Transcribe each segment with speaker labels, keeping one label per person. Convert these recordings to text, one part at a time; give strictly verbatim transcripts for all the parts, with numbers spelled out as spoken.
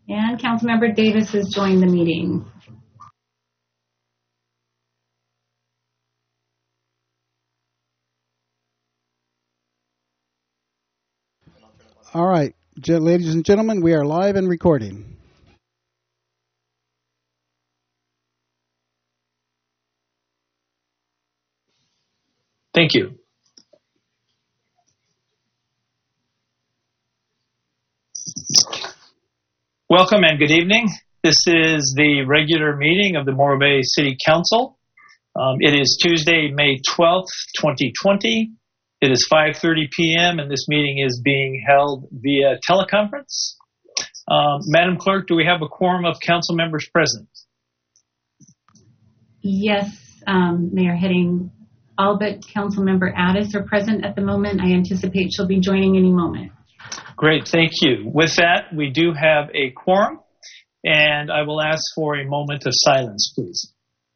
Speaker 1: And Councilmember Davis has joined the meeting.
Speaker 2: All right, ladies and gentlemen, we are live and recording.
Speaker 3: Thank you. Welcome and good evening. This is the regular meeting of the Morro Bay City Council. Um, it is Tuesday, May twelfth, twenty twenty. It is five thirty p.m. and this meeting is being held via teleconference. Um, Madam Clerk, do we have a quorum of council members present?
Speaker 1: Yes, um, Mayor Heading. All but Councilmember Addis are present at the moment. I anticipate she'll be joining any moment.
Speaker 3: Great, thank you. With that, we do have a quorum, and I will ask for a moment of silence, please.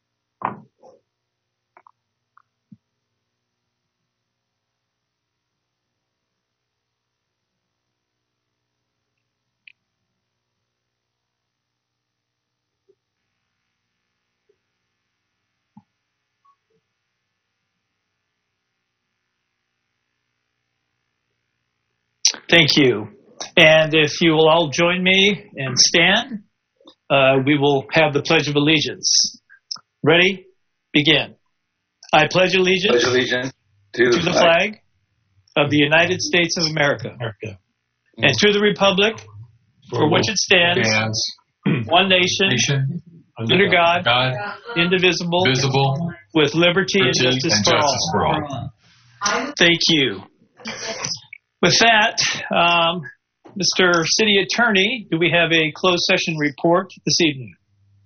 Speaker 3: Thank you. And if you will all join me and stand, uh, we will have the Pledge of Allegiance. Ready? Begin. I pledge allegiance,
Speaker 4: pledge allegiance to,
Speaker 3: to the flag. flag of the United States of America, America. And to the republic for, for which it stands, stands one nation, nation under, under God, God, indivisible, visible, with liberty, liberty and justice, and for, justice all. for all. Thank you. With that, um, Mister City Attorney, do we have a closed session report this evening?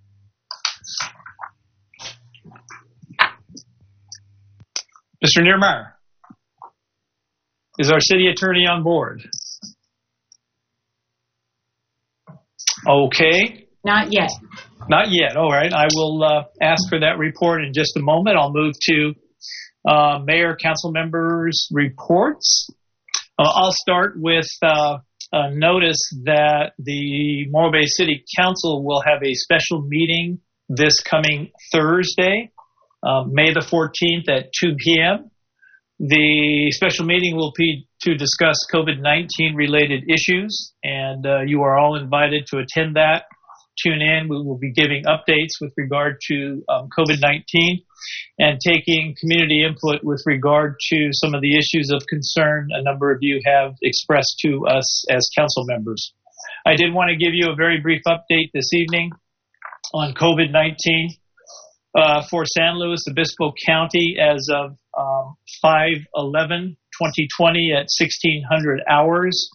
Speaker 3: Mister Niermeyer, is our City Attorney on board? Okay.
Speaker 1: Not yet.
Speaker 3: Not yet. All right. I will uh, ask for that report in just a moment. I'll move to uh, Mayor, Council members' reports. Uh, I'll start with uh, a notice that the Morro Bay City Council will have a special meeting this coming Thursday, uh, May the fourteenth at two p.m. The special meeting will be to discuss COVID nineteen related issues, and uh, you are all invited to attend that. Tune in. We will be giving updates with regard to um, COVID nineteen and taking community input with regard to some of the issues of concern a number of you have expressed to us as council members. I did want to give you a very brief update this evening on COVID nineteen. Uh, for San Luis Obispo County as of um, five eleven twenty twenty at sixteen hundred hours,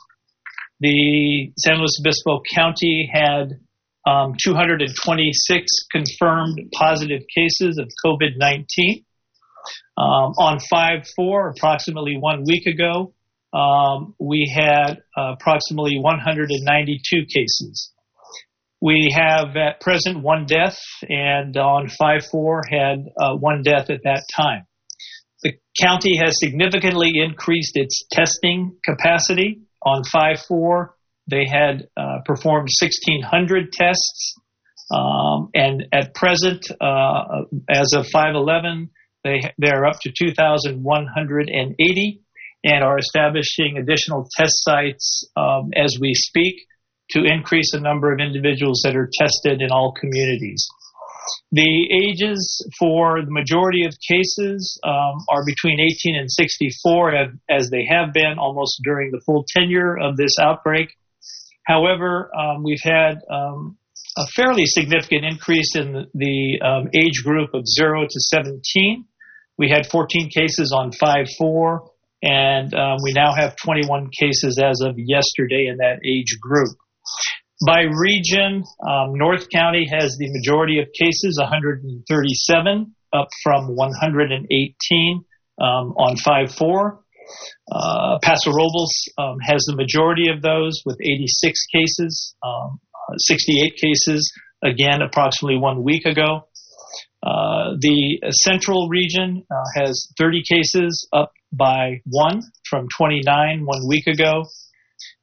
Speaker 3: the San Luis Obispo County had um, two hundred twenty-six confirmed positive cases of COVID nineteen. Um, on five four, approximately one week ago, um, we had uh, approximately one hundred ninety-two cases. We have at present one death, and on five four had uh, one death at that time. The county has significantly increased its testing capacity. On five four, they had uh, performed sixteen hundred tests, um, and at present, uh, as of five eleven, they they're up to two thousand one hundred eighty, and are establishing additional test sites um, as we speak, to increase the number of individuals that are tested in all communities. The ages for the majority of cases um, are between eighteen and sixty-four, as they have been almost during the full tenure of this outbreak. However, um, we've had um, a fairly significant increase in the, the um, age group of zero to seventeen. We had fourteen cases on five four, and um, we now have twenty-one cases as of yesterday in that age group. By region, um, North County has the majority of cases, one hundred thirty-seven, up from one hundred eighteen um, on five four. Uh, Paso Robles um, has the majority of those with eighty-six cases, um, sixty-eight cases, again, approximately one week ago. Uh, the central region uh, has thirty cases, up by one from twenty-nine one week ago.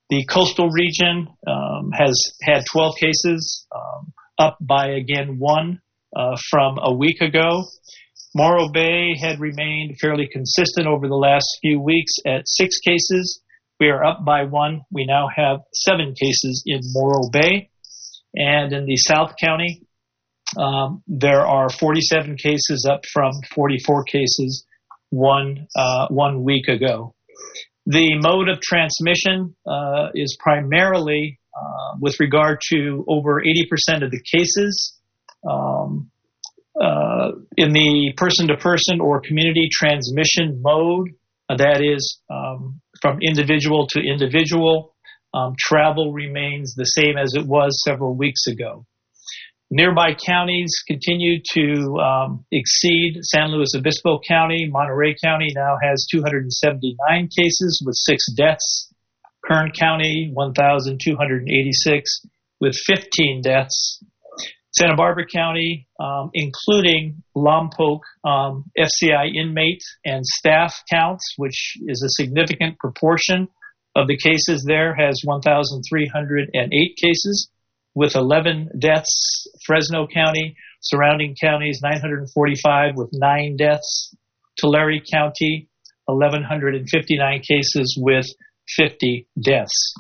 Speaker 3: the coastal region um, has had twelve cases, um, up by again one uh, from a week ago. Morro Bay had remained fairly consistent over the last few weeks at six cases. We are up by one. We now have seven cases in Morro Bay. And in the South County, um, there are forty-seven cases, up from forty-four cases one uh, one week ago. The mode of transmission uh, is primarily uh, with regard to over eighty percent of the cases um, uh, in the person-to-person or community transmission mode. Uh, that is um, from individual to individual. Um, travel remains the same as it was several weeks ago. Nearby counties continue to um, exceed San Luis Obispo County. Monterey County now has two hundred seventy-nine cases with six deaths. Kern County, one thousand two hundred eighty-six with fifteen deaths. Santa Barbara County, um, including Lompoc um, F C I inmate and staff counts, which is a significant proportion of the cases there, has one thousand three hundred eight cases with eleven deaths. Fresno County, surrounding counties, nine hundred forty-five with nine deaths. Tulare County, one thousand one hundred fifty-nine cases with fifty deaths.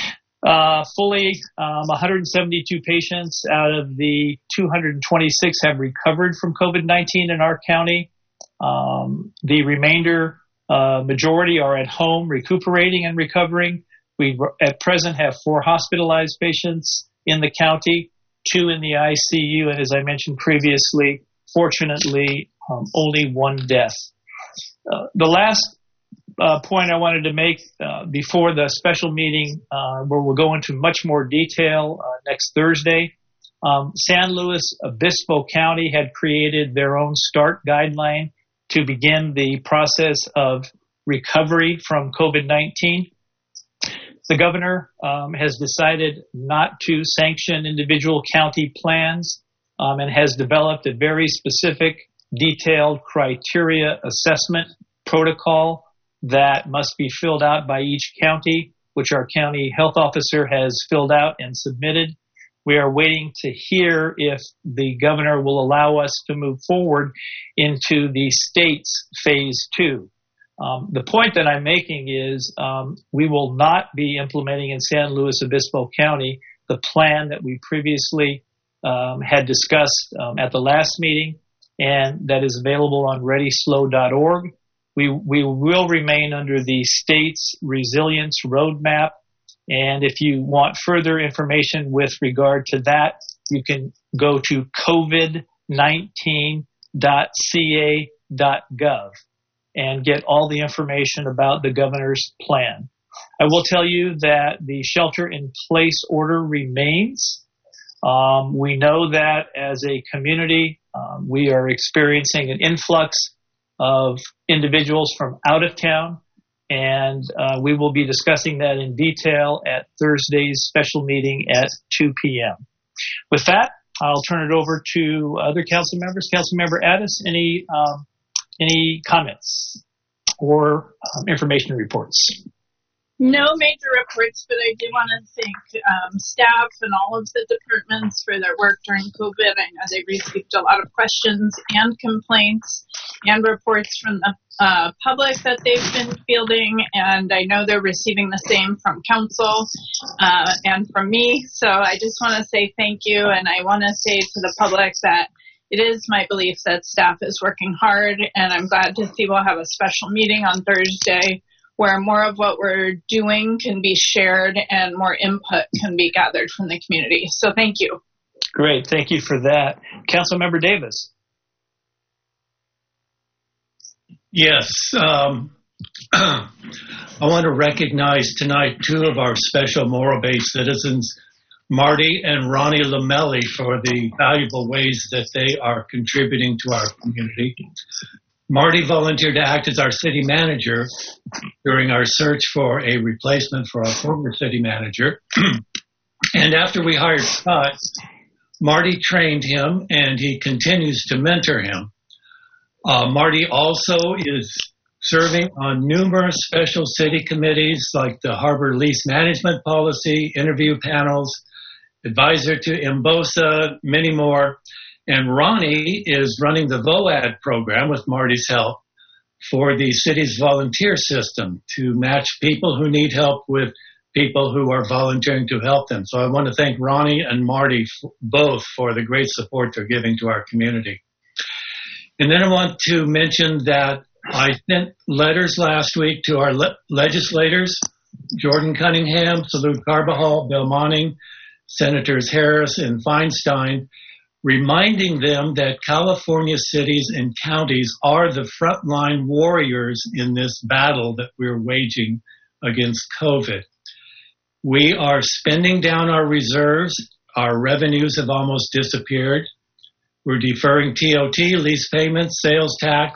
Speaker 3: Uh, fully, um, one hundred seventy-two patients out of the two hundred twenty-six have recovered from COVID nineteen in our county. Um, the remainder, uh, majority are at home recuperating and recovering. We at present have four hospitalized patients in the county, two in the I C U, and as I mentioned previously, fortunately, um, only one death. Uh, the last uh, point I wanted to make uh, before the special meeting, uh, where we'll go into much more detail uh, next Thursday, um, San Luis Obispo County had created their own START guideline to begin the process of recovery from COVID nineteen. The governor um, has decided not to sanction individual county plans um, and has developed a very specific, detailed criteria assessment protocol that must be filled out by each county, which our county health officer has filled out and submitted. We are waiting to hear if the governor will allow us to move forward into the state's phase two. Um, the point that I'm making is um, we will not be implementing in San Luis Obispo County the plan that we previously um, had discussed um, at the last meeting, and that is available on ready slow dot org. We, we will remain under the state's resilience roadmap, and if you want further information with regard to that, you can go to covid nineteen dot c a dot gov. and get all the information about the governor's plan. I will tell you that the shelter-in-place order remains. Um, we know that as a community, um, we are experiencing an influx of individuals from out of town, and uh, we will be discussing that in detail at Thursday's special meeting at two p.m. With that, I'll turn it over to other council members. Councilmember Addis, any um, Any comments or um, information reports?
Speaker 4: No major reports, but I do want to thank um, staff and all of the departments for their work during COVID. I know they received a lot of questions and complaints and reports from the uh, public that they've been fielding, and I know they're receiving the same from council uh, and from me. So I just want to say thank you, and I want to say to the public that it is my belief that staff is working hard, and I'm glad to see we'll have a special meeting on Thursday where more of what we're doing can be shared and more input can be gathered from the community. So thank you.
Speaker 3: Great. Thank you for that. Councilmember Davis.
Speaker 5: Yes. Um, I want to recognize tonight two of our special Morro Bay citizens, Marty and Ronnie Lamelli, for the valuable ways that they are contributing to our community. Marty volunteered to act as our city manager during our search for a replacement for our former city manager. And after we hired Scott, Marty trained him and he continues to mentor him. Uh, Marty also is serving on numerous special city committees like the Harbor Lease Management Policy, interview panels, advisor to IMBOSA, many more. And Ronnie is running the V O A D program with Marty's help for the city's volunteer system to match people who need help with people who are volunteering to help them. So I want to thank Ronnie and Marty f- both for the great support they're giving to our community. And then I want to mention that I sent letters last week to our le- legislators, Jordan Cunningham, Salud Carbajal, Bill Monning, Senators Harris and Feinstein, reminding them that California cities and counties are the frontline warriors in this battle that we're waging against COVID. We are spending down our reserves. Our revenues have almost disappeared. We're deferring T O T, lease payments, sales tax.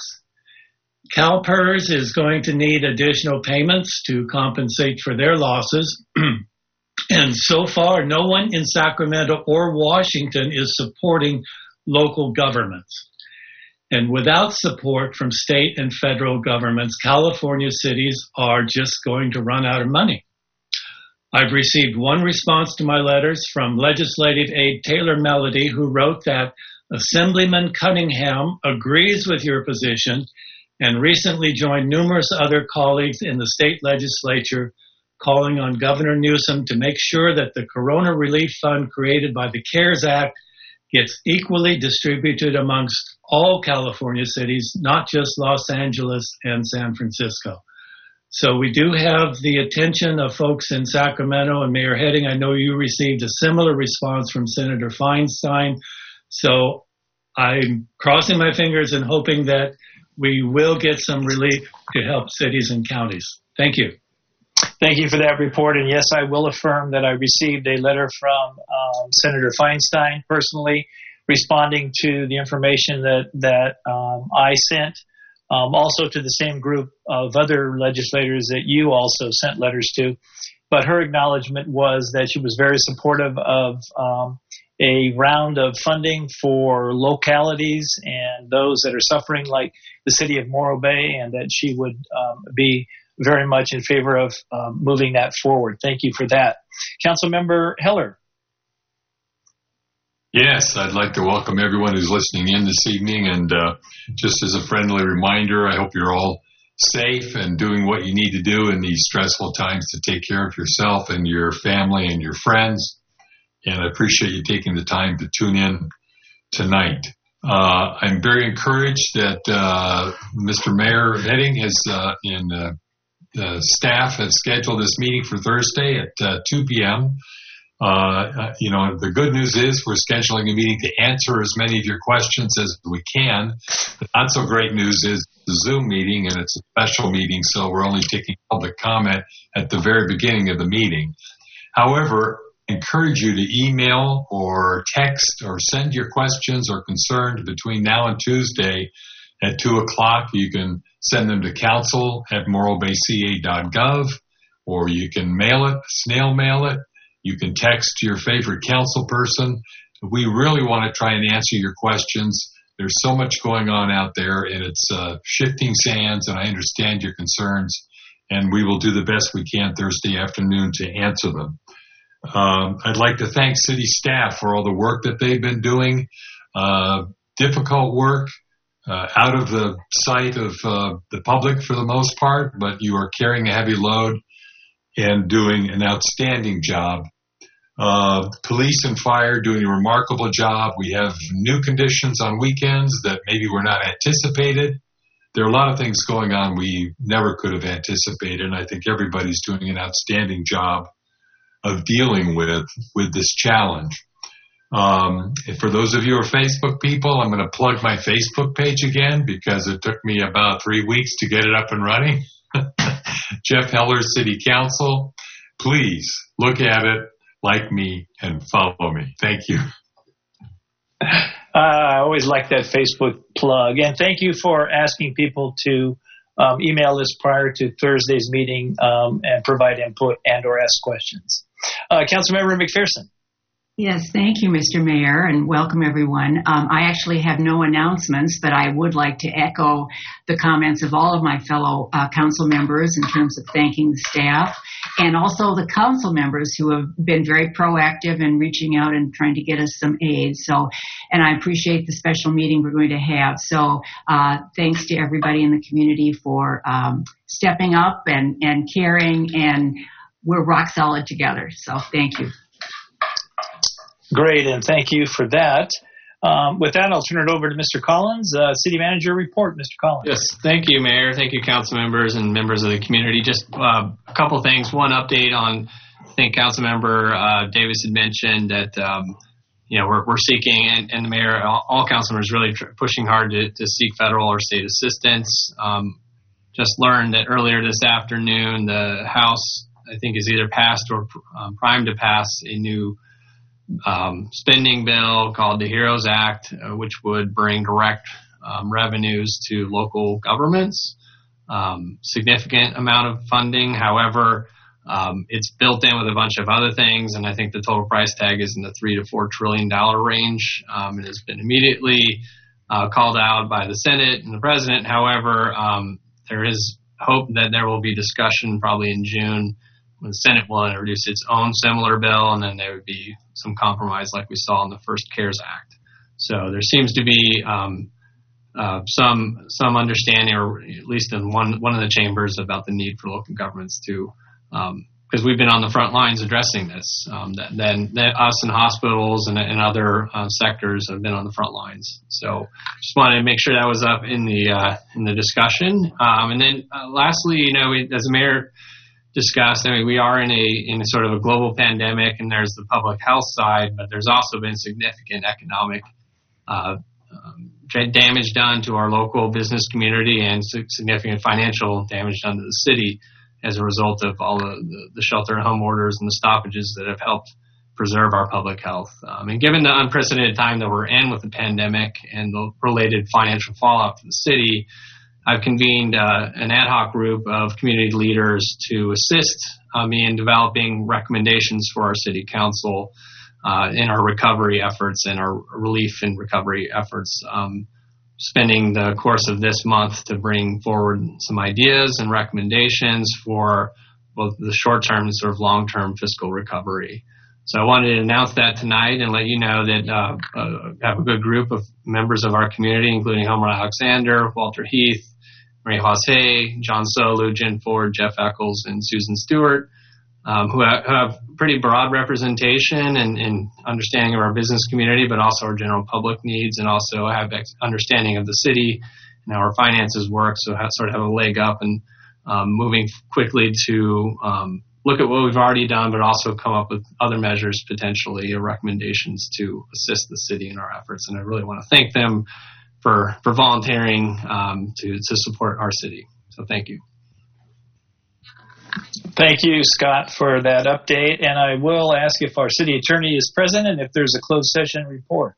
Speaker 5: CalPERS is going to need additional payments to compensate for their losses. And so far, no one in Sacramento or Washington is supporting local governments. And without support from state and federal governments, California cities are just going to run out of money. I've received one response to my letters from legislative aide Taylor Melody, who wrote that Assemblyman Cunningham agrees with your position and recently joined numerous other colleagues in the state legislature calling on Governor Newsom to make sure that the Corona Relief Fund created by the CARES Act gets equally distributed amongst all California cities, not just Los Angeles and San Francisco. So we do have the attention of folks in Sacramento, and Mayor Heading, I know you received a similar response from Senator Feinstein. So I'm crossing my fingers and hoping that we will get some relief to help cities and counties. Thank you.
Speaker 3: Thank you for that report. And yes, I will affirm that I received a letter from um, Senator Feinstein personally responding to the information that, that um, I sent. Um, also to the same group of other legislators that you also sent letters to. But her acknowledgement was that she was very supportive of um, a round of funding for localities and those that are suffering, like the city of Morro Bay, and that she would um, be very much in favor of um, moving that forward. Thank you for that. Councilmember Heller.
Speaker 6: Yes, I'd like to welcome everyone who's listening in this evening. And uh, just as a friendly reminder, I hope you're all safe and doing what you need to do in these stressful times to take care of yourself and your family and your friends. And I appreciate you taking the time to tune in tonight. Uh, I'm very encouraged that uh, Mister Mayor Heading has, uh, in uh, the staff has scheduled this meeting for Thursday at uh, two p.m. Uh, you know, the good news is we're scheduling a meeting to answer as many of your questions as we can. The not so great news is the Zoom meeting, and it's a special meeting, so we're only taking public comment at the very beginning of the meeting. However, I encourage you to email or text or send your questions or concerns between now and Tuesday at two o'clock. You can send them to council at morro bay c a dot gov, or you can mail it, snail mail it. You can text your favorite council person. We really want to try and answer your questions. There's so much going on out there, and it's uh, shifting sands, and I understand your concerns, and we will do the best we can Thursday afternoon to answer them. Um, I'd like to thank city staff for all the work that they've been doing. Uh, difficult work, uh, out of the sight of uh, the public for the most part, but you are carrying a heavy load and doing an outstanding job. Uh, police and fire doing a remarkable job. We have new conditions on weekends that maybe were not anticipated. There are a lot of things going on we never could have anticipated, and I think everybody's doing an outstanding job of dealing with, with this challenge. Um, for those of you who are Facebook people, I'm going to plug my Facebook page again because it took me about three weeks to get it up and running. Jeff Heller, City Council. Please look at it, like me, and follow me. Thank you.
Speaker 3: Uh, I always like that Facebook plug. And thank you for asking people to um, email us prior to Thursday's meeting um, and provide input and or ask questions. Uh, Councilmember McPherson.
Speaker 7: Yes, thank you, Mister Mayor, and welcome everyone. Um, I actually have no announcements, but I would like to echo the comments of all of my fellow uh, council members in terms of thanking the staff and also the council members who have been very proactive in reaching out and trying to get us some aid. So, and I appreciate the special meeting we're going to have. So, uh, thanks to everybody in the community for um, stepping up and, and caring, and we're rock solid together. So, thank you.
Speaker 3: Great, and thank you for that. Um, with that, I'll turn it over to Mister Collins, uh, City Manager report. Mister Collins.
Speaker 8: Yes, thank you, Mayor. Thank you, council members and members of the community. Just uh, a couple things. One update on, I think Councilmember uh, Davis had mentioned that, um, you know, we're, we're seeking, and, and the Mayor, all, all council members really tr- pushing hard to, to seek federal or state assistance. Um, just learned that earlier this afternoon, the House, I think, is either passed or um, primed to pass a new Um, spending bill called the HEROES Act, uh, which would bring direct um, revenues to local governments, um, significant amount of funding. However, um, it's built in with a bunch of other things, and I think the total price tag is in the three to four trillion dollar range. Um, it has been immediately uh, called out by the Senate and the President. However, um, there is hope that there will be discussion probably in June when the Senate will introduce its own similar bill, and then there would be some compromise like we saw in the first CARES Act. So there seems to be um, uh, some some understanding, or at least in one one of the chambers, about the need for local governments to, because um, we've been on the front lines addressing this. Um, that, then that us and hospitals and, and other uh, sectors have been on the front lines. So just wanted to make sure that was up in the uh, in the discussion. Um, and then uh, lastly, you know, we, as the mayor discussed, I mean, we are in a in a sort of a global pandemic, and there's the public health side, but there's also been significant economic uh, um, damage done to our local business community and significant financial damage done to the city as a result of all of the, the shelter at home orders and the stoppages that have helped preserve our public health. Um, and given the unprecedented time that we're in with the pandemic and the related financial fallout for the city, I've convened uh, an ad hoc group of community leaders to assist uh, me in developing recommendations for our city council uh, in our recovery efforts and our relief and recovery efforts, um, spending the course of this month to bring forward some ideas and recommendations for both the short-term and sort of long-term fiscal recovery. So I wanted to announce that tonight and let you know that uh, uh, have a good group of members of our community, including Homer Alexander, Walter Heath, Marie Jose, John Solu, Jen Ford, Jeff Eccles, and Susan Stewart, um, who, have, who have pretty broad representation and, and understanding of our business community, but also our general public needs, and also have understanding of the city and how our finances work, so have, sort of have a leg up and um, moving quickly to um, look at what we've already done, but also come up with other measures, potentially, or recommendations to assist the city in our efforts. And I really want to thank them for for volunteering um, to, to support our city. So thank you.
Speaker 3: Thank you, Scott, for that update. And I will ask if our city attorney is present and if there's a closed session report.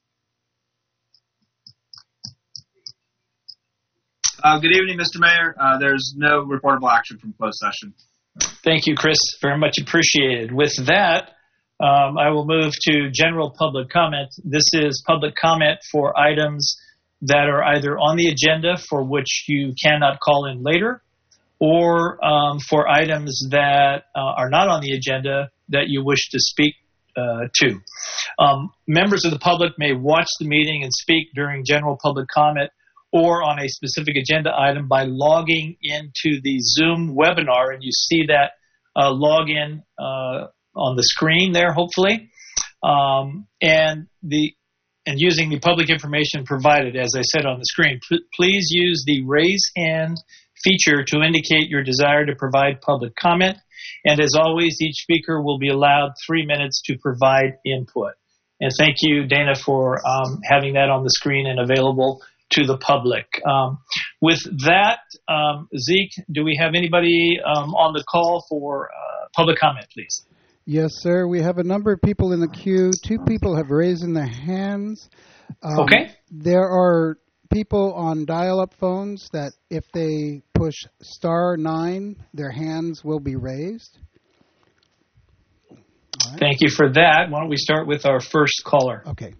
Speaker 9: Uh, good evening, Mister Mayor. Uh, there's no reportable action from closed session.
Speaker 3: Thank you, Chris. Very much appreciated. With that, um, I will move to general public comment. This is public comment for items that are either on the agenda for which you cannot call in later, or um, for items that uh, are not on the agenda that you wish to speak uh, to. Um, members of the public may watch the meeting and speak during general public comment or on a specific agenda item by logging into the Zoom webinar, and you see that uh, login uh, on the screen there, hopefully, um, and the and using the public information provided, as I said on the screen. P- please use the raise hand feature to indicate your desire to provide public comment, and as always, each speaker will be allowed three minutes to provide input. And thank you, Dana, for um, having that on the screen and available to the public. Um, with that, um, Zeke, do we have anybody um, on the call for uh, public comment, please?
Speaker 2: Yes, sir. We have a number of people in the queue. Two people have raised their hands. Um,
Speaker 3: okay.
Speaker 2: There are people on dial-up phones that if they push star nine, their hands will be raised. right.
Speaker 3: Thank you for that. Why don't we start with our first caller?
Speaker 2: Okay.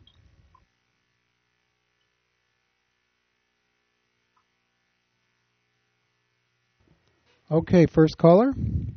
Speaker 2: Okay, first caller.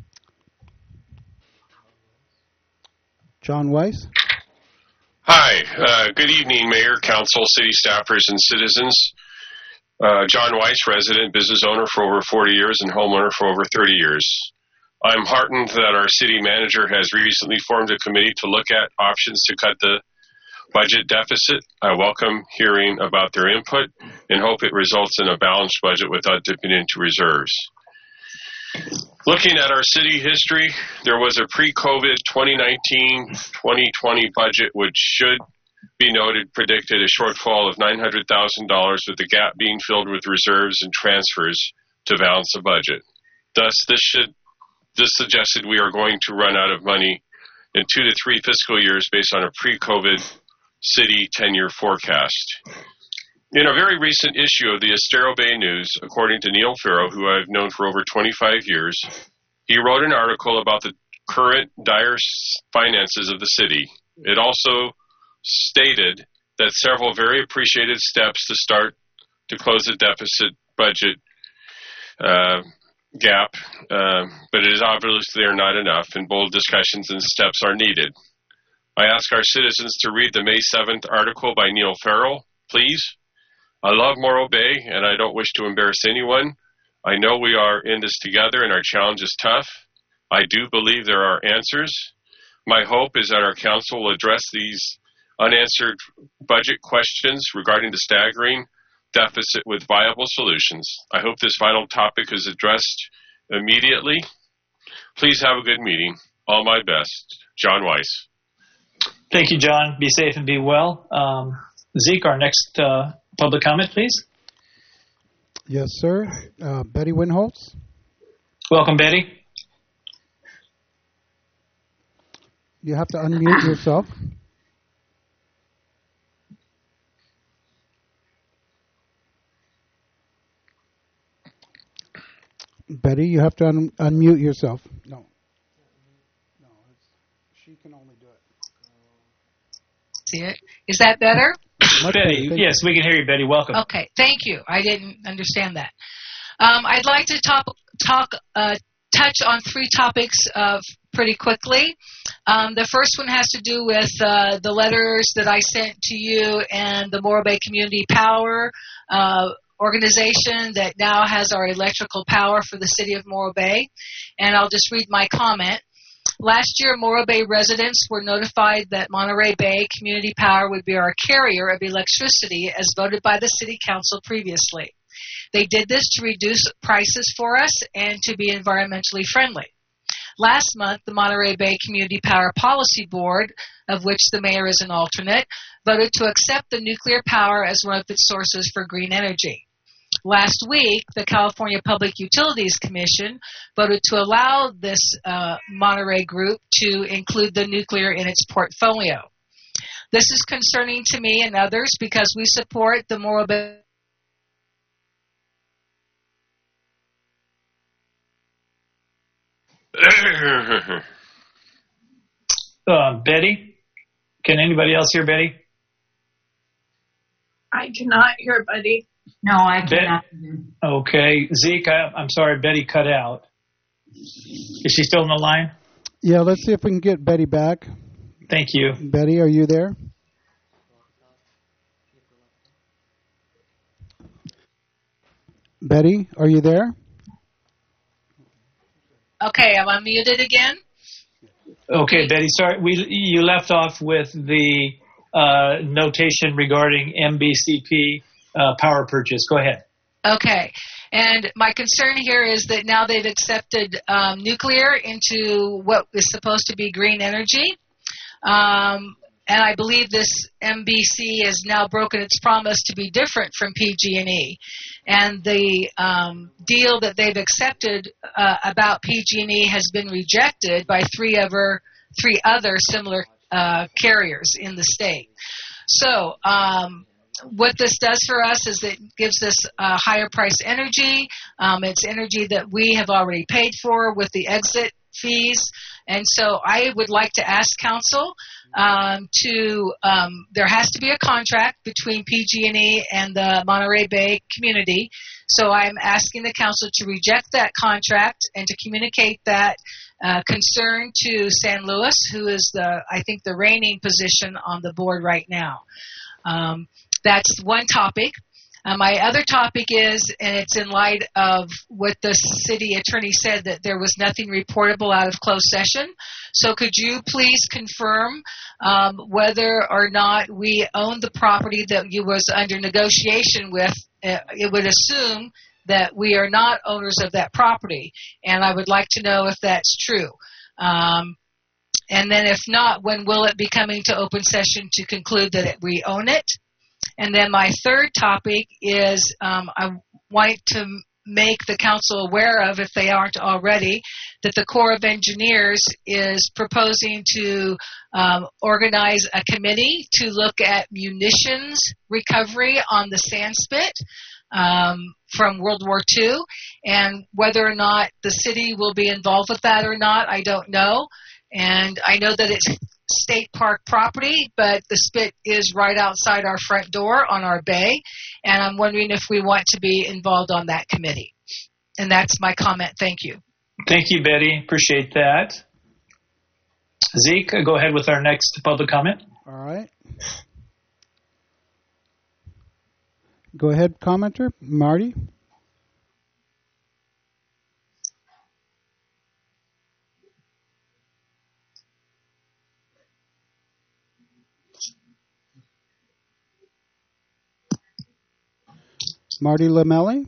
Speaker 2: John Weiss.
Speaker 10: Hi, uh, good evening, Mayor, Council, city staffers, and citizens. Uh, John Weiss, resident, business owner for over forty years and homeowner for over thirty years. I'm heartened that our city manager has recently formed a committee to look at options to cut the budget deficit. I welcome hearing about their input and hope it results in a balanced budget without dipping into reserves. Looking at our city history, there was a pre-COVID twenty nineteen twenty twenty budget which should be noted predicted a shortfall of nine hundred thousand dollars, with the gap being filled with reserves and transfers to balance the budget. Thus, this should this suggested we are going to run out of money in two to three fiscal years based on a pre-COVID city ten-year forecast. In a very recent issue of the Estero Bay News, according to Neil Farrow, who I've known for over twenty-five years, he wrote an article about the current dire finances of the city. It also stated that several very appreciated steps to start to close the deficit budget uh, gap, uh, but it is obviously are not enough, and bold discussions and steps are needed. I ask our citizens to read the May seventh article by Neil Farrell, please. I love Morro Bay, and I don't wish to embarrass anyone. I know we are in this together, and our challenge is tough. I do believe there are answers. My hope is that our council will address these unanswered budget questions regarding the staggering deficit with viable solutions. I hope this vital topic is addressed immediately. Please have a good meeting. All my best. John Weiss.
Speaker 3: Thank you, John. Be safe and be well. Um, Zeke, our next uh, public comment, please.
Speaker 2: Yes, sir. Uh, Betty Winholtz.
Speaker 3: Welcome, Betty.
Speaker 2: You have to unmute yourself. Betty, you have to un- unmute yourself. No. No, it's, she can only do it.
Speaker 11: See it? Is that better?
Speaker 3: Betty, yes, we can hear you, Betty. Welcome.
Speaker 11: Okay, thank you. I didn't understand that. Um, I'd like to talk, talk uh, touch on three topics uh, pretty quickly. Um, the first one has to do with uh, the letters that I sent to you and the Morro Bay Community Power uh, organization that now has our electrical power for the city of Morro Bay. And I'll just read my comment. Last year, Morro Bay residents were notified that Monterey Bay Community Power would be our carrier of electricity as voted by the City Council previously. They did this to reduce prices for us and to be environmentally friendly. Last month, the Monterey Bay Community Power Policy Board, of which the mayor is an alternate, voted to accept the nuclear power as one of its sources for green energy. Last week, the California Public Utilities Commission voted to allow this uh, Monterey group to include the nuclear in its portfolio. This is concerning to me and others because we support the Morro Bay.
Speaker 3: uh, Betty? Can anybody else hear Betty?
Speaker 4: I cannot hear Betty.
Speaker 7: No, I cannot.
Speaker 3: Okay. Zeke, I, I'm sorry, Betty cut out. Is she still on the line?
Speaker 2: Yeah, let's see if we can get Betty back.
Speaker 3: Thank you.
Speaker 2: Betty, are you there? Betty, are you there?
Speaker 11: Okay, am I muted again?
Speaker 3: Okay, Betty, sorry. We You left off with the uh, notation regarding M B C P uh, power purchase. Go ahead.
Speaker 11: Okay. And my concern here is that now they've accepted um, nuclear into what is supposed to be green energy. Um, and I believe this M B C has now broken its promise to be different from P G and E. And the um, deal that they've accepted uh, about P G and E has been rejected by three other, three other similar uh, carriers in the state. So um, what this does for us is it gives us uh, higher price energy. Um, it's energy that we have already paid for with the exit fees. And so I would like to ask council um, to, um, there has to be a contract between P G and E and the Monterey Bay community. So I'm asking the council to reject that contract and to communicate that uh, concern to San Luis, who is the, I think, the reigning position on the board right now. Um, that's one topic. Uh, my other topic is, and it's in light of what the city attorney said, that there was nothing reportable out of closed session. So could you please confirm um, whether or not we own the property that you was under negotiation with? Uh, it would assume that we are not owners of that property, and I would like to know if that's true. Um, and then if not, when will it be coming to open session to conclude that it, we own it? And then my third topic is um, I want to make the council aware of, if they aren't already, that the Corps of Engineers is proposing to um, organize a committee to look at munitions recovery on the sand spit um, from World War Two. And whether or not the city will be involved with that or not, I don't know. And I know that it's state park property, but the spit is right outside our front door on our bay, and I'm wondering if we want to be involved on that committee. And that's my comment. Thank you.
Speaker 3: Thank you, Betty. Appreciate that. Zeke, go ahead with our next public comment.
Speaker 2: All right. Go ahead, commenter. Marty? Marty Lamelli?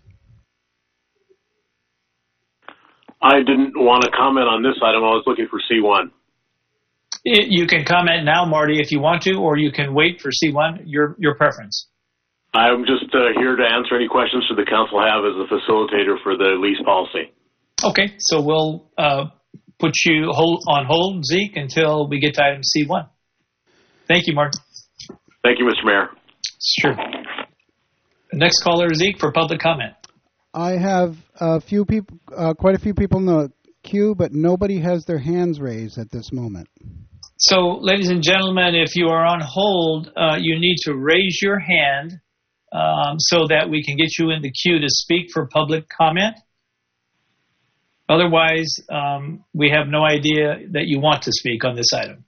Speaker 12: I didn't want to comment on this item. I was looking for C one.
Speaker 3: You can comment now, Marty, if you want to, or you can wait for C one, your your preference.
Speaker 12: I'm just uh, here to answer any questions that the council have as a facilitator for the lease policy.
Speaker 3: Okay, so we'll uh, put you hold, on hold, Zeke, until we get to item C one. Thank you, Marty.
Speaker 12: Thank you, Mister Mayor.
Speaker 3: Sure. Next caller, Zeke, for public comment.
Speaker 2: I have a few people, uh, quite a few people in the queue, but nobody has their hands raised at this moment.
Speaker 3: So, ladies and gentlemen, if you are on hold, uh, you need to raise your hand um, so that we can get you in the queue to speak for public comment. Otherwise, um, we have no idea that you want to speak on this item.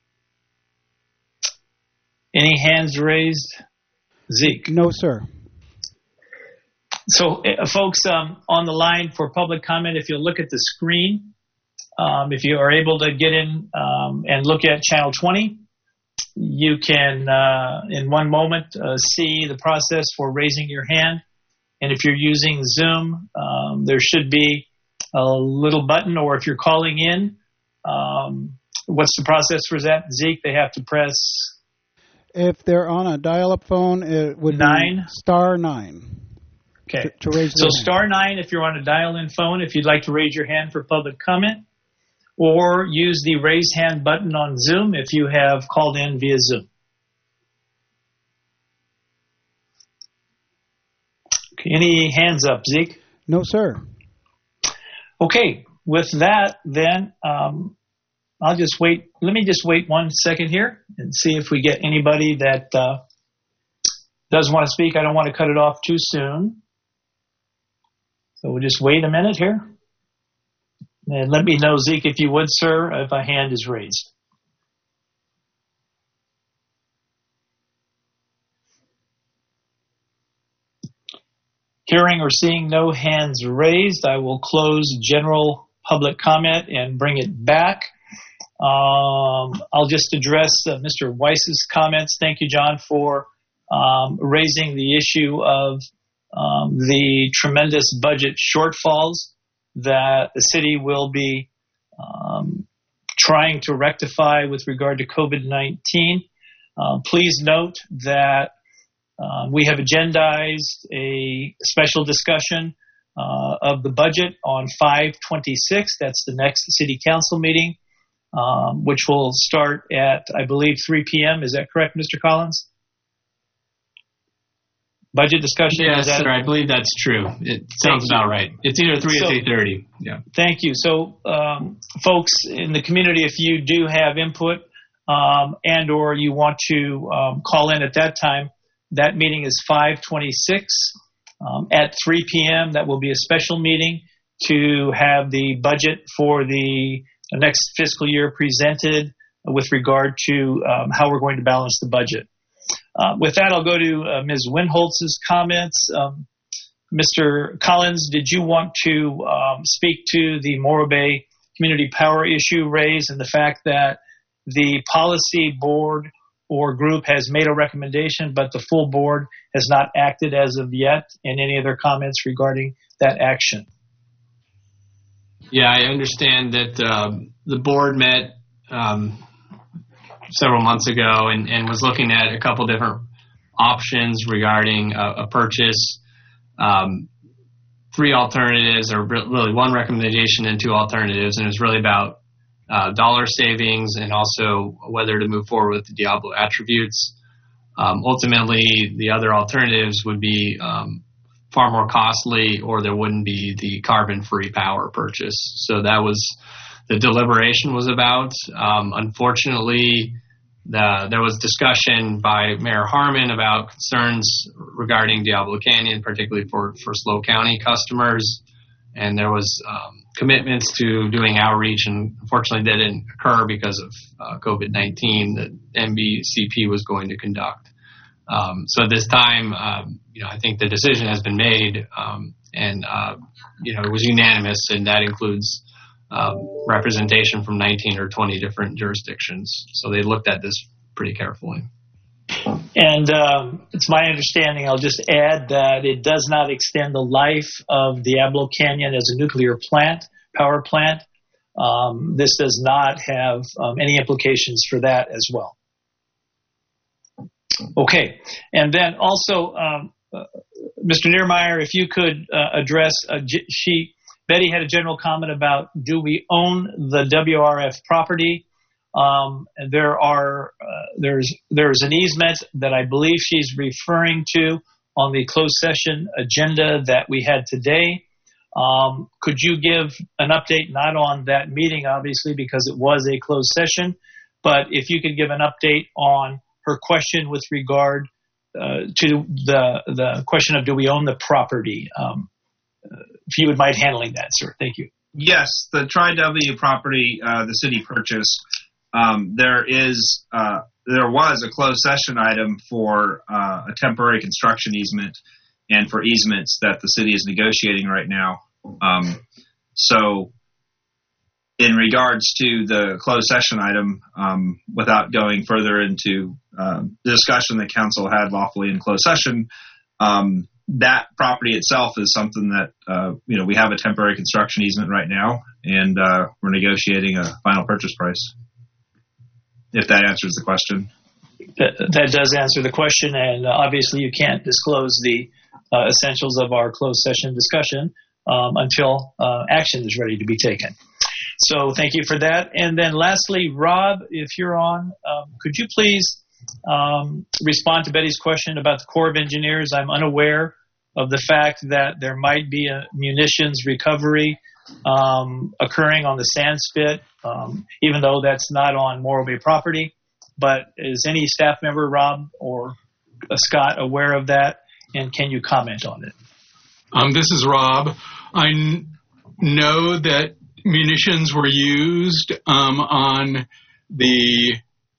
Speaker 3: Any hands raised? Zeke?
Speaker 2: No, sir.
Speaker 3: So, uh, folks um, on the line for public comment, if you look at the screen, um, if you are able to get in um, and look at channel twenty, you can, uh, in one moment, uh, see the process for raising your hand. And if you're using Zoom, um, there should be a little button, or if you're calling in, um, what's the process for that, Zeke? They have to press...
Speaker 2: If they're on a dial-up phone, it would
Speaker 3: nine.
Speaker 2: be star nine.
Speaker 3: Okay.
Speaker 2: To, to raise
Speaker 3: so
Speaker 2: hand.
Speaker 3: star nine if you're on a dial-in phone, if you'd like to raise your hand for public comment, or use the raise hand button on Zoom if you have called in via Zoom. Okay, any hands up, Zeke?
Speaker 2: No, sir.
Speaker 3: Okay, with that, then um, I'll just wait. Let me just wait one second here and see if we get anybody that uh, does want to speak. I don't want to cut it off too soon. So we'll just wait a minute here. And let me know, Zeke, if you would, sir, if a hand is raised. Hearing or seeing no hands raised, I will close general public comment and bring it back. Um, I'll just address uh, Mister Weiss's comments. Thank you, John, for um, raising the issue of um, the tremendous budget shortfalls that the city will be um, trying to rectify with regard to COVID nineteen. Uh, please note that uh, we have agendized a special discussion uh, of the budget on five twenty-six. That's the next city council meeting, um, which will start at, I believe, three p.m. Is that correct, Mister Collins? budget discussion?
Speaker 8: Yes,
Speaker 3: Is that
Speaker 8: sir, I believe that's true. It sounds about right. It's either three
Speaker 3: So-
Speaker 8: or three thirty. Yeah.
Speaker 3: Thank you. So, um, folks in the community, if you do have input um, and or you want to um, call in at that time, that meeting is five twenty-six um, at three p.m. That will be a special meeting to have the budget for the next fiscal year presented with regard to um, how we're going to balance the budget. Uh, with that, I'll go to uh, Miz Winholtz's comments. Um, Mister Collins, did you want to um, speak to the Morro Bay community power issue raised and the fact that the policy board or group has made a recommendation, but the full board has not acted as of yet, and any other comments regarding that action?
Speaker 8: Yeah, I understand that um, the board met um, several months ago and, and was looking at a couple different options regarding a, a purchase. Um, three alternatives, or really one recommendation and two alternatives, and it's really about uh, dollar savings and also whether to move forward with the Diablo attributes. Um, ultimately, the other alternatives would be um, far more costly, or there wouldn't be the carbon-free power purchase. So that was the deliberation was about. Um, unfortunately, the, there was discussion by Mayor Harmon about concerns regarding Diablo Canyon, particularly for, for SLO County customers. And there was um, commitments to doing outreach, and unfortunately that didn't occur because of uh, COVID nineteen that M B C P was going to conduct. Um, so at this time, um, you know, I think the decision has been made, um, and uh, you know, it was unanimous, and that includes um, representation from nineteen or twenty different jurisdictions. So they looked at this pretty carefully.
Speaker 3: And um, it's my understanding, I'll just add that it does not extend the life of Diablo Canyon as a nuclear plant, power plant. Um, this does not have um, any implications for that as well. Okay, and then also, um, uh, Mister Niermeyer, if you could uh, address, uh, she, Betty had a general comment about, do we own the W R F property? Um, there are, uh, there's, there's an easement that I believe she's referring to on the closed session agenda that we had today. Um, could you give an update, not on that meeting, obviously, because it was a closed session, but if you could give an update on her question with regard uh, to the the question of do we own the property? Um, if you would mind handling that, sir. Thank you.
Speaker 9: Yes, the Tri-W property uh, the city purchased. Um, there is uh, there was a closed session item for uh, a temporary construction easement and for easements that the city is negotiating right now. Um, so in regards to the closed session item, um, without going further into uh, the discussion that council had lawfully in closed session, um, that property itself is something that, uh, you know, we have a temporary construction easement right now, and uh, we're negotiating a final purchase price, if that answers the question.
Speaker 3: That, that does answer the question, and uh, obviously you can't disclose the uh, essentials of our closed session discussion um, until uh, action is ready to be taken. So thank you for that. And then lastly, Rob, if you're on, um, could you please um, respond to Betty's question about the Corps of Engineers? I'm unaware of the fact that there might be a munitions recovery um, occurring on the sand spit, um, even though that's not on Morro Bay property. But is any staff member, Rob or uh, Scott, aware of that? And can you comment on it?
Speaker 13: Um, this is Rob. I n- know that munitions were used um, on the...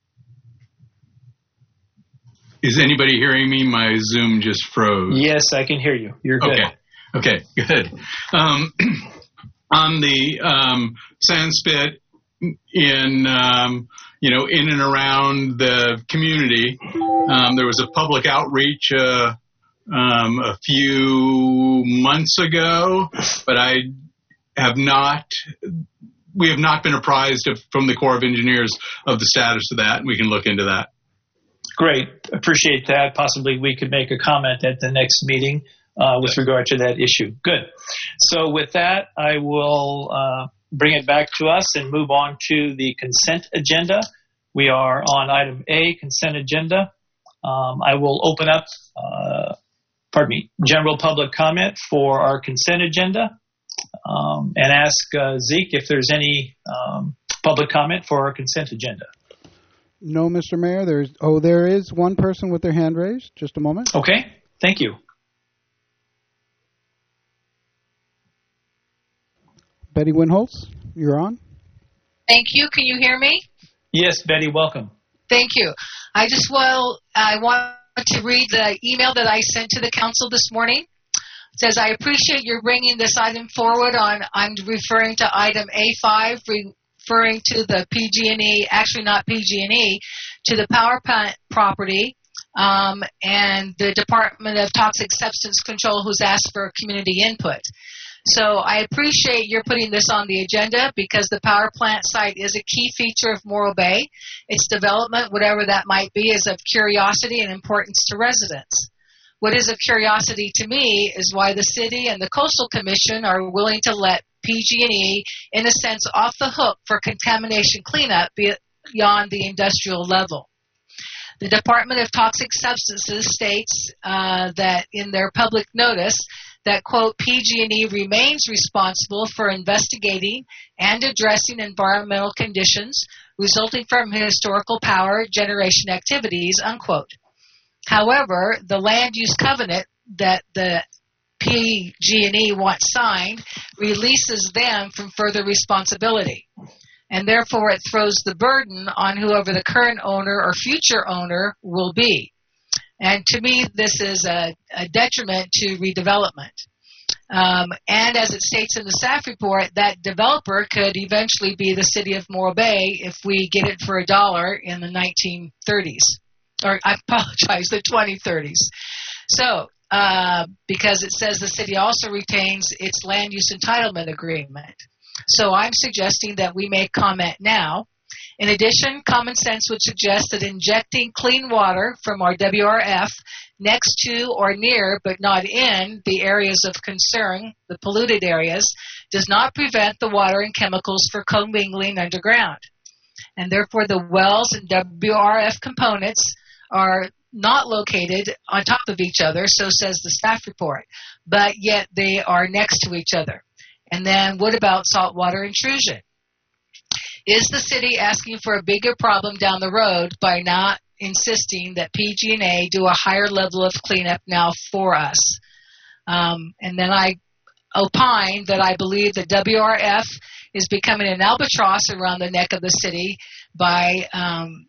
Speaker 13: Is anybody hearing me? My Zoom just froze.
Speaker 3: Yes, I can hear you. You're good.
Speaker 13: Okay, okay, good. Um, on the um, sand spit in, um, you know, in and around the community, um, there was a public outreach uh, um, a few months ago, but I have not, we have not been apprised of, from the Corps of Engineers of the status of that, and we can look into that.
Speaker 3: Great. Appreciate that. Possibly we could make a comment at the next meeting uh, with regard to that issue. Good. So with that, I will uh, bring it back to us and move on to the consent agenda. We are on item A, consent agenda. Um, I will open up uh, pardon me, general public comment for our consent agenda, um, and ask uh, Zeke if there's any um, public comment for our consent agenda.
Speaker 2: No, Mister Mayor. There's oh, there is one person with their hand raised. Just a moment.
Speaker 3: Okay, thank you.
Speaker 2: Betty Winholtz, you're on.
Speaker 11: Thank you. Can you hear me?
Speaker 3: Yes, Betty, welcome.
Speaker 11: Thank you. I just well, I want to read the email that I sent to the council this morning. It says, I appreciate your bringing this item forward on, I'm referring to item A five, referring to the P G and E, actually not P G and E, to the power plant property um, and the Department of Toxic Substance Control who's asked for community input. So I appreciate your putting this on the agenda because the power plant site is a key feature of Morro Bay. Its development, whatever that might be, is of curiosity and importance to residents. What is of curiosity to me is why the city and the Coastal Commission are willing to let P G and E, in a sense, off the hook for contamination cleanup beyond the industrial level. The Department of Toxic Substances states uh, that in their public notice that, quote, P G and E remains responsible for investigating and addressing environmental conditions resulting from historical power generation activities, unquote. However, the land use covenant that the P G and E wants signed releases them from further responsibility. And therefore, it throws the burden on whoever the current owner or future owner will be. And to me, this is a, a detriment to redevelopment. Um, and as it states in the staff report, that developer could eventually be the city of Morro Bay if we get it for a dollar in the nineteen thirties. Or I apologize, the twenty thirties. So, uh, because it says the city also retains its land use entitlement agreement. So I'm suggesting that we make comment now. In addition, common sense would suggest that injecting clean water from our W R F next to or near, but not in, the areas of concern, the polluted areas, does not prevent the water and chemicals from commingling underground. And therefore, the wells and W R F components are not located on top of each other, so says the staff report, but yet they are next to each other. And then what about saltwater intrusion? Is the city asking for a bigger problem down the road by not insisting that P G and E do a higher level of cleanup now for us? Um, and then I opine that I believe that W R F is becoming an albatross around the neck of the city by um,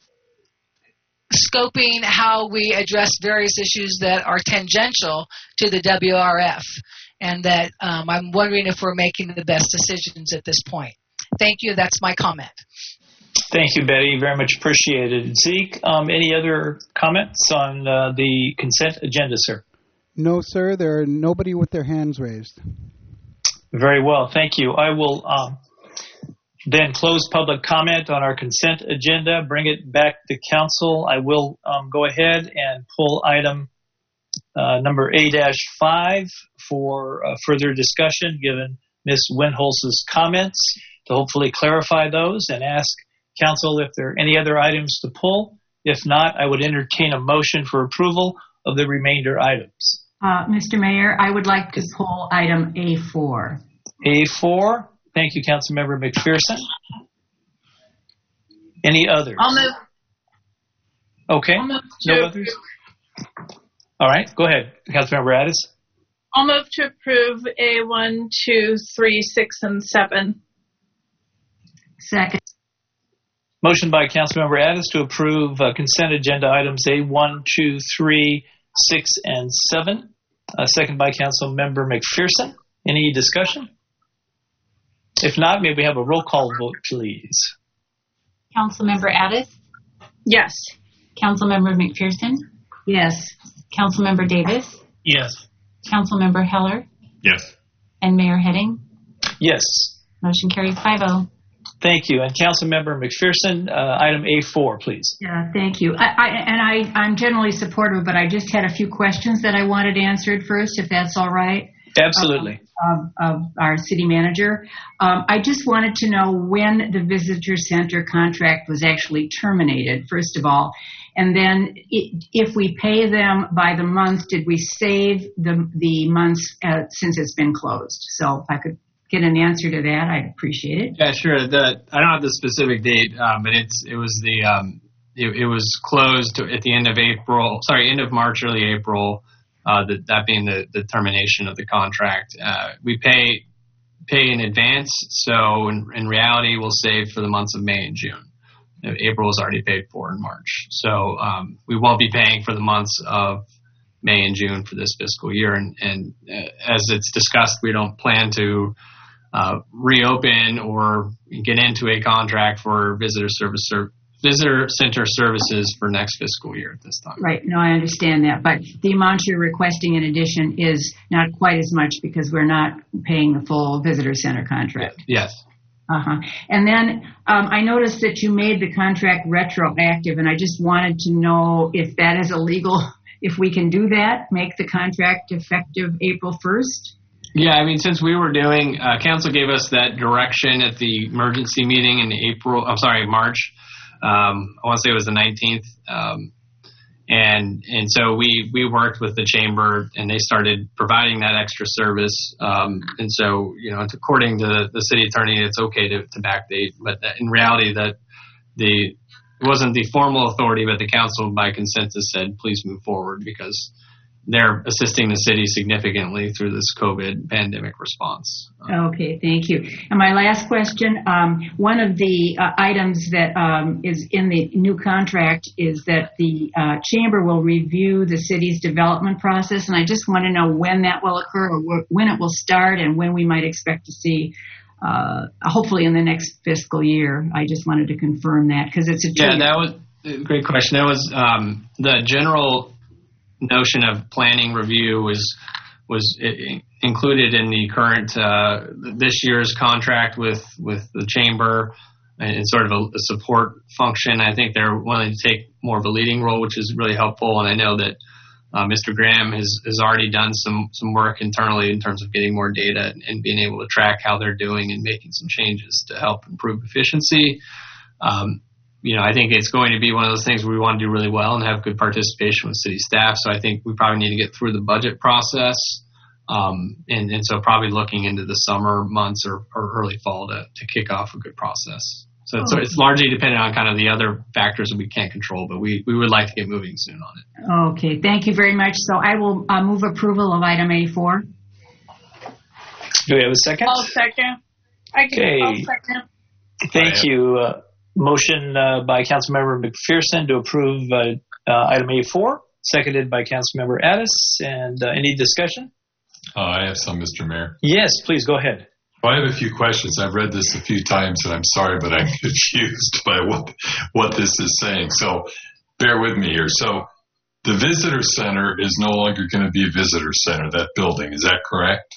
Speaker 11: scoping how we address various issues that are tangential to the W R F. And that um, I'm wondering if we're making the best decisions at this point. Thank you. That's my comment.
Speaker 3: Thank you, Betty. Very much appreciated. Zeke, um, any other comments on uh, the consent agenda, sir?
Speaker 2: No, sir. There are nobody with their hands raised.
Speaker 3: Very well. Thank you. I will um, then close public comment on our consent agenda, bring it back to council. I will um, go ahead and pull item uh, number A five for uh, further discussion, given Miz Winholtz's comments, to hopefully clarify those and ask council if there are any other items to pull. If not, I would entertain a motion for approval of the remainder items.
Speaker 7: Uh, Mister Mayor, I would like to pull item A four.
Speaker 3: A four. Thank you, Councilmember McPherson. Any others?
Speaker 4: I'll move.
Speaker 3: Okay.
Speaker 4: I'll move
Speaker 3: No
Speaker 4: to
Speaker 3: others? All right. Go ahead, Councilmember Addis.
Speaker 4: I'll move to approve A one, two, three, six, and seven.
Speaker 7: Second.
Speaker 3: Motion by Councilmember Addis to approve uh, consent agenda items A one, two, three, six, and seven. Uh, second by Councilmember McPherson. Any discussion? If not, may we have a roll call vote, please?
Speaker 1: Councilmember Addis?
Speaker 4: Yes.
Speaker 1: Councilmember McPherson?
Speaker 7: Yes.
Speaker 1: Councilmember Davis?
Speaker 3: Yes.
Speaker 1: Councilmember Heller?
Speaker 6: Yes.
Speaker 1: And Mayor Heading?
Speaker 3: Yes.
Speaker 1: Motion carries five oh.
Speaker 3: Thank you. And Councilmember McPherson, uh, item A four, please.
Speaker 7: Yeah, thank you. I, I, and I, I'm generally supportive, but I just had a few questions that I wanted answered first, if that's all right.
Speaker 3: Absolutely.
Speaker 7: Um, of, of our city manager. Um, I just wanted to know when the visitor center contract was actually terminated, first of all. And then i- if we pay them by the month, did we save the the months uh, since it's been closed? So if I could get an answer to that, I'd appreciate it.
Speaker 8: Yeah, sure. The I don't have the specific date, um, but it's it was the um, it, it was closed at the end of April. Sorry, end of March, early April. Uh, the, that being the, the termination of the contract. Uh, we pay pay in advance, so in, in reality, we'll save for the months of May and June. April was already paid for in March, so um, we won't be paying for the months of May and June for this fiscal year. And, and uh, as it's discussed, we don't plan to uh, reopen or get into a contract for visitor service ser- visitor center services for next fiscal year at this time.
Speaker 7: Right. No, I understand that. But the amount you're requesting in addition is not quite as much because we're not paying the full visitor center contract.
Speaker 8: Yes.
Speaker 7: Uh-huh. And then um, I noticed that you made the contract retroactive, and I just wanted to know if that is illegal, if we can do that, make the contract effective April first?
Speaker 8: Yeah, I mean, since we were doing, uh, council gave us that direction at the emergency meeting in April, I'm sorry, March. Um, I want to say it was the nineteenth. Um, and and so we, we worked with the chamber, and they started providing that extra service. Um, and so, you know, it's according to the city attorney, it's okay to, to backdate. But in reality, that the it wasn't the formal authority, but the council by consensus said, please move forward because they're assisting the city significantly through this COVID pandemic response.
Speaker 7: Okay, thank you. And my last question, um, one of the uh, items that um, is in the new contract is that the uh, chamber will review the city's development process, and I just want to know when that will occur or wh- when it will start and when we might expect to see, uh, hopefully in the next fiscal year. I just wanted to confirm that because it's a two-year.
Speaker 8: Yeah, that was a great question. That was um, the general notion of planning review was was included in the current uh, this year's contract with with the chamber, and it's sort of a, a support function. I think they're willing to take more of a leading role, which is really helpful. And I know that uh, Mister Graham has has already done some some work internally in terms of getting more data and, and being able to track how they're doing and making some changes to help improve efficiency. Um, You know, I think it's going to be one of those things where we want to do really well and have good participation with city staff. So I think we probably need to get through the budget process. Um, and, and so probably looking into the summer months or, or early fall to, to kick off a good process. So it's,
Speaker 7: Oh.
Speaker 8: it's largely dependent on kind of the other factors that we can't control, but we, we would like to get moving soon on it.
Speaker 7: Okay, thank you very much. So I will uh, move approval of item A four.
Speaker 3: Do we have a second?
Speaker 4: I'll second. I can,
Speaker 3: Okay.
Speaker 4: I'll second.
Speaker 3: Thank you. Uh, motion uh, by Councilmember McPherson to approve uh, uh, item A four, seconded by Councilmember Addis. And uh, any discussion?
Speaker 6: Uh, I have some, Mister Mayor.
Speaker 3: Yes, please go ahead.
Speaker 6: I have a few questions. I've read this a few times, and I'm sorry, but I'm confused by what what this is saying. So bear with me here. So the visitor center is no longer going to be a visitor center, that building. Is that correct?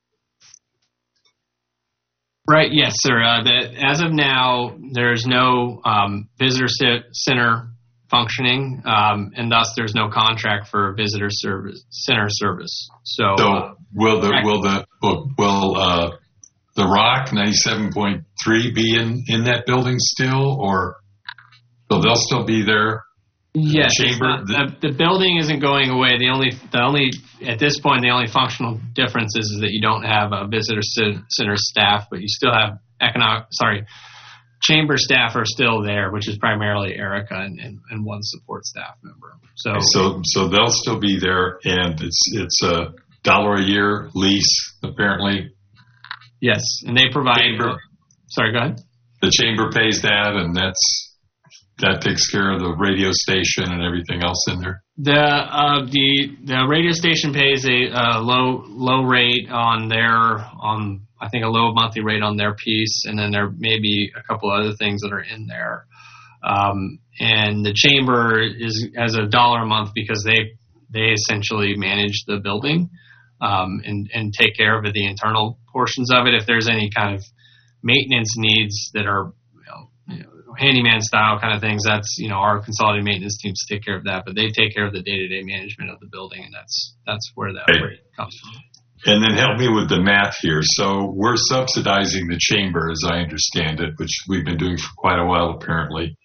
Speaker 8: Right. Yes, sir. Uh, the, as of now, there's no um, visitor c- center functioning, um, and thus there's no contract for visitor service center service. So,
Speaker 6: So
Speaker 8: uh,
Speaker 6: will the will the will, will uh, the Rock ninety-seven point three be in, in that building still, or so they'll still be there?
Speaker 8: yes,
Speaker 6: The
Speaker 8: it's
Speaker 6: chamber.
Speaker 8: not- the, the building isn't going away. The only the only at this point the only functional difference is, is that you don't have a visitor c- center staff, but you still have economic. Sorry. Chamber staff are still there, which is primarily Erica and, and, and one support staff member. So,
Speaker 6: So so they'll still be there, and it's it's a dollar a year lease apparently.
Speaker 8: yes, and they provide.
Speaker 6: Chamber.
Speaker 8: Sorry, go ahead.
Speaker 6: The chamber pays that, and that's that takes care of the radio station and everything else in there.
Speaker 8: The uh, the the radio station pays a uh, low low rate on their on I think a low monthly rate on their piece, and then there may be a couple other things that are in there. Um, and the chamber is as a dollar a month because they they essentially manage the building um, and and take care of the internal portions of it. If there's any kind of maintenance needs that are you know, you know, handyman style kind of things, that's you know our consolidated maintenance teams take care of that, but they take care of the day-to-day management of the building, and that's that's where that
Speaker 6: Okay.
Speaker 8: rate comes from.
Speaker 6: And then help me with the math here. So we're subsidizing the chamber, as I understand it, which we've been doing for quite a while apparently.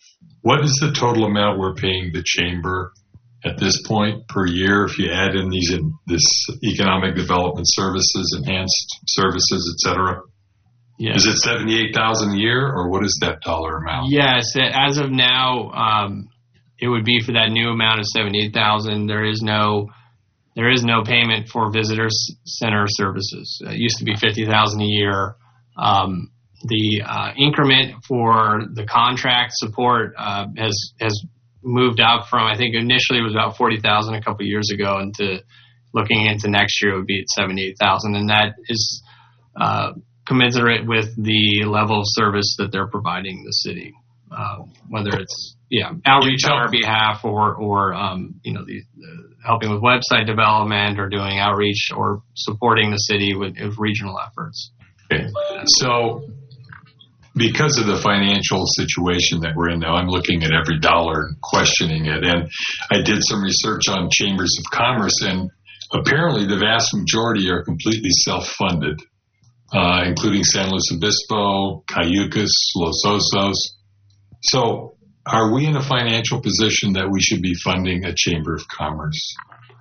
Speaker 6: what is the total amount we're paying the chamber at this point per year if you add in these in this economic development services, enhanced services, et cetera?
Speaker 8: Yes.
Speaker 6: Is it seventy-eight thousand dollars a year, or what is that dollar amount?
Speaker 8: Yes, as of now, um, it would be for that new amount of seventy-eight thousand dollars. There is no there is no payment for visitor center services. It used to be fifty thousand dollars a year. Um, the uh, increment for the contract support uh, has has moved up from, I think initially it was about forty thousand dollars a couple of years ago, into looking into next year it would be at seventy-eight thousand dollars, and that is uh, commensurate with the level of service that they're providing the city, uh, whether it's yeah outreach on our behalf or or um, you know the, the helping with website development or doing outreach or supporting the city with, with regional efforts.
Speaker 6: Okay. So because of the financial situation that we're in now, I'm looking at every dollar and questioning it. And I did some research on chambers of commerce, and apparently the vast majority are completely self-funded, uh, including San Luis Obispo, Cayucas, Los Osos. So are we in a financial position that we should be funding a chamber of commerce?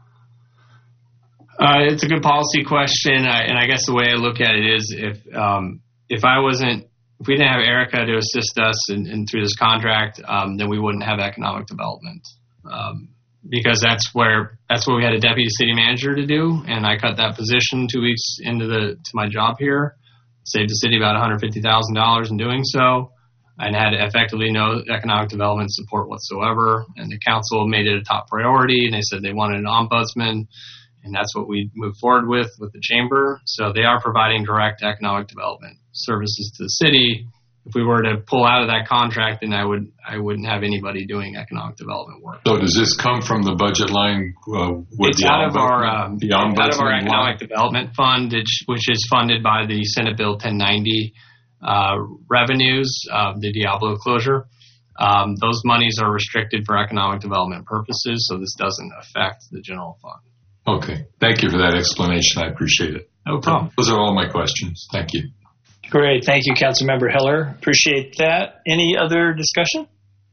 Speaker 8: Uh, it's a good policy question, I, and I guess the way I look at it is if um, if I wasn't If we didn't have Erica to assist us in, in through this contract, um, then we wouldn't have economic development, um, because that's where that's what we had a deputy city manager to do, and I cut that position two weeks into the to my job here, saved the city about one hundred fifty thousand dollars in doing so, and had effectively no economic development support whatsoever. And the council made it a top priority, and they said they wanted an ombudsman. And that's what we moved forward with with the chamber. So they are providing direct economic development services to the city. If we were to pull out of that contract, then I would I wouldn't have anybody doing economic development work.
Speaker 6: So does this come from the budget line? Uh, with
Speaker 8: it's
Speaker 6: the
Speaker 8: out of our um,
Speaker 6: the
Speaker 8: it's out of our
Speaker 6: line?
Speaker 8: economic development fund, which, which is funded by the Senate Bill ten ninety uh, revenues, uh, the Diablo closure. Um, those monies are restricted for economic development purposes, so this doesn't affect the general fund.
Speaker 6: Okay. Thank you for that explanation. I appreciate it.
Speaker 8: No problem.
Speaker 6: Those are all my questions. Thank you.
Speaker 3: Great. Thank you, Councilmember Heller. Appreciate that. Any other discussion?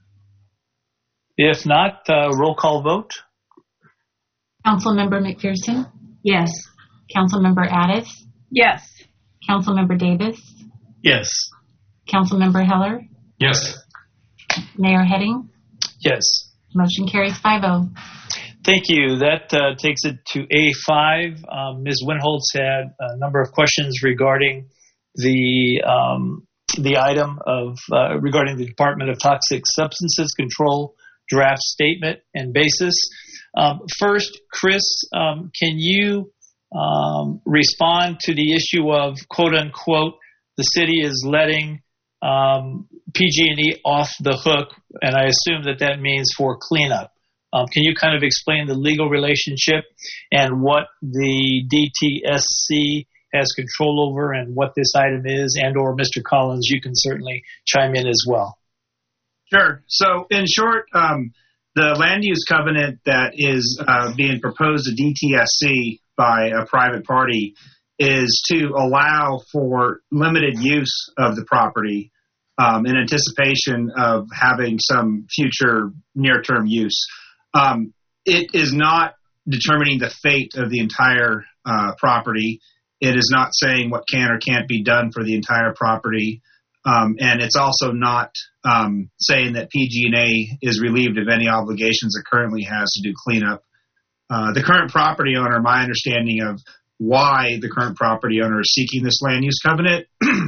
Speaker 3: If not, uh, roll call vote.
Speaker 1: Councilmember McPherson?
Speaker 7: Yes.
Speaker 1: Councilmember Addis?
Speaker 4: Yes.
Speaker 1: Councilmember Davis?
Speaker 3: Yes.
Speaker 1: Councilmember Heller?
Speaker 6: Yes.
Speaker 1: Mayor Heading?
Speaker 3: Yes.
Speaker 1: Motion carries five oh.
Speaker 3: Thank you. That uh, takes it to A five. Um, Miz Winholtz had a number of questions regarding the um, the item of uh, regarding the Department of Toxic Substances Control draft statement and basis. Um, first, Chris, um, can you um, respond to the issue of quote unquote the city is letting um, P G and E off the hook, and I assume that that means for cleanup. Um, can you kind of explain the legal relationship and what the D T S C has control over and what this item is? And or Mister Collins, you can certainly chime in as well.
Speaker 9: Sure. So in short, um, the land use covenant that is uh, being proposed to D T S C by a private party is to allow for limited use of the property um, in anticipation of having some future near-term use. Um, it is not determining the fate of the entire uh, property. It is not saying what can or can't be done for the entire property. Um, and it's also not um, saying that P G and A is relieved of any obligations it currently has to do cleanup. Uh, the current property owner, my understanding of why the current property owner is seeking this land use covenant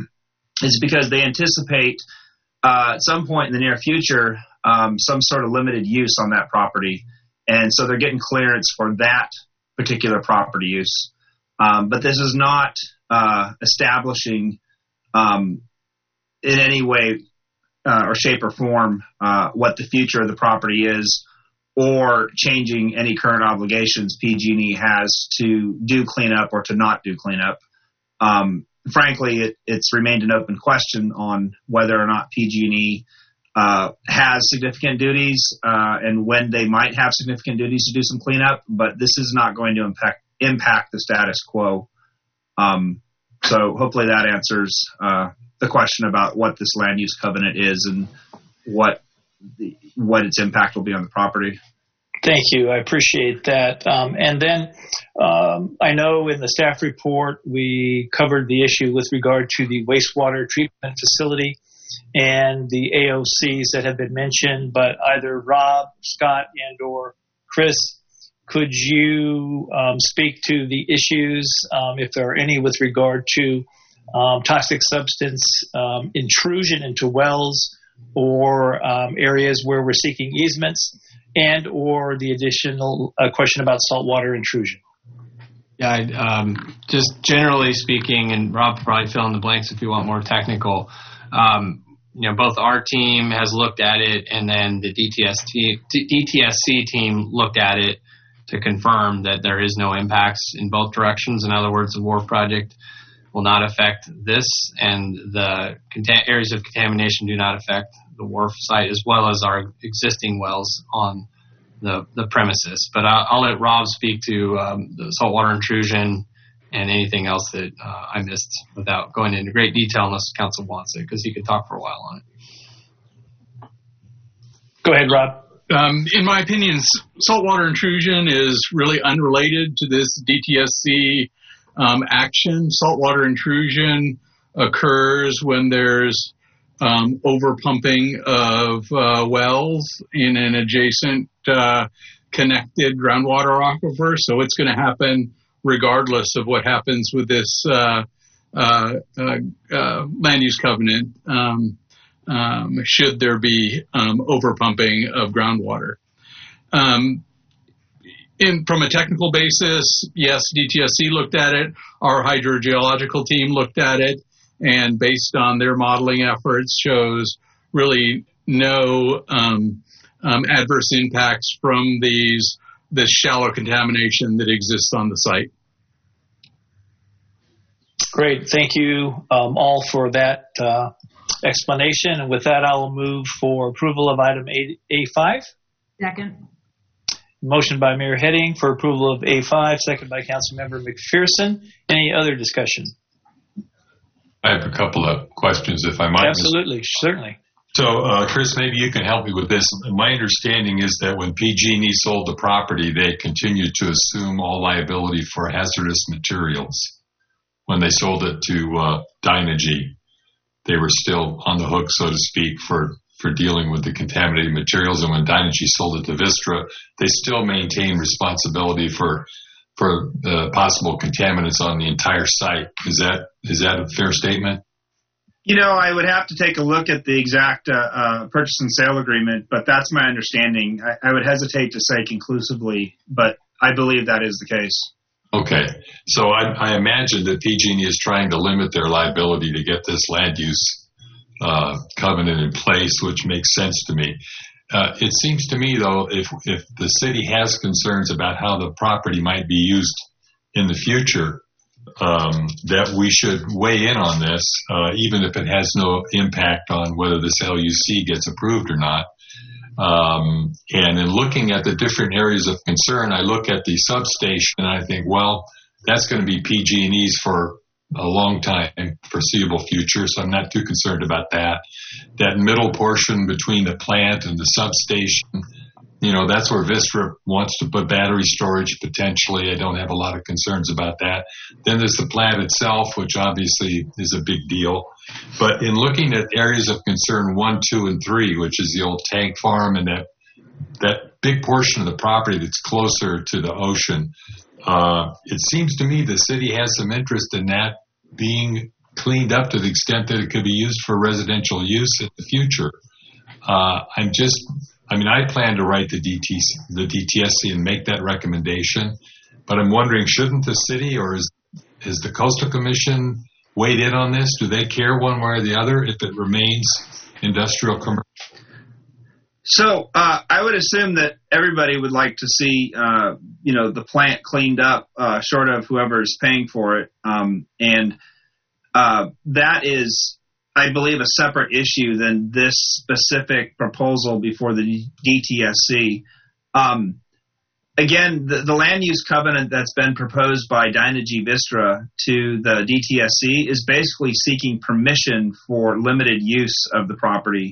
Speaker 9: is because they anticipate uh, at some point in the near future Um, some sort of limited use on that property. And so they're getting clearance for that particular property use. Um, but this is not uh, establishing um, in any way uh, or shape or form uh, what the future of the property is, or changing any current obligations P G and E has to do cleanup or to not do cleanup. Um, frankly, it, it's remained an open question on whether or not P G and E Uh, has significant duties uh, and when they might have significant duties to do some cleanup, but this is not going to impact impact the status quo. Um, so hopefully that answers uh, the question about what this land use covenant is and what the, what its impact will be on the property.
Speaker 3: Thank you. I appreciate that. Um, and then um, I know in the staff report we covered the issue with regard to the wastewater treatment facility and the A O Cs that have been mentioned, but either Rob, Scott, and or Chris, could you um, speak to the issues, um, if there are any, with regard to um, toxic substance um, intrusion into wells or um, areas where we're seeking easements, and or the additional uh, question about saltwater intrusion?
Speaker 8: Yeah, I'd, um, just generally speaking, and Rob will probably fill in the blanks if you want more technical. Um, you know, both our team has looked at it, and then the D T S T, D T S C team looked at it to confirm that there is no impacts in both directions. In other words, the wharf project will not affect this, and the conta- areas of contamination do not affect the wharf site, as well as our existing wells on the, the premises. But I'll, I'll let Rob speak to um, the saltwater intrusion and anything else that uh, I missed without going into great detail unless the council wants it, because he could talk for a while on it.
Speaker 3: Go ahead, Rob.
Speaker 13: Um, in my opinion, saltwater intrusion is really unrelated to this D T S C um, action. Saltwater intrusion occurs when there's um, overpumping of uh, wells in an adjacent uh, connected groundwater aquifer. So it's going to happen regardless of what happens with this uh, uh, uh, uh, land use covenant. Um, Um, should there be um, overpumping of groundwater. Um, in, from a technical basis, yes, D T S C looked at it. Our hydrogeological team looked at it, and based on their modeling efforts, shows really no um, um, adverse impacts from these this shallow contamination that exists on the site.
Speaker 3: Great. Thank you um, all for that uh, explanation. And with that, I'll move for approval of item A five.
Speaker 7: Second.
Speaker 3: Motion by Mayor Heading for approval of A five, second by Councilmember McPherson. Any other discussion?
Speaker 6: I have a couple of questions, if I might.
Speaker 3: Absolutely, certainly.
Speaker 6: So, uh, Chris, maybe you can help me with this. My understanding is that when P G and E sold the property, they continued to assume all liability for hazardous materials. When they sold it to uh, Dynegy, they were still on the hook, so to speak, for, for dealing with the contaminated materials. And when Dynegy sold it to Vistra, they still maintain responsibility for for the possible contaminants on the entire site. Is that is that a fair statement?
Speaker 9: You know, I would have to take a look at the exact uh, uh, purchase and sale agreement, but that's my understanding. I, I would hesitate to say conclusively, but I believe that is the case.
Speaker 6: Okay. So I, I imagine that P G and E is trying to limit their liability to get this land use uh, covenant in place, which makes sense to me. Uh, it seems to me, though, if if the city has concerns about how the property might be used in the future, um, that we should weigh in on this, uh, even if it has no impact on whether this L U C gets approved or not. Um, and in looking at the different areas of concern, I look at the substation and I think, well, that's going to be P G and E's for a long time, foreseeable future, so I'm not too concerned about that. That middle portion between the plant and the substation, you know, that's where Vistra wants to put battery storage potentially. I don't have a lot of concerns about that. Then there's the plant itself, which obviously is a big deal. But in looking at areas of concern one, two, and three, which is the old tank farm and that that big portion of the property that's closer to the ocean, uh, it seems to me the city has some interest in that being cleaned up to the extent that it could be used for residential use in the future. Uh, I'm just, I mean, I plan to write the D T C, the D T S C and make that recommendation, but I'm wondering, shouldn't the city or is, is the Coastal Commission weighed in on this? Do they care one way or the other if it remains industrial commercial?
Speaker 9: So uh, I would assume that everybody would like to see, uh, you know, the plant cleaned up, uh, short of whoever is paying for it. Um, and uh, that is, I believe, a separate issue than this specific proposal before the D T S C. Um, again, the, the land use covenant that's been proposed by Dynegy Vistra to the D T S C is basically seeking permission for limited use of the property.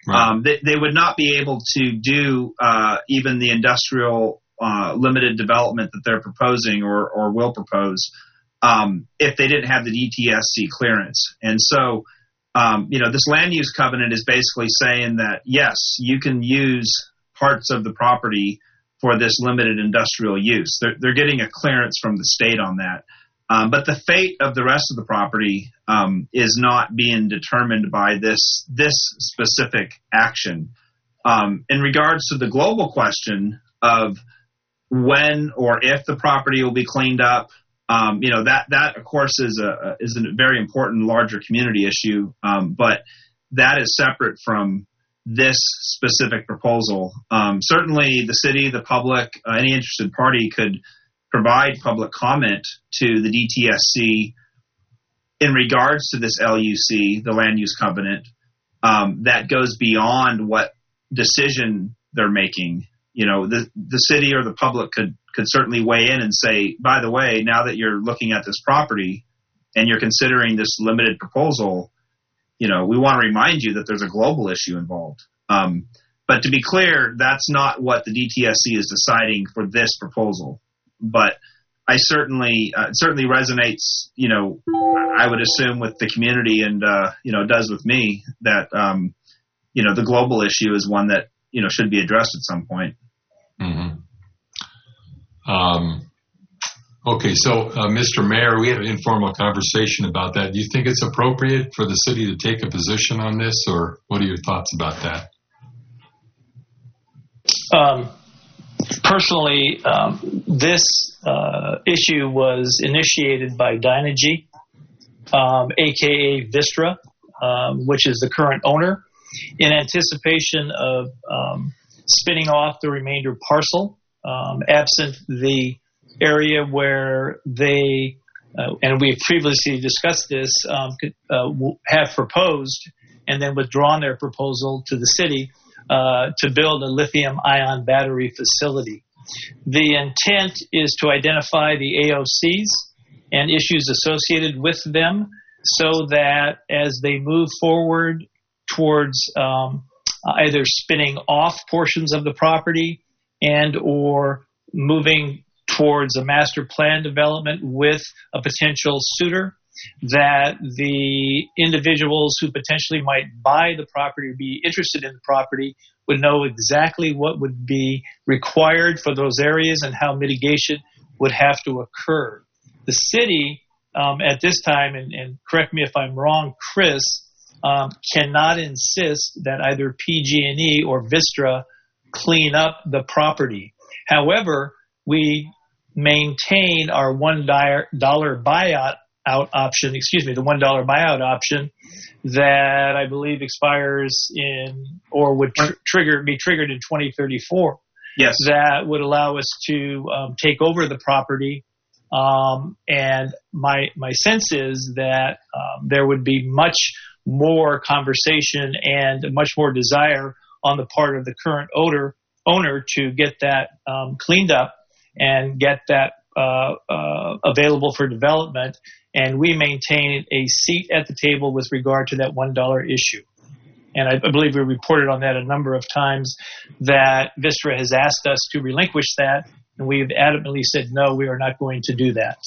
Speaker 9: Right. Um, they, they would not be able to do uh, even the industrial uh, limited development that they're proposing or, or will propose um, if they didn't have the D T S C clearance. And so, um, you know, this land use covenant is basically saying that, yes, you can use parts of the property for this limited industrial use. They're, they're getting a clearance from the state on that. Um, but the fate of the rest of the property um, is not being determined by this this specific action. Um, in regards to the global question of when or if the property will be cleaned up, um, you know that that of course is a is a very important larger community issue. Um, but that is separate from this specific proposal. Um, certainly, the city, the public, uh, any interested party could provide public comment to the D T S C in regards to this L U C, the land use covenant, um, that goes beyond what decision they're making. You know, the the city or the public could could certainly weigh in and say, by the way, now that you're looking at this property and you're considering this limited proposal, you know, we want to remind you that there's a global issue involved. Um, but to be clear, that's not what the D T S C is deciding for this proposal. But I certainly, uh, it certainly resonates, you know, I would assume with the community and, uh, you know, does with me that, um, you know, the global issue is one that, you know, should be addressed at some point.
Speaker 6: Mm-hmm. Um, okay. So, uh, Mister Mayor, we had an informal conversation about that. Do you think it's appropriate for the city to take a position on this, or what are your thoughts about that?
Speaker 3: Um, Personally, um, this uh, issue was initiated by Dynegy, um, aka Vistra, um, which is the current owner, in anticipation of um, spinning off the remainder parcel, um, absent the area where they, uh, and we've previously discussed this, um, uh, have proposed and then withdrawn their proposal to the city Uh, to build a lithium-ion battery facility. The intent is to identify the A O Cs and issues associated with them so that as they move forward towards um, either spinning off portions of the property and or moving towards a master plan development with a potential suitor, that the individuals who potentially might buy the property or be interested in the property would know exactly what would be required for those areas and how mitigation would have to occur. The city, um, at this time, and, and correct me if I'm wrong, Chris, um, cannot insist that either P G and E or Vistra clean up the property. However, we maintain our one dollar buyout out option, excuse me, the one dollar buyout option that I believe expires in or would tr- trigger be triggered in twenty thirty-four.
Speaker 9: Yes.
Speaker 3: That would allow us to um, take over the property. Um, and my my sense is that um, there would be much more conversation and much more desire on the part of the current owner owner to get that um, cleaned up and get that uh, uh, available for development. And we maintain a seat at the table with regard to that one dollar issue. And I, I believe we reported on that a number of times that Vistra has asked us to relinquish that, and we've adamantly said, no, we are not going to do that.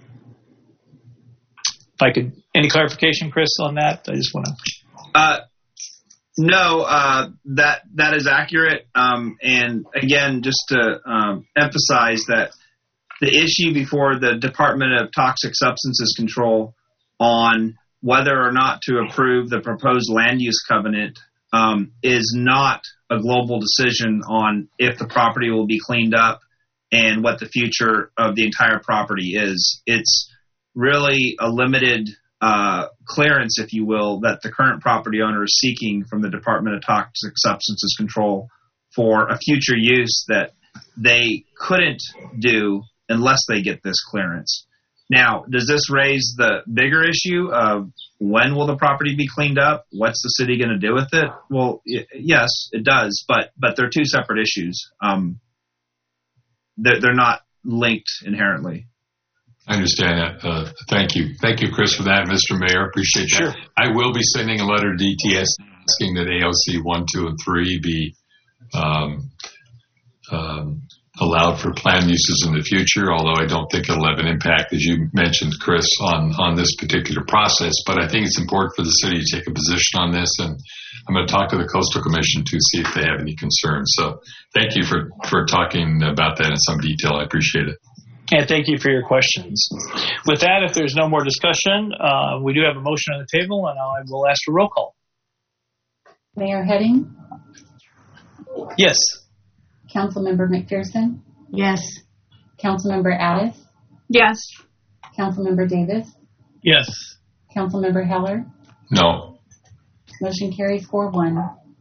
Speaker 3: If I could, any clarification, Chris, on that? I just want to.
Speaker 9: Uh, no, uh, that that is accurate. Um, and again, just to um, emphasize that the issue before the Department of Toxic Substances Control on whether or not to approve the proposed land use covenant um, is not a global decision on if the property will be cleaned up and what the future of the entire property is. It's really a limited uh, clearance, if you will, that the current property owner is seeking from the Department of Toxic Substances Control for a future use that they couldn't do unless they get this clearance. Now, does this raise the bigger issue of when will the property be cleaned up? What's the city going to do with it? Well, y- yes, it does, but but they're two separate issues. Um, they're, they're not linked inherently.
Speaker 6: I understand that. Uh, thank you. Thank you, Chris, for that, Mister Mayor. Appreciate that.
Speaker 3: Sure.
Speaker 6: I will be sending a letter to D T S asking that A O C one, two, and three be um, um, allowed for planned uses in the future, although I don't think it'll have an impact, as you mentioned, Chris, on, on this particular process. But I think it's important for the city to take a position on this, and I'm going to talk to the Coastal Commission to see if they have any concerns. So thank you for, for talking about that in some detail. I appreciate it.
Speaker 3: And thank you for your questions. With that, if there's no more discussion, uh, we do have a motion on the table, and I will ask for roll call.
Speaker 1: Mayor Heading?
Speaker 3: Yes.
Speaker 1: Councilmember McPherson?
Speaker 7: Yes.
Speaker 1: Councilmember Addis?
Speaker 4: Yes.
Speaker 1: Councilmember Davis?
Speaker 3: Yes.
Speaker 1: Councilmember Heller?
Speaker 6: No.
Speaker 1: Motion carries four one.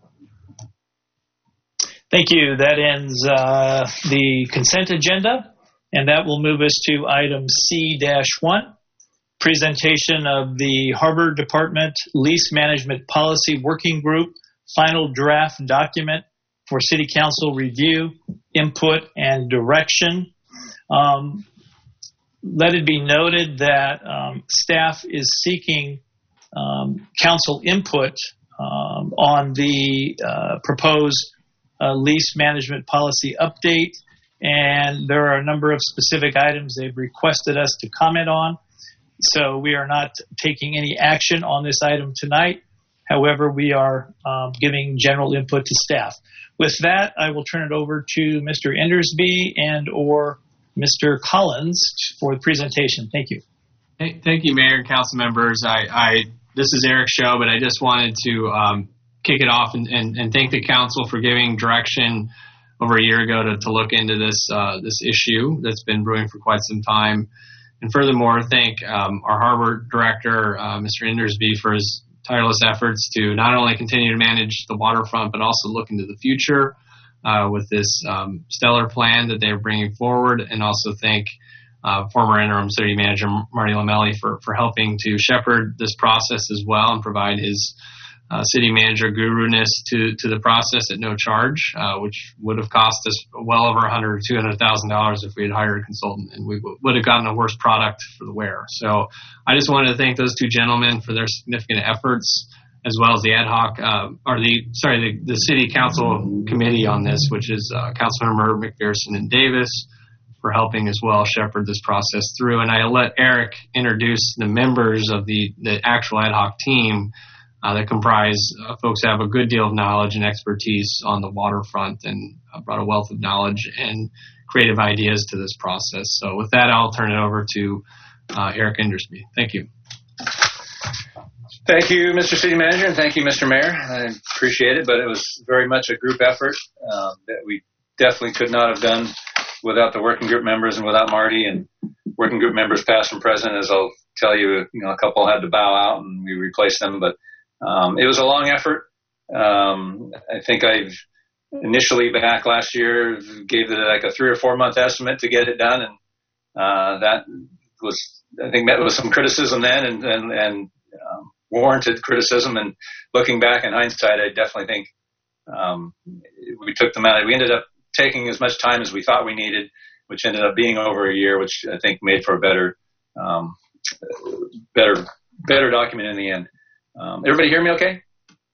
Speaker 3: Thank you. That ends uh, the consent agenda, and that will move us to item C one, presentation of the Harbor Department Lease Management Policy Working Group final draft document for City Council review, input, and direction. Um, let it be noted that um, staff is seeking um, council input um, on the uh, proposed uh, lease management policy update, and there are a number of specific items they've requested us to comment on. So we are not taking any action on this item tonight. However, we are um, giving general input to staff. With that, I will turn it over to Mister Endersby and or Mister Collins for the presentation. Thank you.
Speaker 8: Hey, thank you, Mayor and council members. I, I this is Eric's show, but I just wanted to um, kick it off and, and, and thank the council for giving direction over a year ago to, to look into this uh, this issue that's been brewing for quite some time. And furthermore, thank um, our harbor director, uh, Mister Endersby, for his tireless efforts to not only continue to manage the waterfront, but also look into the future uh, with this um, stellar plan that they're bringing forward. And also thank uh, former interim city manager Marty Lamelli for, for helping to shepherd this process as well and provide his uh, city manager guru-ness to, to the process at no charge, uh, which would have cost us well over one hundred thousand dollars or two hundred thousand dollars if we had hired a consultant, and we w- would have gotten a worse product for the wearer. So I just wanted to thank those two gentlemen for their significant efforts, as well as the ad hoc, uh, or the, sorry, the, the city council committee on this, which is uh, Councilmember McPherson and Davis, for helping as well shepherd this process through. And I let Eric introduce the members of the, the actual ad hoc team Uh, that comprise uh, folks that have a good deal of knowledge and expertise on the waterfront and uh, brought a wealth of knowledge and creative ideas to this process. So with that, I'll turn it over to uh, Eric Endersby. Thank you.
Speaker 14: Thank you, Mister City Manager, and thank you, Mister Mayor. I appreciate it, but it was very much a group effort uh, that we definitely could not have done without the working group members and without Marty and working group members past and present. As I'll tell you, you know, a couple had to bow out and we replaced them, but Um, it was a long effort. Um, I think I initially back last year gave it like a three or four month estimate to get it done, and uh, that was, I think, met with some criticism then, and and, and um, warranted criticism. And looking back in hindsight, I definitely think um, we took them out. We ended up taking as much time as we thought we needed, which ended up being over a year, which I think made for a better, um, better, better document in the end. Um, everybody hear me okay?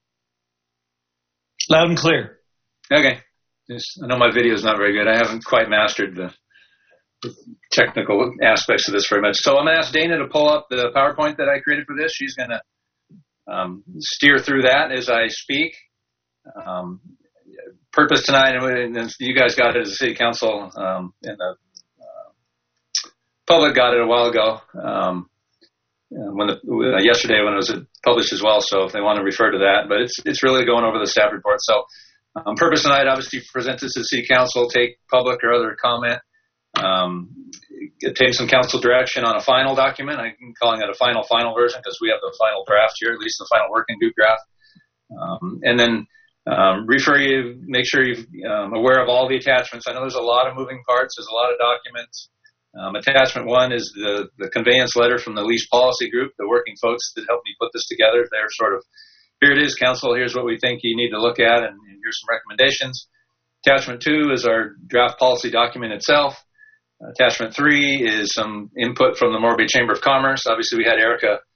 Speaker 3: Loud and clear.
Speaker 14: Okay. Just, I know my video is not very good. I haven't quite mastered the, the technical aspects of this very much. So I'm going to ask Dana to pull up the PowerPoint that I created for this. She's going to um, steer through that as I speak. Um, purpose tonight, and you guys got it as a city council, um, and the uh, public got it a while ago. Um, When the, uh, yesterday when it was published as well, so if they want to refer to that, but it's it's really going over the staff report. So um, purpose tonight, obviously, present this to the city council, take public or other comment, um, obtain some council direction on a final document. I'm calling it a final final version because we have the final draft here, at least the final working group draft, um, and then um, refer you, make sure you're um, aware of all the attachments. I know there's a lot of moving parts, there's a lot of documents. Um, attachment one is the, the conveyance letter from the lease policy group, the working folks that helped me put this together. They're sort of, here it is, council, here's what we think you need to look at, and, and here's some recommendations. Attachment two is our draft policy document itself. Attachment three is some input from the Morro Bay Chamber of Commerce. Obviously, we had Erica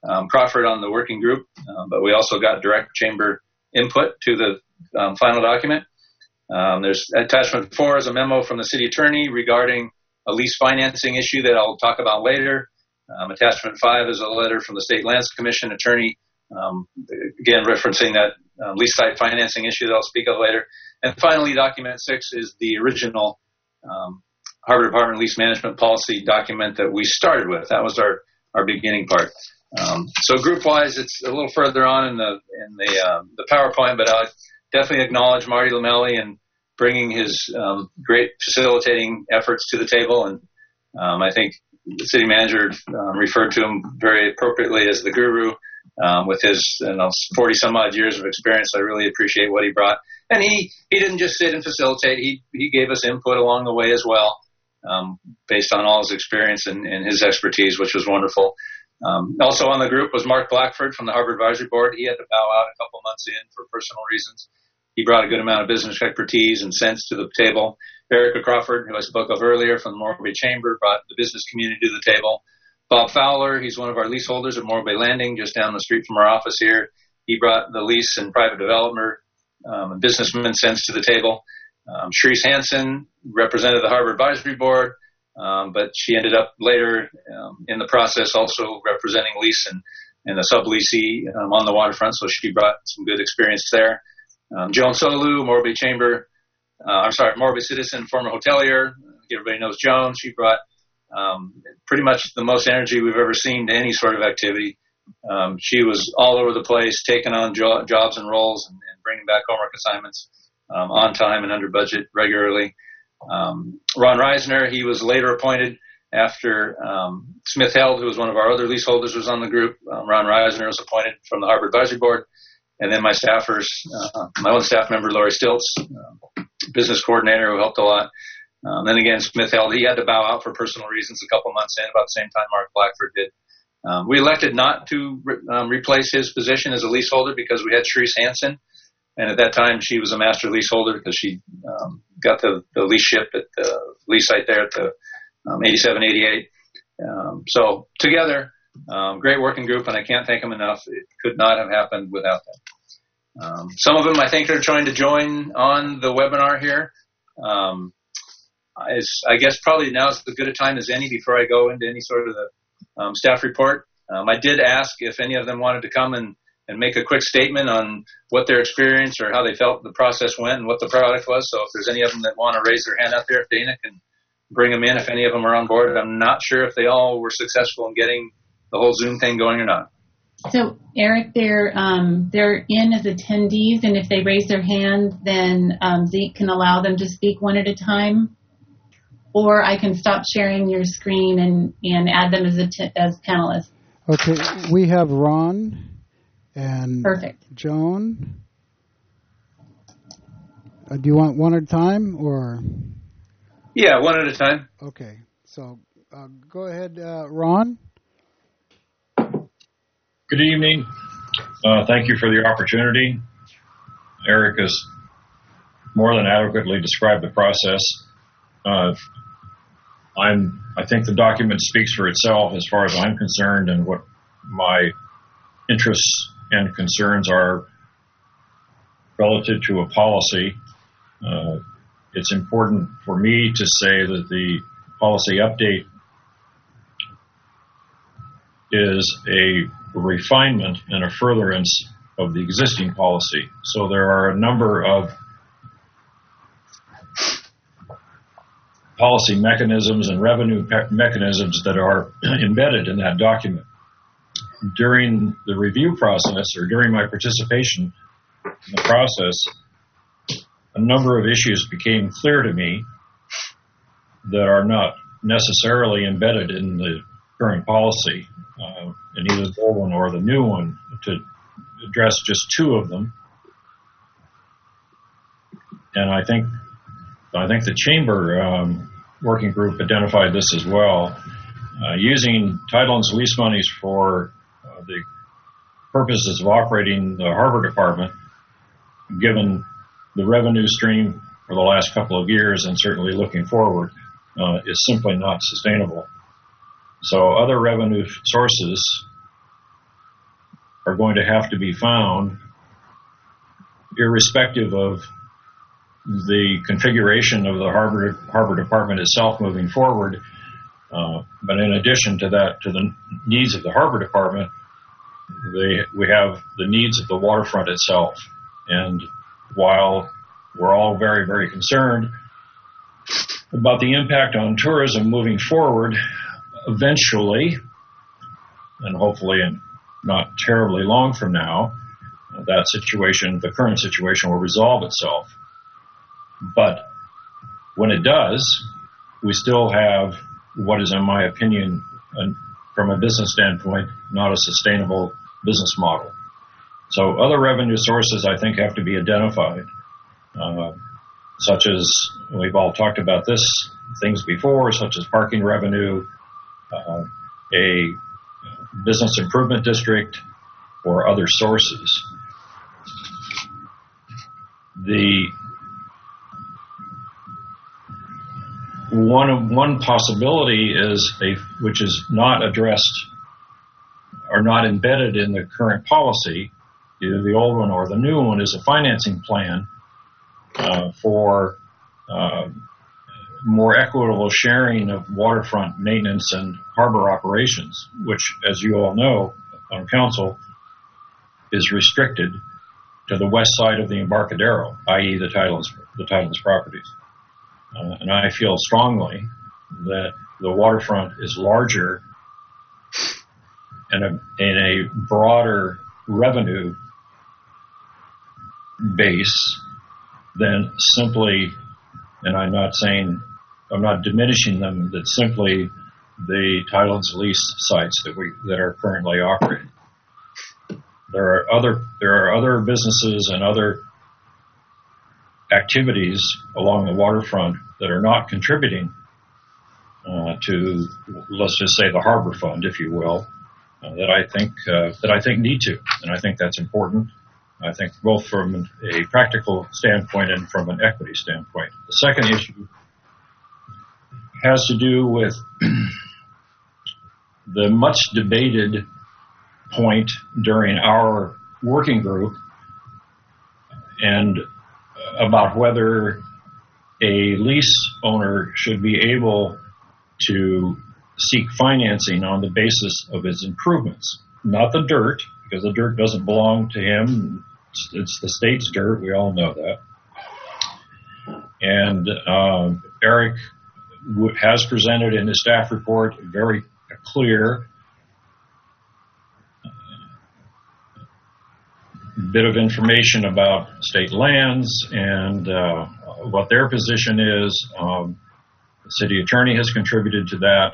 Speaker 14: um, Crawford on the working group, um, but we also got direct chamber input to the um, final document. Um, there's attachment four is a memo from the city attorney regarding a lease financing issue that I'll talk about later. Um, attachment five is a letter from the State Lands Commission attorney, um, again referencing that uh, lease site financing issue that I'll speak of later. And finally, document six is the original um, Harbor Department lease management policy document that we started with. That was our, our beginning part. Um, so group-wise, it's a little further on in the in the um, the PowerPoint, but I definitely acknowledge Marty Lamelli and bringing his um, great facilitating efforts to the table. And um, I think the city manager um, referred to him very appropriately as the guru um, with his you know, forty some odd years of experience. I really appreciate what he brought. And he, he didn't just sit and facilitate. He, he gave us input along the way as well, um, based on all his experience and, and his expertise, which was wonderful. Um, also on the group was Mark Blackford from the Harbor Advisory Board. He had to bow out a couple months in for personal reasons. He brought a good amount of business expertise and sense to the table. Erica Crawford, who I spoke of earlier from the Morro Bay Chamber, brought the business community to the table. Bob Fowler, he's one of our leaseholders at Morro Bay Landing, just down the street from our office here. He brought the lease and private developer um, and businessman sense to the table. Um, Shreese Hansen represented the Harbor Advisory Board, um, but she ended up later um, in the process also representing lease and, and the subleasee um, on the waterfront, so she brought some good experience there. Um, Joan Solu, Morro Bay Chamber, uh, I'm sorry, Morro Bay citizen, former hotelier. Everybody knows Joan. She brought um, pretty much the most energy we've ever seen to any sort of activity. Um, she was all over the place, taking on jo- jobs and roles and, and bringing back homework assignments um, on time and under budget regularly. Um, Ron Reisner, he was later appointed after um, Smith Held, who was one of our other leaseholders, was on the group. Um, Ron Reisner was appointed from the Harbor Advisory Board. And then my staffers, uh, my own staff member, Lori Stilts, uh, business coordinator who helped a lot. Um, then again, Smith Held, he had to bow out for personal reasons a couple months in, about the same time Mark Blackford did. Um, we elected not to re- um, replace his position as a leaseholder because we had Shreese Hansen. And at that time, she was a master leaseholder because she um, got the, the lease ship at the lease site there at the um, eighty-seven eighty-eight. Um, so together, um, great working group, and I can't thank them enough. It could not have happened without them. Um, some of them, I think, are trying to join on the webinar here. Um, I guess probably now is as good a time as any before I go into any sort of the um, staff report. Um, I did ask if any of them wanted to come and, and make a quick statement on what their experience or how they felt the process went and what the product was. So if there's any of them that want to raise their hand out there, if Dana can bring them in, if any of them are on board. I'm not sure if they all were successful in getting the whole Zoom thing going or not.
Speaker 1: So, Eric, they're um, they're in as attendees, and if they raise their hand, then um, Zeke can allow them to speak one at a time, or I can stop sharing your screen and, and add them as a t- as panelists.
Speaker 2: Okay, we have Ron and
Speaker 1: Perfect.
Speaker 2: Joan. Uh, do you want one at a time, or?
Speaker 14: Yeah, one at a time.
Speaker 2: Okay, so uh, go ahead, uh, Ron.
Speaker 15: Good evening. Uh, thank you for the opportunity. Eric has more than adequately described the process. Uh, I'm, I think the document speaks for itself as far as I'm concerned, and what my interests and concerns are relative to a policy. Uh, it's important for me to say that the policy update is a refinement and a furtherance of the existing policy. So there are a number of policy mechanisms and revenue pe- mechanisms that are embedded in that document. During the review process, or during my participation in the process, a number of issues became clear to me that are not necessarily embedded in the current policy, uh, in either the old one or the new one. To address just two of them, and I think I think the Chamber um, working group identified this as well. Uh, using title and lease monies for uh, the purposes of operating the Harbor Department, given the revenue stream for the last couple of years and certainly looking forward, uh, is simply not sustainable. So other revenue sources are going to have to be found, irrespective of the configuration of the harbor harbor department itself moving forward. Uh, but in addition to that, to the needs of the harbor department, they, we have the needs of the waterfront itself. And while we're all very, very concerned about the impact on tourism moving forward, eventually, and hopefully not terribly long from now, that situation, the current situation, will resolve itself. But when it does, we still have what is, in my opinion, an, from a business standpoint, not a sustainable business model. So other revenue sources, I think, have to be identified, uh, such as, we've all talked about this, things before, such as parking revenue, uh, a business improvement district, or other sources. The one one possibility is a which is not addressed or not embedded in the current policy, either the old one or the new one, is a financing plan uh, for uh, more equitable sharing of waterfront maintenance and harbor operations, which, as you all know, on council, is restricted to the west side of the Embarcadero, that is the Tidelands, the Tidelands properties. Uh, and I feel strongly that the waterfront is larger and a, in a broader revenue base than simply, and I'm not saying, I'm not diminishing them, that simply the Tidelands lease sites that we that are currently operating. There are other there are other businesses and other activities along the waterfront that are not contributing uh, to, let's just say, the harbor fund, if you will, uh, that I think uh, that I think need to, and I think that's important. I think both from a practical standpoint and from an equity standpoint. The second issue has to do with the much debated point during our working group and about whether a lease owner should be able to seek financing on the basis of his improvements, not the dirt, because the dirt doesn't belong to him. It's, it's the state's dirt. We all know that. And um, Eric w- has presented in his staff report very clear bit of information about state lands and uh, what their position is. Um, the city attorney has contributed to that.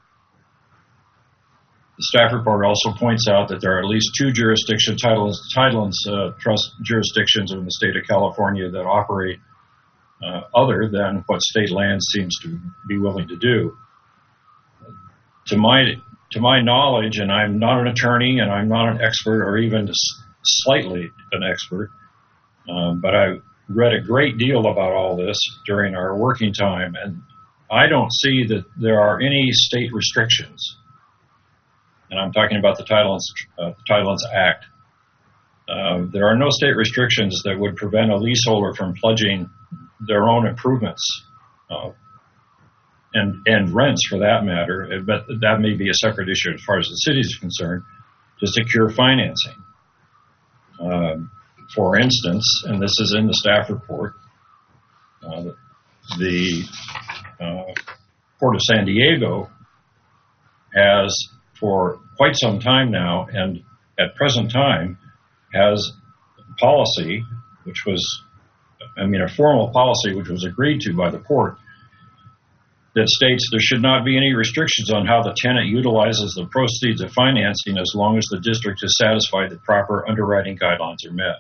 Speaker 15: The staff report also points out that there are at least two jurisdictions, Tidelands, Tidelands uh, trust jurisdictions in the state of California that operate uh, other than what state land seems to be willing to do. To my to my knowledge, and I'm not an attorney and I'm not an expert or even slightly an expert, um, but I read a great deal about all this during our working time, and I don't see that there are any state restrictions. And I'm talking about the Tidelands, uh, the Tidelands Act. Uh, there are no state restrictions that would prevent a leaseholder from pledging their own improvements uh, and and rents, for that matter. But that may be a separate issue as far as the city is concerned, to secure financing. Um, for instance, and this is in the staff report, uh, the uh, Port of San Diego has, for quite some time now, and at present time, has a policy, which was, I mean, a formal policy which was agreed to by the port, that states there should not be any restrictions on how the tenant utilizes the proceeds of financing as long as the district is satisfied that proper underwriting guidelines are met.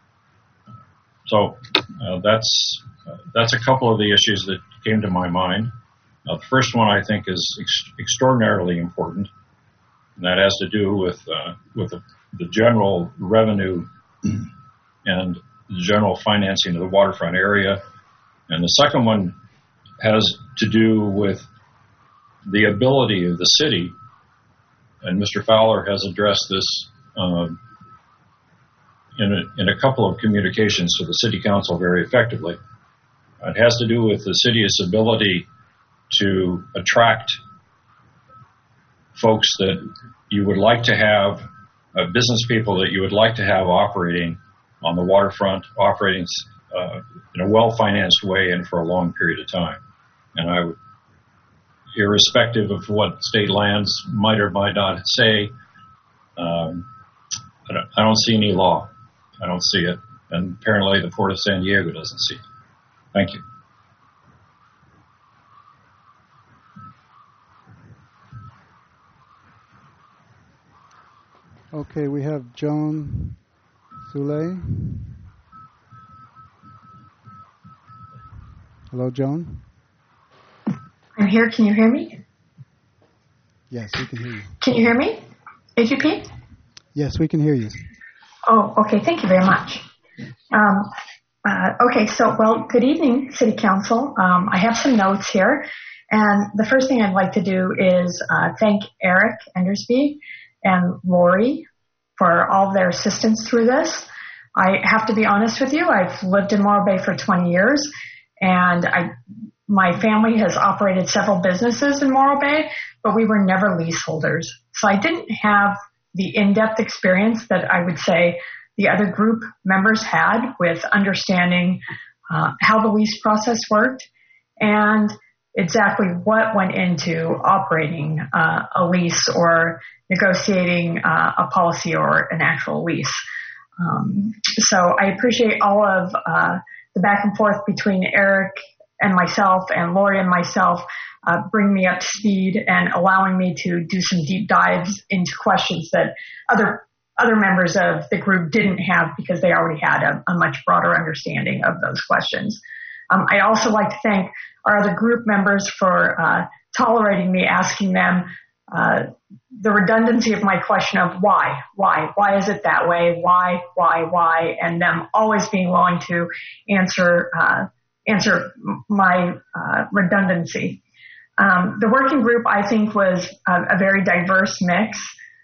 Speaker 15: So uh, that's uh, that's a couple of the issues that came to my mind. Uh, the first one I think is ex- extraordinarily important, and that has to do with uh, with the, the general revenue and the general financing of the waterfront area. And the second one has to do with the ability of the city, and Mister Fowler has addressed this uh, in a, in a couple of communications to the City Council very effectively. It has to do with the city's ability to attract folks that you would like to have, uh, business people that you would like to have operating on the waterfront, operating uh, in a well-financed way and for a long period of time. And I would, irrespective of what state lands might or might not say, um, I, don't, I don't see any law. I don't see it. And apparently the Port of San Diego doesn't see it. Thank you.
Speaker 2: Okay, we have Joan Soule. Hello, Joan.
Speaker 16: I'm here. Can you hear me?
Speaker 2: Yes, we can hear you.
Speaker 16: Can you hear me? A G P?
Speaker 2: Yes, we can hear you.
Speaker 16: Oh, okay. Thank you very much. Um, uh, okay, so, well, good evening, City Council. Um, I have some notes here. And the first thing I'd like to do is uh, thank Eric Endersby and Lori for all of their assistance through this. I have to be honest with you, I've lived in Morro Bay for twenty years, and I, my family has operated several businesses in Morro Bay, but we were never leaseholders. So I didn't have the in-depth experience that I would say the other group members had with understanding uh, how the lease process worked and exactly what went into operating uh, a lease or negotiating uh, a policy or an actual lease. Um, so I appreciate all of uh, the back and forth between Eric and myself and Lori and myself, uh, bringing me up to speed and allowing me to do some deep dives into questions that other other members of the group didn't have because they already had a, a much broader understanding of those questions. Um, I also like to thank our other group members for uh, tolerating me asking them uh, the redundancy of my question of why, why, why is it that way, why, why, why, and them always being willing to answer uh, answer my uh, redundancy. Um, the working group, I think, was a, a very diverse mix.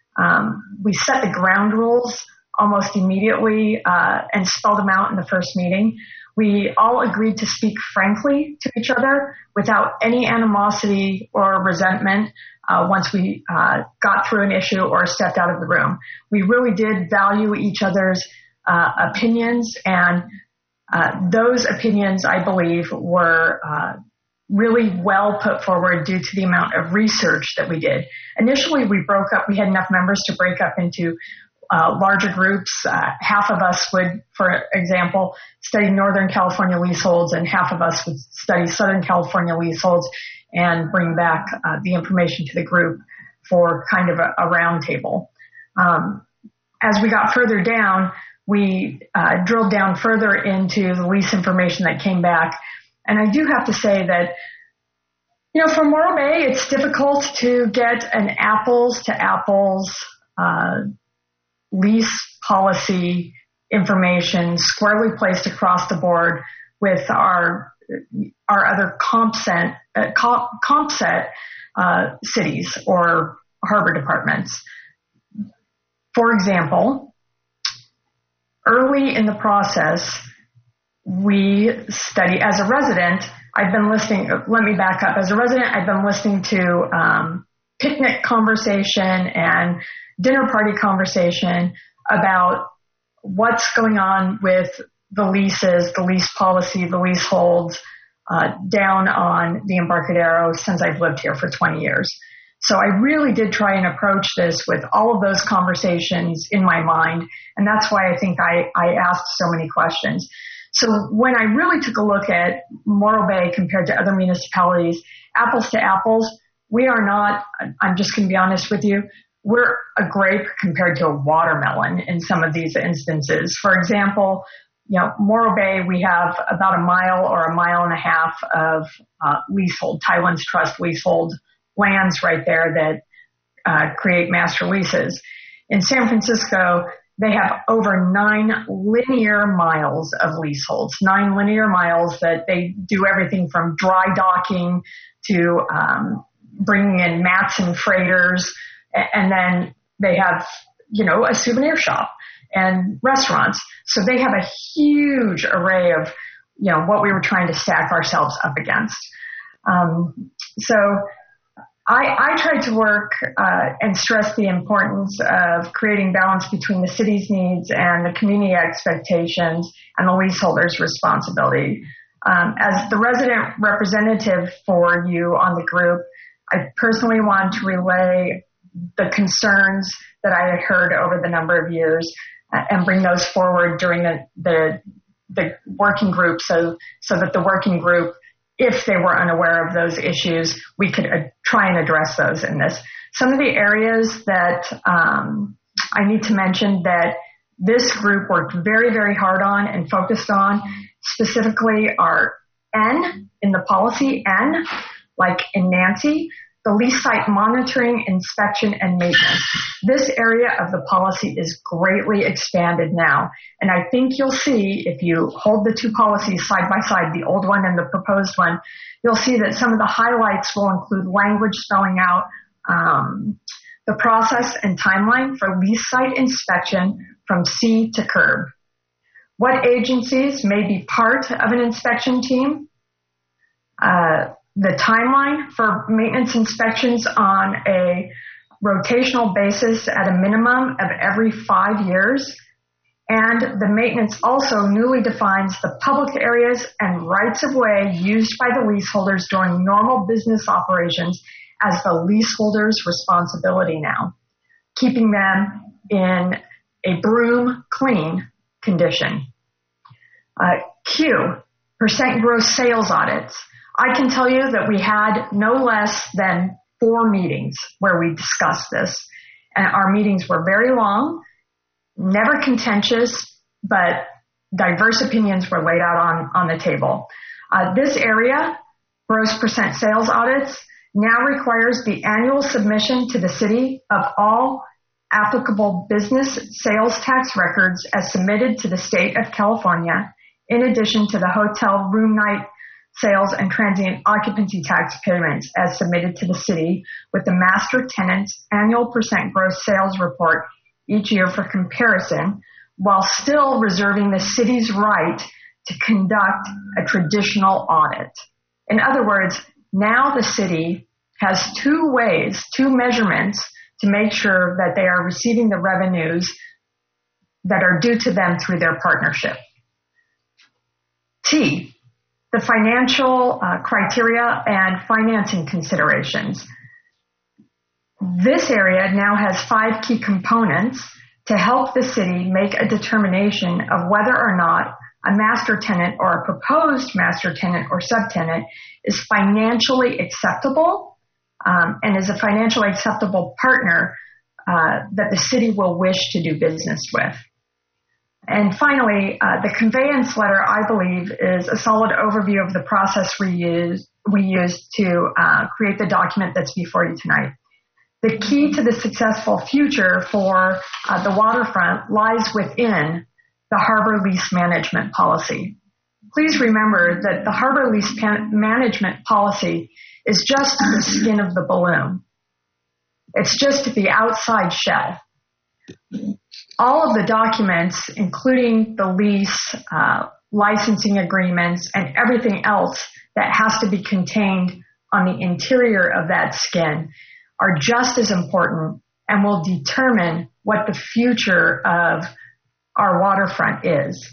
Speaker 16: Um, we set the ground rules almost immediately uh, and spelled them out in the first meeting. We all agreed to speak frankly to each other without any animosity or resentment uh, once we uh, got through an issue or stepped out of the room. We really did value each other's uh, opinions, and uh, those opinions, I believe, were uh, really well put forward due to the amount of research that we did. Initially, we broke up, we had enough members to break up into Uh, larger groups. Uh, half of us would, for example, study Northern California leaseholds, and half of us would study Southern California leaseholds and bring back uh, the information to the group for kind of a, a round table. Um, as we got further down, we uh, drilled down further into the lease information that came back. And I do have to say that, you know, for Morro Bay, it's difficult to get an apples to apples uh, lease policy information squarely placed across the board with our our other comp set, uh, comp, comp set uh, cities or harbor departments. For example, early in the process, we study, as a resident, I've been listening, let me back up. As a resident, I've been listening to um, picnic conversation and dinner party conversation about what's going on with the leases, the lease policy, the leaseholds uh, down on the Embarcadero since I've lived here for twenty years. So I really did try and approach this with all of those conversations in my mind, and that's why I think I, I asked so many questions. So when I really took a look at Morro Bay compared to other municipalities, apples to apples, we are not, I'm just going to be honest with you, we're a grape compared to a watermelon in some of these instances. For example, you know, Morro Bay, we have about a mile or a mile and a half of uh, leasehold, Tidelands Trust leasehold lands right there that uh, create master leases. In San Francisco, they have over nine linear miles of leaseholds, nine linear miles that they do everything from dry docking to um, bringing in mats and freighters. And then they have, you know, a souvenir shop. and restaurants. So they have a huge array of, you know, what we were trying to stack ourselves up against. Um, so I, I tried to work uh, and stress the importance of creating balance between the city's needs and the community expectations and the leaseholder's responsibility. Um, as the resident representative for you on the group, I personally want to relay the concerns that I had heard over the number of years uh, and bring those forward during the, the, the working group so, so that the working group, if they were unaware of those issues, we could uh, try and address those in this. Some of the areas that um, I need to mention that this group worked very, very hard on and focused on specifically are N in the policy, N, like in Nancy, the lease site monitoring, inspection, and maintenance. This area of the policy is greatly expanded now. And I think you'll see, if you hold the two policies side by side, the old one and the proposed one, you'll see that some of the highlights will include language spelling out um, the process and timeline for lease site inspection from sea to curb. What agencies may be part of an inspection team, uh, the timeline for maintenance inspections on a rotational basis at a minimum of every five years, and the maintenance also newly defines the public areas and rights of way used by the leaseholders during normal business operations as the leaseholder's responsibility now, keeping them in a broom clean condition. Uh, Q, percent gross sales audits. I can tell you that we had no less than four meetings where we discussed this. And our meetings were very long, never contentious, but diverse opinions were laid out on, on the table. Uh, this area, gross percent sales audits, now requires the annual submission to the city of all applicable business sales tax records as submitted to the state of California, in addition to the hotel room night sales and transient occupancy tax payments as submitted to the city with the master tenant's annual percent gross sales report each year for comparison, while still reserving the city's right to conduct a traditional audit. In other words, now the city has two ways, two measurements to make sure that they are receiving the revenues that are due to them through their partnership. T, the financial uh, criteria and financing considerations. This area now has five key components to help the city make a determination of whether or not a master tenant or a proposed master tenant or subtenant is financially acceptable um, and is a financially acceptable partner uh, that the city will wish to do business with. And finally, uh, the conveyance letter, I believe, is a solid overview of the process we use, we use to uh, create the document that's before you tonight. The key to the successful future for uh, the waterfront lies within the harbor lease management policy. Please remember that the harbor lease pan- management policy is just the skin of the balloon. It's just the outside shell. All of the documents, including the lease, uh, licensing agreements, and everything else that has to be contained on the interior of that skin, are just as important and will determine what the future of our waterfront is.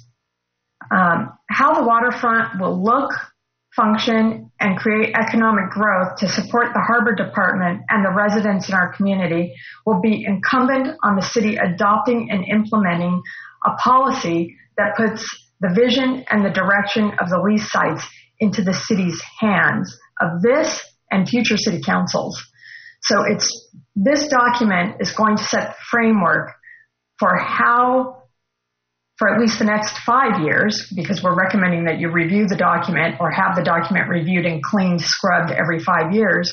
Speaker 16: Um, how the waterfront will look, function, and create economic growth to support the harbor department and the residents in our community will be incumbent on the city adopting and implementing a policy that puts the vision and the direction of the lease sites into the city's hands of this and future city councils. So it's this document is going to set the framework for how, for at least the next five years, because we're recommending that you review the document or have the document reviewed and cleaned, scrubbed every five years.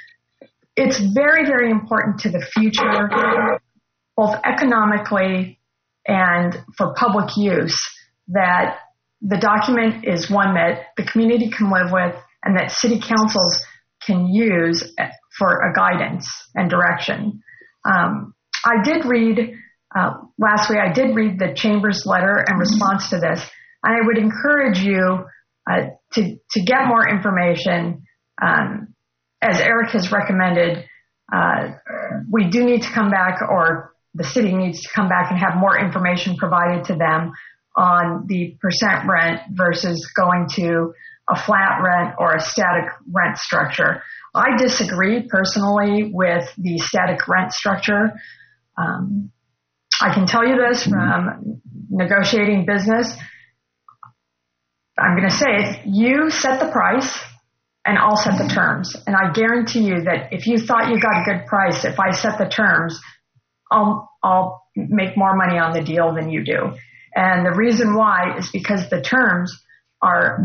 Speaker 16: It's very, very important to the future, both economically and for public use, that the document is one that the community can live with and that city councils can use for a guidance and direction. Um, I did read uh, last week I did read the Chamber's letter in response to this. And I would encourage you uh, to, to get more information. Um, as Eric has recommended, uh, we do need to come back, or the city needs to come back and have more information provided to them on the percent rent versus going to a flat rent or a static rent structure. I disagree personally with the static rent structure. Um, I can tell you this from negotiating business. I'm going to say it. You set the price and I'll set the terms. And I guarantee you that if you thought you got a good price, if I set the terms, I'll, I'll make more money on the deal than you do. And the reason why is because the terms are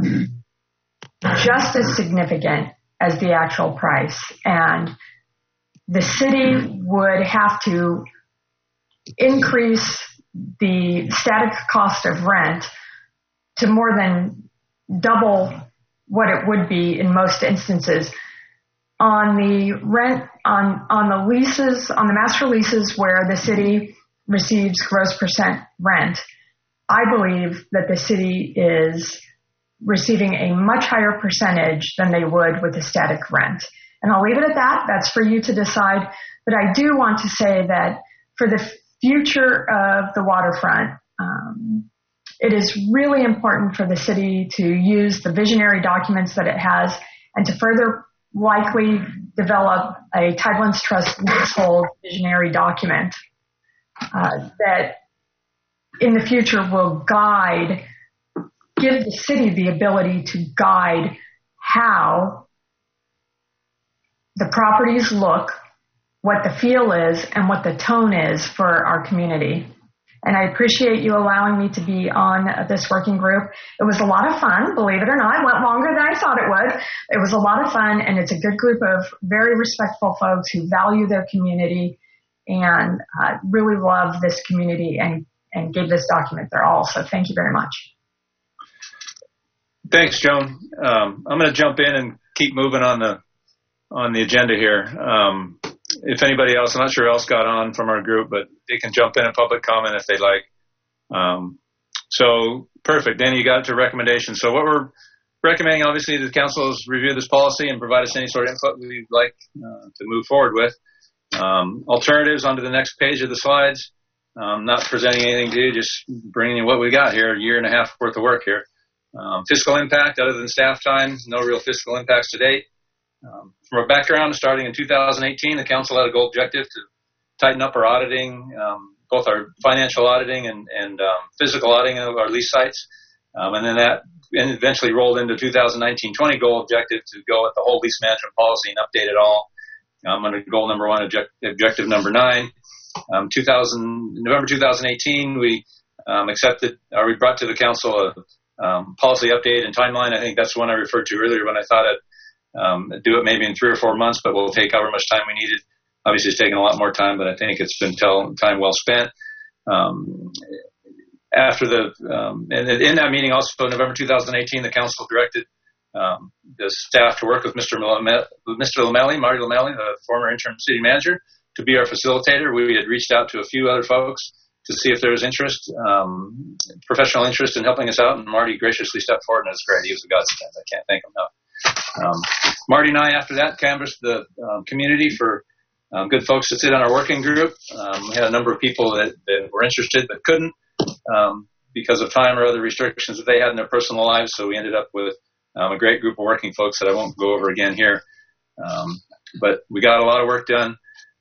Speaker 16: just as significant as the actual price. And the city would have to increase the static cost of rent to more than double what it would be in most instances. On the rent, on, on the leases, on the master leases where the city receives gross percent rent, I believe that the city is receiving a much higher percentage than they would with the static rent. And I'll leave it at that. That's for you to decide. But I do want to say that for the future of the waterfront, um, it is really important for the city to use the visionary documents that it has and to further likely develop a Tidelands Trust leasehold visionary document uh, that in the future will guide, give the city the ability to guide how the properties look, what the feel is, and what the tone is for our community. And I appreciate you allowing me to be on this working group. It was a lot of fun, believe it or not. It went longer than I thought it would. It was a lot of fun, and it's a good group of very respectful folks who value their community and uh, really love this community and, and gave this document their all. So thank you very much.
Speaker 14: Thanks, Joan. Um, I'm going to jump in and keep moving on the on the agenda here. Um, if anybody else, I'm not sure who else got on from our group, but they can jump in and public comment if they'd like. Um, so perfect. Danny, you got it to recommendations. So what we're recommending, obviously, the council is review this policy and provide us any sort of input we'd like uh, to move forward with. Um, alternatives onto the next page of the slides. Um, not presenting anything to you, just bringing you what we got here, a year and a half worth of work here. Um, fiscal impact, other than staff time, no real fiscal impacts to date. Um, from a background, starting in two thousand eighteen, the council had a goal objective to tighten up our auditing, um, both our financial auditing and, and um, physical auditing of our lease sites. Um, and then that eventually rolled into two thousand nineteen twenty goal objective to go at the whole lease management policy and update it all. Um, under goal number one, object, objective number nine. Um, two thousand, November two thousand eighteen, we um, accepted, or we brought to the council a Um, policy update and timeline. I think that's one I referred to earlier when I thought I'd um, do it maybe in three or four months, but we'll take however much time we needed. Obviously, it's taken a lot more time, but I think it's been tell, time well spent. Um, after the um, and in that meeting, also November two thousand eighteen, the council directed um, the staff to work with Mister Lamelli, Mister Lamelli, Marty Lamelli, the former interim city manager, to be our facilitator. We had reached out to a few other folks to see if there was interest, um, professional interest in helping us out, and Marty graciously stepped forward, and it was great. He was a godsend. I can't thank him enough. Um, Marty and I, after that, canvassed the um, community for um, good folks to sit on our working group. Um, we had a number of people that, that were interested but couldn't um, because of time or other restrictions that they had in their personal lives, so we ended up with um, a great group of working folks that I won't go over again here. Um, but we got a lot of work done.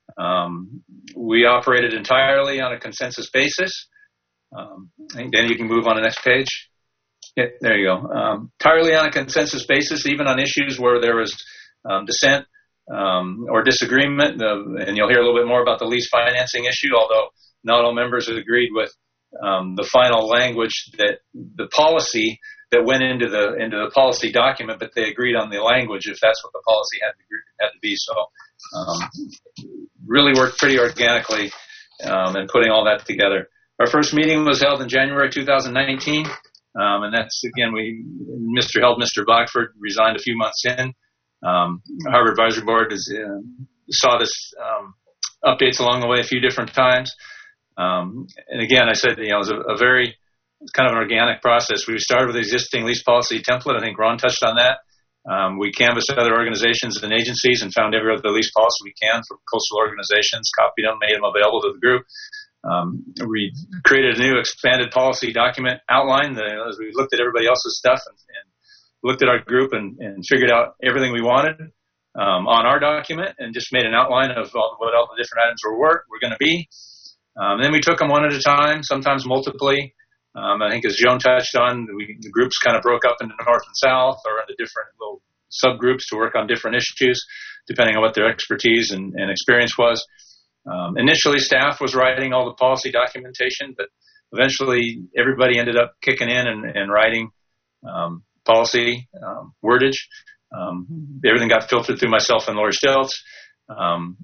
Speaker 14: Um, we operated entirely on a consensus basis. Um, I think, Danny, you can move on to the next page. Yeah, there you go. Um, entirely on a consensus basis, even on issues where there was um, dissent um, or disagreement. Uh, and you'll hear a little bit more about the lease financing issue, although not all members agreed with um, the final language, that the policy that went into the into the policy document, but they agreed on the language if that's what the policy had to, had to be. So um, really worked pretty organically um, in putting all that together. Our first meeting was held in January two thousand nineteen, um, and that's, again, we Mister held Mister Blackford resigned a few months in. Um, Harbor Advisory Board is, uh, saw this um, updates along the way a few different times. Um, and again, I said, you know, it was a, a very kind of an organic process. We started with the existing lease policy template. I think Ron touched on that. Um, we canvassed other organizations and agencies and found every other lease policy we can from coastal organizations, copied them, made them available to the group. Um, we created a new expanded policy document outline the, as we looked at everybody else's stuff and, and looked at our group and, and figured out everything we wanted um, on our document and just made an outline of all, what all the different items were, were, were going to be. Um, then we took them one at a time, sometimes multiply. Um, I think as Joan touched on, we, the groups kind of broke up into north and south or into different little subgroups to work on different issues, depending on what their expertise and, and experience was. Um, initially, staff was writing all the policy documentation, but eventually everybody ended up kicking in and, and writing um, policy um, wordage. Um, everything got filtered through myself and Lori Stilts. Um,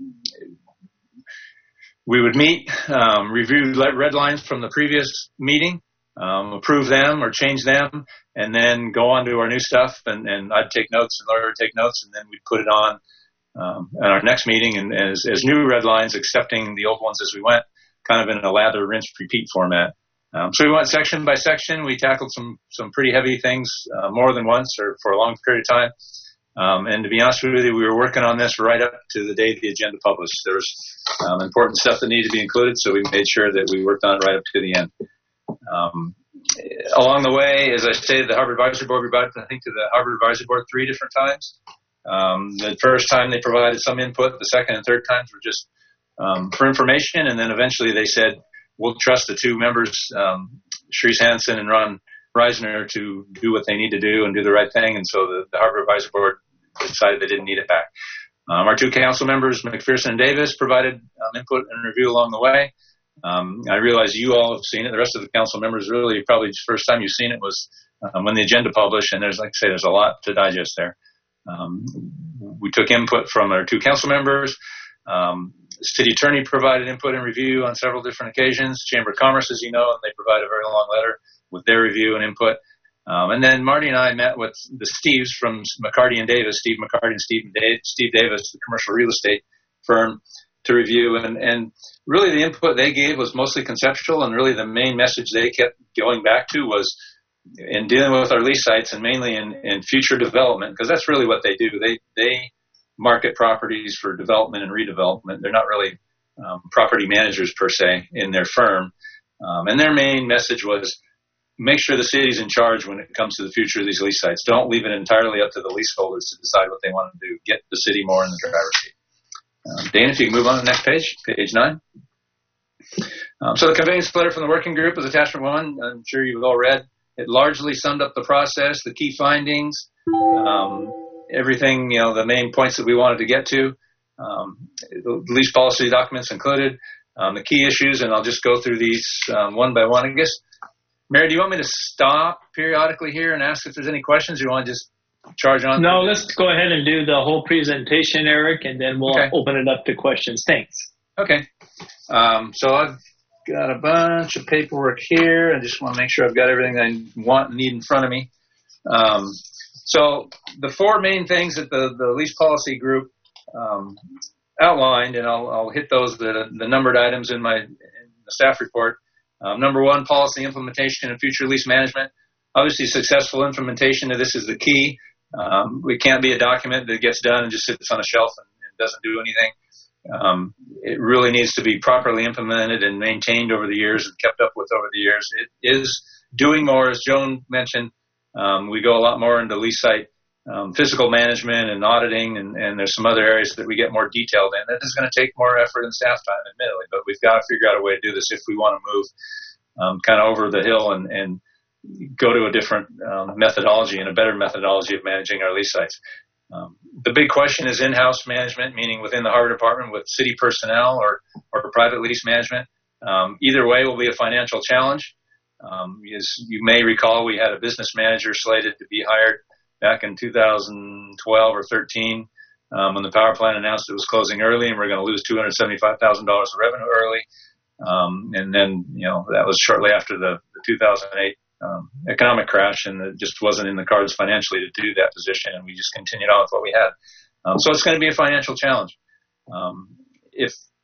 Speaker 14: we would meet, um, review red lines from the previous meeting, Um, approve them or change them, and then go on to our new stuff. And, and I'd take notes and Laura would take notes, and then we'd put it on um, at our next meeting and as, as new red lines, accepting the old ones as we went, kind of in a lather, rinse, repeat format. Um, so we went section by section. We tackled some some pretty heavy things uh, more than once or for a long period of time. Um, and to be honest with you, we were working on this right up to the day the agenda published. There was um, important stuff that needed to be included, so we made sure that we worked on it right up to the end. Um, along the way, as I stated, the Harbor Advisory Board, we brought, I think, to the Harbor Advisory Board three different times. Um, the first time they provided some input, the second and third times were just um, for information, and then eventually they said, we'll trust the two members, um, Shreese Hansen and Ron Reisner, to do what they need to do and do the right thing, and so the, the Harbor Advisory Board decided they didn't need it back. Um, our two council members, McPherson and Davis, provided um, input and review along the way. Um, I realize you all have seen it. The rest of the council members, really, probably the first time you've seen it was um, when the agenda published, and there's, like I say, there's a lot to digest there. Um, we took input from our two council members. Um, the city attorney provided input and review on several different occasions. Chamber of Commerce, as you know, and they provided a very long letter with their review and input. Um, and then Marty and I met with the Steves from McCarty and Davis, Steve McCarty and Steve, Dave, Steve Davis, the commercial real estate firm, to review. And, and really the input they gave was mostly conceptual, and really the main message they kept going back to was in dealing with our lease sites and mainly in, in future development, because that's really what they do. They they market properties for development and redevelopment. They're not really um, property managers per se in their firm. Um, and their main message was make sure the city's in charge when it comes to the future of these lease sites. Don't leave it entirely up to the leaseholders to decide what they want to do. Get the city more in the driver's seat. Um, Dana, if you can move on to the next page, page nine. Um, so the conveyance letter from the working group is attachment one. I'm sure you've all read. It largely summed up the process, the key findings, um, everything, you know, the main points that we wanted to get to. Um, the lease policy documents included, um, the key issues, and I'll just go through these um, one by one, I guess. Mary, do you want me to stop periodically here and ask if there's any questions, or you want to just charge on?
Speaker 3: No, let's go ahead and do the whole presentation, Eric, and then we'll okay. open it up to questions. Thanks.
Speaker 14: Okay. Um, so I've got a bunch of paperwork here. I just want to make sure I've got everything I want and need in front of me. Um, so the four main things that the, the lease policy group um, outlined, and I'll, I'll hit those, the, the numbered items in my in the staff report. Um, number one, policy implementation and future lease management. Obviously, successful implementation of this is the key. Um, it can't be a document that gets done and just sits on a shelf and, and doesn't do anything. Um, it really needs to be properly implemented and maintained over the years and kept up with over the years. It is doing more, as Joan mentioned. Um, we go a lot more into lease site um, physical management and auditing, and, and there's some other areas that we get more detailed in. That is going to take more effort and staff time, admittedly, but we've got to figure out a way to do this if we want to move um, kind of over the hill and, and go to a different um, methodology and a better methodology of managing our lease sites. Um, the big question is in-house management, meaning within the harbor department with city personnel or, or private lease management. Um, either way will be a financial challenge. Um, as you may recall, we had a business manager slated to be hired back in two thousand twelve or thirteen um, when the power plant announced it was closing early and we're going to lose two hundred seventy-five thousand dollars of revenue early. Um, and then, you know, that was shortly after the, the two thousand eight Um, economic crash, and it just wasn't in the cards financially to do that position, and we just continued on with what we had. Um, so it's going to be a financial challenge. Um, if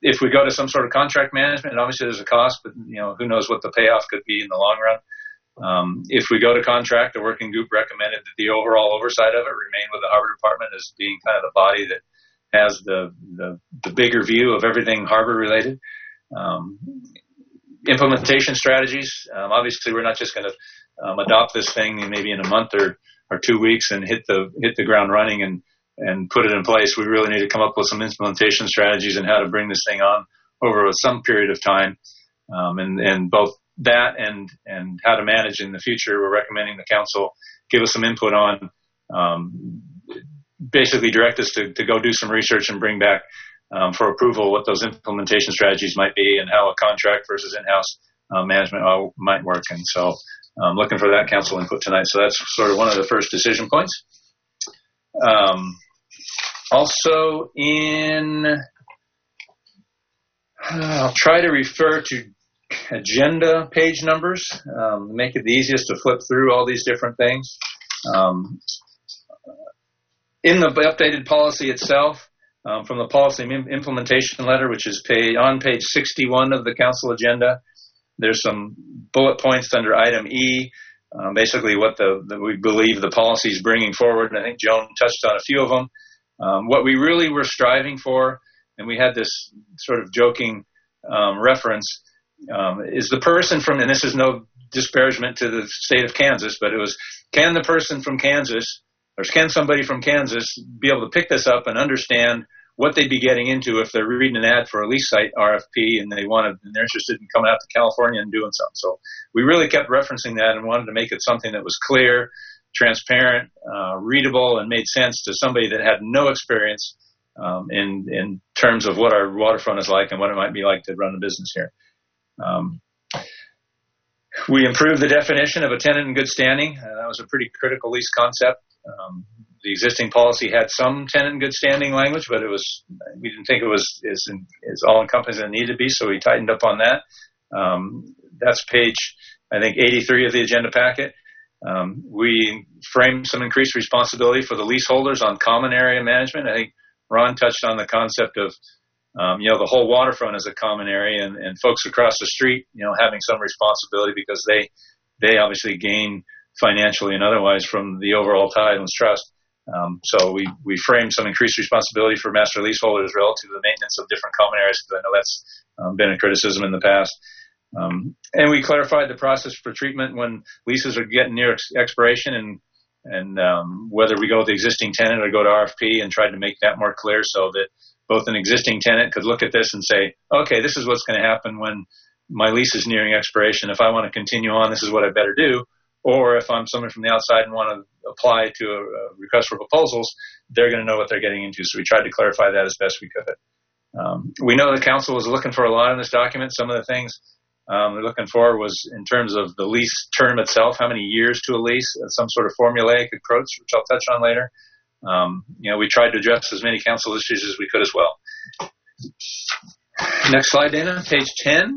Speaker 14: if we go to some sort of contract management, obviously there's a cost, but you know, who knows what the payoff could be in the long run. Um, if we go to contract, the working group recommended that the overall oversight of it remain with the harbor department as being kind of the body that has the the, the bigger view of everything harbor related. Um, implementation strategies. Um, obviously, we're not just going to um, adopt this thing maybe in a month or, or two weeks and hit the hit the ground running and and put it in place. We really need to come up with some implementation strategies and how to bring this thing on over some period of time. Um, and, and both that and, and how to manage in the future, we're recommending the council give us some input on, um, basically direct us to, to go do some research and bring back um, for approval what those implementation strategies might be and how a contract versus in-house uh, management uh, might work. And so I'm looking for that council input tonight. So that's sort of one of the first decision points. Um, Also in, I'll try to refer to agenda page numbers, um, make it the easiest to flip through all these different things. Um, in the updated policy itself, um, from the policy implementation letter, which is page, on page sixty-one of the council agenda, there's some bullet points under item E, um, basically what the, the we believe the policy is bringing forward, and I think Joan touched on a few of them. Um, what we really were striving for, and we had this sort of joking um, reference, um, is the person from, and this is no disparagement to the state of Kansas, but it was, can the person from Kansas, or can somebody from Kansas be able to pick this up and understand what they'd be getting into if they're reading an ad for a lease site R F P and they want to, and they're interested in coming out to California and doing something. So we really kept referencing that and wanted to make it something that was clear, transparent, uh, readable, and made sense to somebody that had no experience um, in in terms of what our waterfront is like and what it might be like to run a business here. Um, we improved the definition of a tenant in good standing. Uh, that was a pretty critical lease concept. Um, the existing policy had some tenant in good standing language, but it was we didn't think it was as, as all-encompassing as it needed to be, so we tightened up on that. Um, that's page, I think, eighty-three of the agenda packet. Um, we framed some increased responsibility for the leaseholders on common area management. I think Ron touched on the concept of, um, you know, the whole waterfront is a common area, and, and folks across the street, you know, having some responsibility because they they obviously gain financially and otherwise from the overall Tidelands Trust. Um, so we, we framed some increased responsibility for master leaseholders relative to the maintenance of different common areas, because I know that's um, been a criticism in the past. Um, and we clarified the process for treatment when leases are getting near ex- expiration and and um, whether we go with the existing tenant or go to R F P, and tried to make that more clear so that both an existing tenant could look at this and say, okay, this is what's going to happen when my lease is nearing expiration. If I want to continue on, this is what I better do. Or if I'm someone from the outside and want to apply to a, a request for proposals, they're going to know what they're getting into. So we tried to clarify that as best we could. Um, we know the council was looking for a lot in this document. Some of the things Um, we're looking for was in terms of the lease term itself, how many years to a lease, and some sort of formulaic approach, which I'll touch on later. Um, you know, we tried to address as many council issues as we could as well. Next slide, Dana, page ten.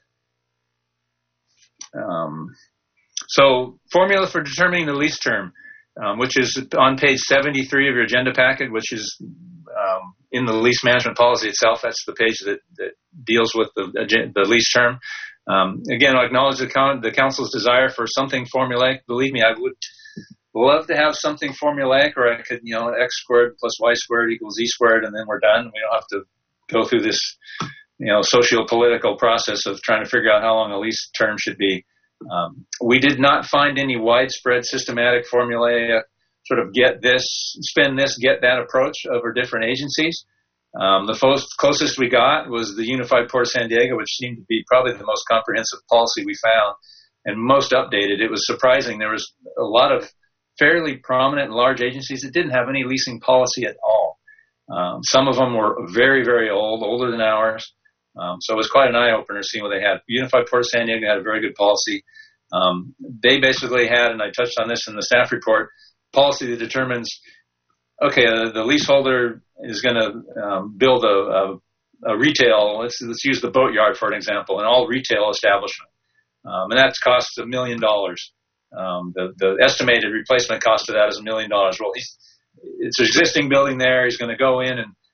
Speaker 14: Um, so formula for determining the lease term, um, which is on page seventy-three of your agenda packet, which is um, in the lease management policy itself. That's the page that, that deals with the, the lease term. Um, again, I acknowledge the, con- the council's desire for something formulaic. Believe me, I would love to have something formulaic, or I could, you know, x squared plus y squared equals z squared, and then we're done. We don't have to go through this, you know, socio-political process of trying to figure out how long a lease term should be. Um, we did not find any widespread systematic formulae, sort of get this, spend this, get that approach over different agencies. Um, the most, closest we got was the Unified Port of San Diego, which seemed to be probably the most comprehensive policy we found and most updated. It was surprising. There was a lot of fairly prominent and large agencies that didn't have any leasing policy at all. Um, some of them were very, very old, older than ours. Um, so it was quite an eye-opener seeing what they had. Unified Port of San Diego had a very good policy. Um, they basically had, and I touched on this in the staff report, policy that determines, okay, uh, the leaseholder is going to um, build a, a, a retail, let's, let's use the boatyard for an example, an all retail establishment. Um, and that costs a million dollars. Um, the, the estimated replacement cost of that is a million dollars. Well, he's, it's an existing building there. He's going to go in and,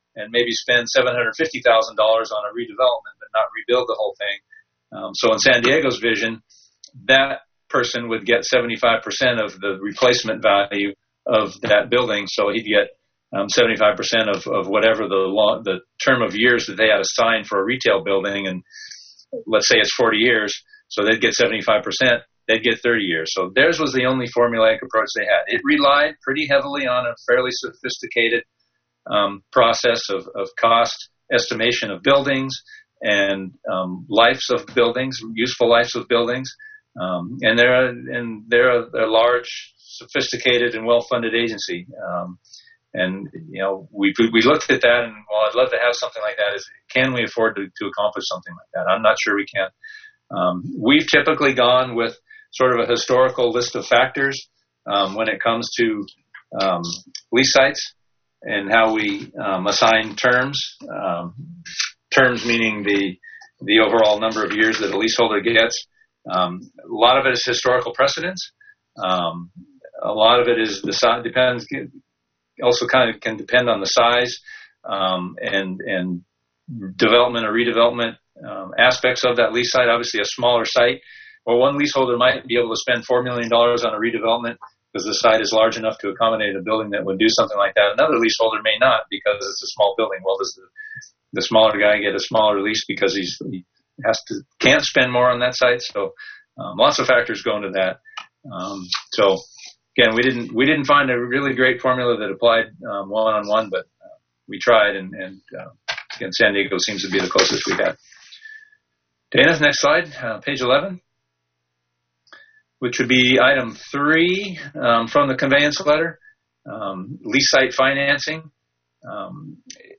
Speaker 14: and maybe spend seven hundred fifty thousand dollars on a redevelopment but not rebuild the whole thing. Um, so in San Diego's vision, that person would get seventy-five percent of the replacement value of that building. So he'd get um, seventy-five percent of, of whatever the law, the term of years that they had assigned for a retail building. And let's say it's forty years. So they'd get seventy-five percent. They'd get thirty years. So theirs was the only formulaic approach they had. It relied pretty heavily on a fairly sophisticated um, process of, of cost estimation of buildings and um, lives of buildings, useful lives of buildings. Um, and they're a, and they're a, a large, sophisticated, and well-funded agency. Um, and you know, we we looked at that, and well, I'd love to have something like that. Is can we afford to, to accomplish something like that? I'm not sure we can. Um, we've typically gone with sort of a historical list of factors um, when it comes to um, lease sites and how we um, assign terms. Um, terms meaning the the overall number of years that a leaseholder gets. Um, a lot of it is historical precedence. Um, a lot of it is the size depends. Also, kind of can depend on the size um, and and development or redevelopment um, aspects of that lease site. Obviously, a smaller site, or one leaseholder might be able to spend four million dollars on a redevelopment because the site is large enough to accommodate a building that would do something like that. Another leaseholder may not because it's a small building. Well, does the the smaller guy get a smaller lease because he's he has to can't spend more on that site? So um, lots of factors go into that. Um, so again, we didn't we didn't find a really great formula that applied um, one on one, but uh, we tried, and, and uh, again, San Diego seems to be the closest we got. Dana, next slide, uh, page eleven, which would be item three um, from the conveyance letter, um, lease site financing. Um,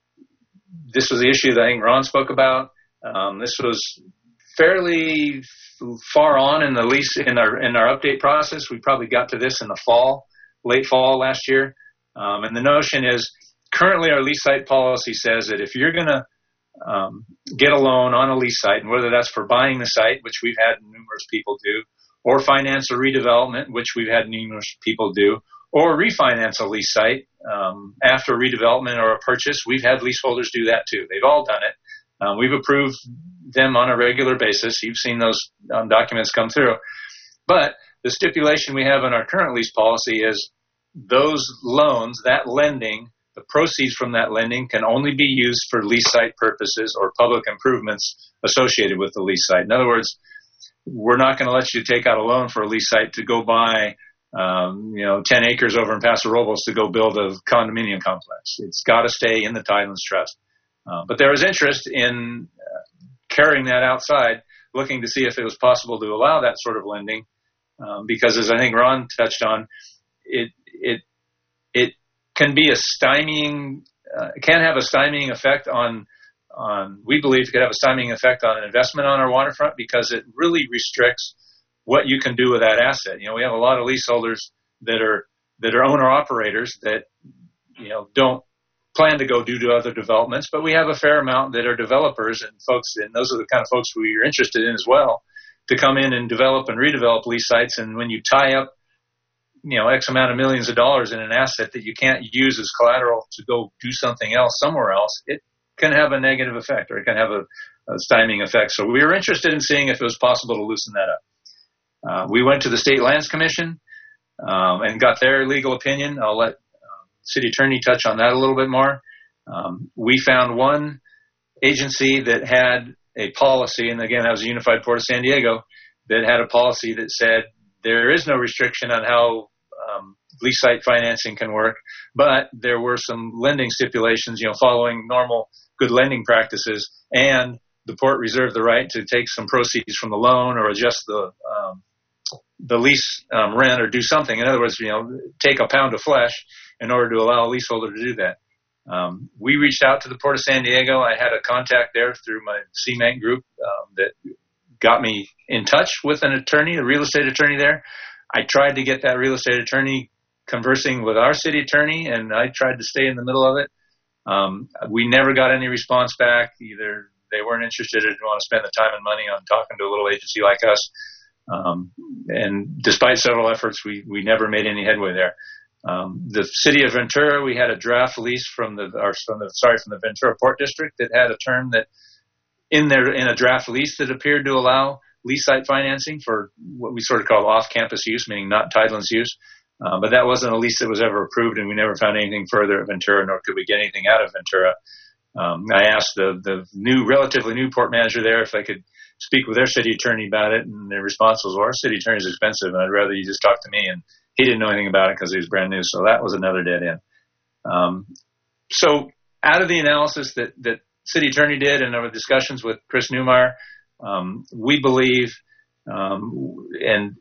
Speaker 14: This was the issue that I think Ron spoke about. Um, this was fairly far on in the lease in our in our update process. We probably got to this in the fall, late fall last year. Um, and the notion is currently our lease site policy says that if you're going to um, get a loan on a lease site, and whether that's for buying the site, which we've had numerous people do, or finance a redevelopment, which we've had numerous people do, or refinance a lease site um, after redevelopment or a purchase. We've had leaseholders do that too. They've all done it. Um, we've approved them on a regular basis. You've seen those um, documents come through. But the stipulation we have in our current lease policy is those loans, that lending, the proceeds from that lending can only be used for lease site purposes or public improvements associated with the lease site. In other words, we're not going to let you take out a loan for a lease site to go buy Um, you know, ten acres over in Paso Robles to go build a condominium complex. It's got to stay in the Tidelands Trust. Uh, but there was interest in uh, carrying that outside, looking to see if it was possible to allow that sort of lending, um, because as I think Ron touched on, it it it can be a stymieing, uh, it can have a stymieing effect on on. We believe it could have a stymieing effect on an investment on our waterfront because it really restricts what you can do with that asset. You know, we have a lot of leaseholders that are that are owner operators that, you know, don't plan to go do to other developments, but we have a fair amount that are developers and folks, and those are the kind of folks we are interested in as well, to come in and develop and redevelop lease sites. And when you tie up, you know, X amount of millions of dollars in an asset that you can't use as collateral to go do something else somewhere else, it can have a negative effect, or it can have a, a stymieing effect. So we were interested in seeing if it was possible to loosen that up. Uh, we went to the State Lands Commission um, and got their legal opinion. I'll let uh, City Attorney touch on that a little bit more. Um, we found one agency that had a policy, and again, that was the Unified Port of San Diego, that had a policy that said there is no restriction on how um, lease site financing can work, but there were some lending stipulations, you know, following normal good lending practices, and the port reserved the right to take some proceeds from the loan or adjust the um, the lease um, rent or do something. In other words, you know, take a pound of flesh in order to allow a leaseholder to do that. Um, we reached out to the Port of San Diego. I had a contact there through my C M A N group um, that got me in touch with an attorney, a real estate attorney there. I tried to get that real estate attorney conversing with our city attorney, and I tried to stay in the middle of it. Um, we never got any response back. Either they weren't interested or didn't want to spend the time and money on talking to a little agency like us. Um, and despite several efforts, we, we never made any headway there. Um, the city of Ventura, we had a draft lease from the, or from the, sorry, from the Ventura Port District that had a term that in there, in a draft lease that appeared to allow lease site financing for what we sort of call off-campus use, meaning not Tidelands use. Uh, but that wasn't a lease that was ever approved, and we never found anything further at Ventura, nor could we get anything out of Ventura. Um, I asked the, the new, relatively new port manager there if I could speak with their city attorney about it, and their response was, well, our city attorney is expensive, and I'd rather you just talk to me. And he didn't know anything about it because he was brand new, so that was another dead end. Um, so out of the analysis that, that city attorney did and our discussions with Chris Newmeyer, um, we believe, um, and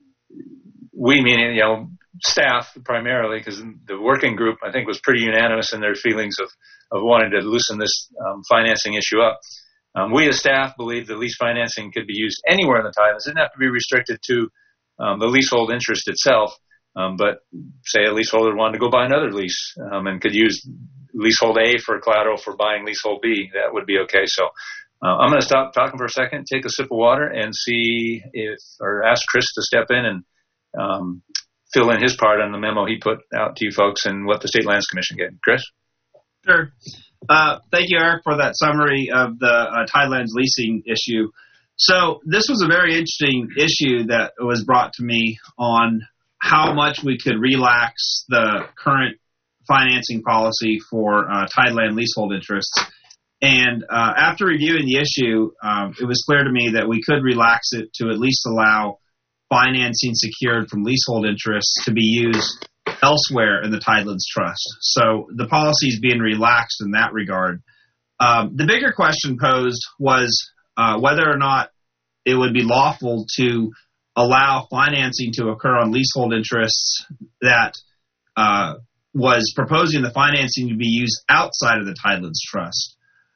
Speaker 14: we meaning, you know, staff primarily, because the working group, I think, was pretty unanimous in their feelings of, of wanting to loosen this um, financing issue up. Um, we as staff believe that lease financing could be used anywhere in the Tidelands. It didn't have to be restricted to um, the leasehold interest itself, um, but say a leaseholder wanted to go buy another lease um, and could use leasehold A for collateral for buying leasehold B, that would be okay. So uh, I'm going to stop talking for a second, take a sip of water, and see if, or ask Chris to step in and um, fill in his part on the memo he put out to you folks and what the State Lands Commission gave. Chris?
Speaker 9: Sure. Uh, thank you, Eric, for that summary of the uh, Tidelands leasing issue. So this was a very interesting issue that was brought to me on how much we could relax the current financing policy for uh, Tideland leasehold interests. And uh, after reviewing the issue, um, it was clear to me that we could relax it to at least allow financing secured from leasehold interests to be used elsewhere in the Tidelands Trust. So the policy is being relaxed in that regard. Um, the bigger question posed was uh, whether or not it would be lawful to allow financing to occur on leasehold interests that uh, was proposing the financing to be used outside of the Tidelands Trust.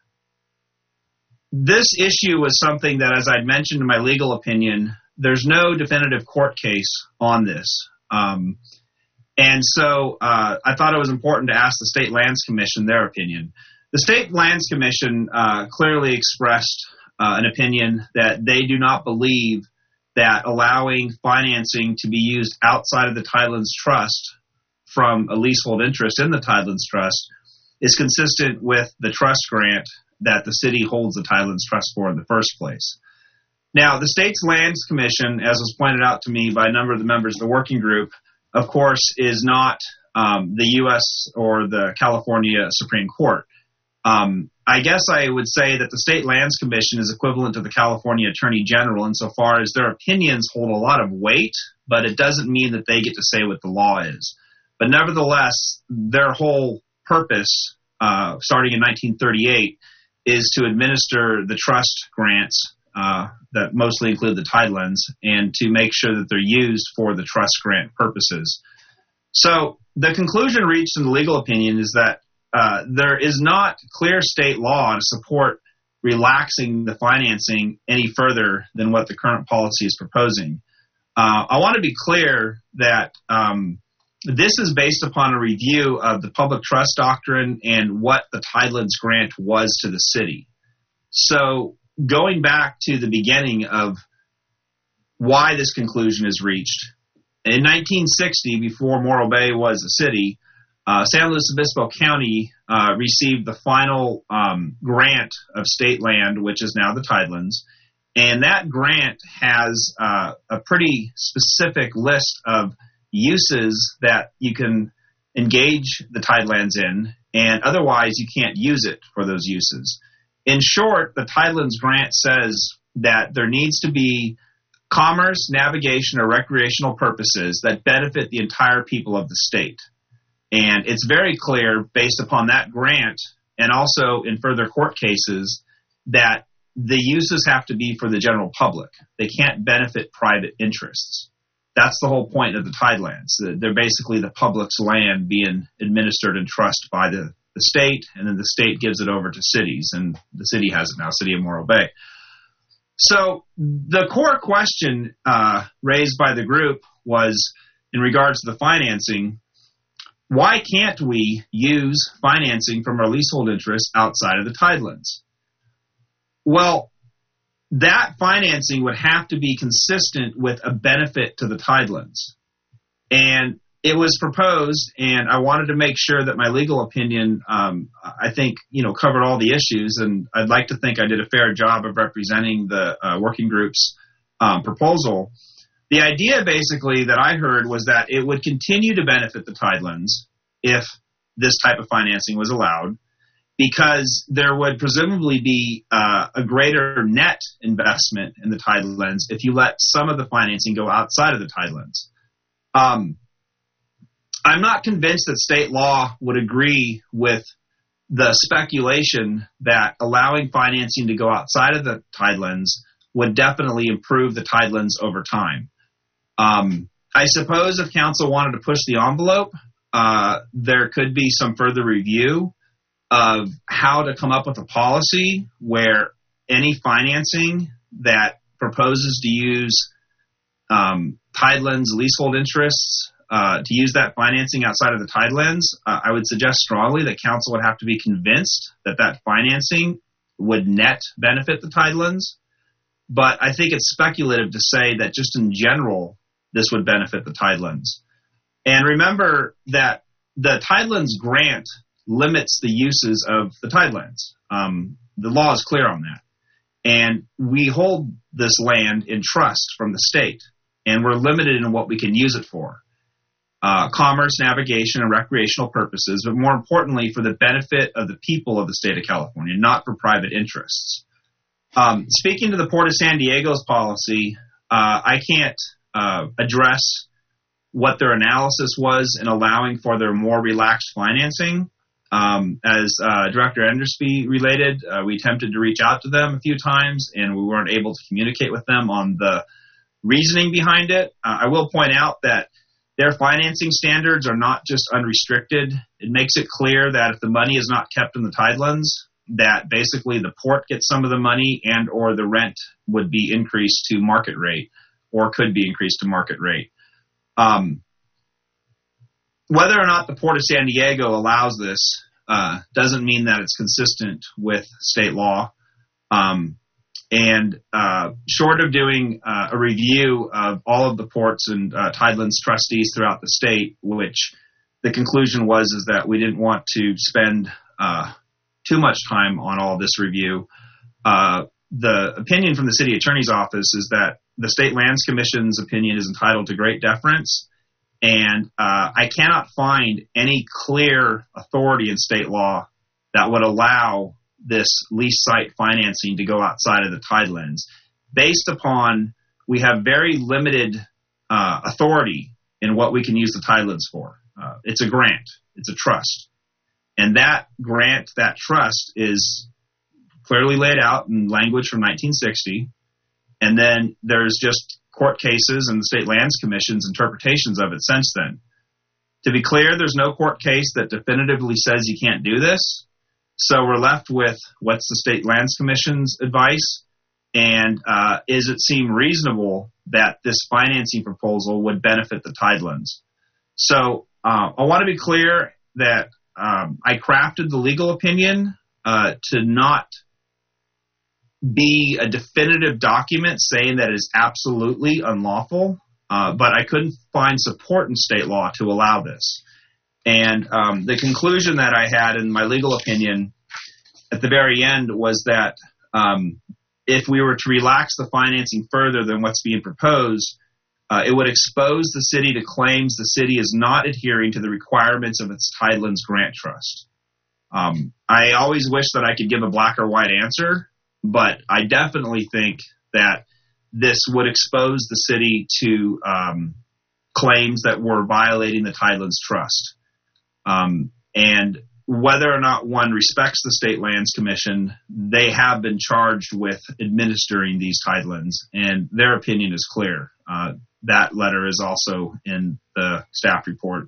Speaker 9: This issue was something that, as I'd mentioned in my legal opinion, there's no definitive court case on this. Um, and so uh, I thought it was important to ask the State Lands Commission their opinion. The State Lands Commission uh, clearly expressed uh, an opinion that they do not believe that allowing financing to be used outside of the Tidelands Trust from a leasehold interest in the Tidelands Trust is consistent with the trust grant that the city holds the Tidelands Trust for in the first place. Now, the State's Lands Commission, as was pointed out to me by a number of the members of the working group, of course, is not um, the U S or the California Supreme Court. Um, I guess I would say that the State Lands Commission is equivalent to the California Attorney General insofar as their opinions hold a lot of weight, but it doesn't mean that they get to say what the law is. But nevertheless, their whole purpose, uh, starting in nineteen thirty-eight, is to administer the trust grants uh, that mostly include the Tidelands and to make sure that they're used for the trust grant purposes. So the conclusion reached in the legal opinion is that uh, there is not clear state law to support relaxing the financing any further than what the current policy is proposing. Uh, I want to be clear that um, this is based upon a review of the public trust doctrine and what the Tidelands grant was to the city. So going back to the beginning of why this conclusion is reached, in nineteen sixty, before Morro Bay was a city, uh, San Luis Obispo County uh, received the final um, grant of state land, which is now the Tidelands. And that grant has uh, a pretty specific list of uses that you can engage the Tidelands in, and otherwise you can't use it for those uses. In short, the Tidelands grant says that there needs to be commerce, navigation, or recreational purposes that benefit the entire people of the state. And it's very clear, based upon that grant, and also in further court cases, that the uses have to be for the general public. They can't benefit private interests. That's the whole point of the Tidelands. They're basically the public's land being administered in trust by the, the state, and then the state gives it over to cities, and the city has it now, City of Morro Bay. So the core question uh, raised by the group was, in regards to the financing, why can't we use financing from our leasehold interests outside of the Tidelands? Well, that financing would have to be consistent with a benefit to the Tidelands. And it was proposed, and I wanted to make sure that my legal opinion, um, I think, you know, covered all the issues, and I'd like to think I did a fair job of representing the uh, working group's um, proposal. The idea, basically, that I heard was that it would continue to benefit the Tidelands if this type of financing was allowed, because there would presumably be uh, a greater net investment in the Tidelands if you let some of the financing go outside of the Tidelands. Um, I'm not convinced that state law would agree with the speculation that allowing financing to go outside of the Tidelands would definitely improve the Tidelands over time. Um, I suppose if council wanted to push the envelope, uh, there could be some further review of how to come up with a policy where any financing that proposes to use um, Tidelands leasehold interests uh, to use that financing outside of the Tidelands, uh, I would suggest strongly that council would have to be convinced that that financing would net benefit the Tidelands. But I think it's speculative to say that just in general this would benefit the Tidelands. And remember that the Tidelands grant limits the uses of the Tidelands. Um, the law is clear on that. And we hold this land in trust from the state, and we're limited in what we can use it for. Uh, commerce, navigation, and recreational purposes, but more importantly for the benefit of the people of the state of California, not for private interests. Um, speaking to the Port of San Diego's policy, uh, I can't uh, address what their analysis was in allowing for their more relaxed financing. Um, as uh, Director Endersby related, uh, we attempted to reach out to them a few times, and we weren't able to communicate with them on the reasoning behind it. Uh, I will point out that their financing standards are not just unrestricted. It makes it clear that if the money is not kept in the Tidelands, that basically the port gets some of the money and or the rent would be increased to market rate or could be increased to market rate. Um, whether or not the Port of San Diego allows this uh, doesn't mean that it's consistent with state law. Um, and uh, short of doing uh, a review of all of the ports and uh, Tidelands trustees throughout the state, which the conclusion was is that we didn't want to spend uh, too much time on all this review. Uh, the opinion from the city attorney's office is that the State Lands Commission's opinion is entitled to great deference, and uh, I cannot find any clear authority in state law that would allow this lease site financing to go outside of the Tidelands. Based upon, we have very limited uh, authority in what we can use the Tidelands for. Uh, it's a grant. It's a trust. And that grant, that trust, is clearly laid out in language from nineteen sixty. And then there's just court cases and the State Lands Commission's interpretations of it since then. To be clear, there's no court case that definitively says you can't do this. So we're left with what's the State Lands Commission's advice, and uh, is it seem reasonable that this financing proposal would benefit the Tidelands? So uh, I want to be clear that Um, I crafted the legal opinion uh, to not be a definitive document saying that it is absolutely unlawful, uh, but I couldn't find support in state law to allow this. And um, the conclusion that I had in my legal opinion at the very end was that um, if we were to relax the financing further than what's being proposed, Uh, it would expose the city to claims the city is not adhering to the requirements of its Tidelands Grant Trust. Um, I always wish that I could give a black or white answer, but I definitely think that this would expose the city to um, claims that were violating the Tidelands Trust. Um, and whether or not one respects the State Lands Commission, they have been charged with administering these Tidelands, and their opinion is clear. Uh, that letter is also in the staff report.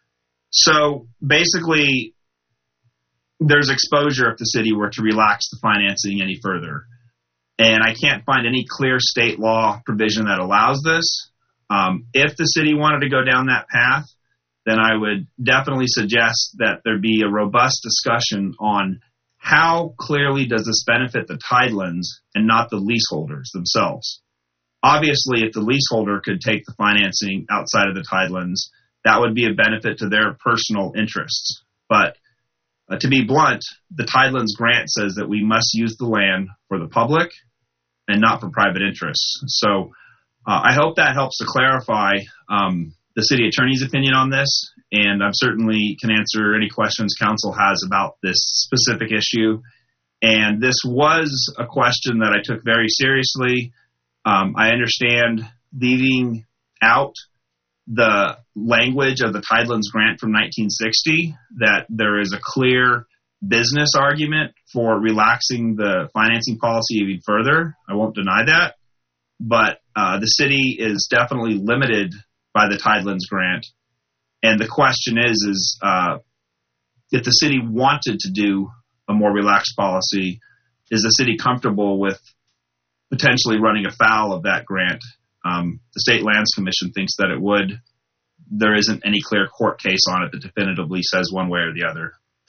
Speaker 9: So basically, there's exposure if the city were to relax the financing any further. And I can't find any clear state law provision that allows this. Um, if the city wanted to go down that path, then I would definitely suggest that there be a robust discussion on how clearly does this benefit the Tidelands and not the leaseholders themselves. Obviously, if the leaseholder could take the financing outside of the Tidelands, that would be a benefit to their personal interests. But uh, to be blunt, the Tidelands grant says that we must use the land for the public and not for private interests. So uh, I hope that helps to clarify um, the city attorney's opinion on this, and I certainly can answer any questions council has about this specific issue. And this was a question that I took very seriously. Um, I understand leaving out the language of the Tidelands grant from nineteen sixty, that there is a clear business argument for relaxing the financing policy even further. I won't deny that. But uh, the city is definitely limited by the Tidelands grant. And the question is, is uh, if the city wanted to do a more relaxed policy, is the city comfortable with potentially running afoul of that grant? Um, the State Lands Commission thinks that it would. There isn't any clear court case on it that definitively says one way or the other.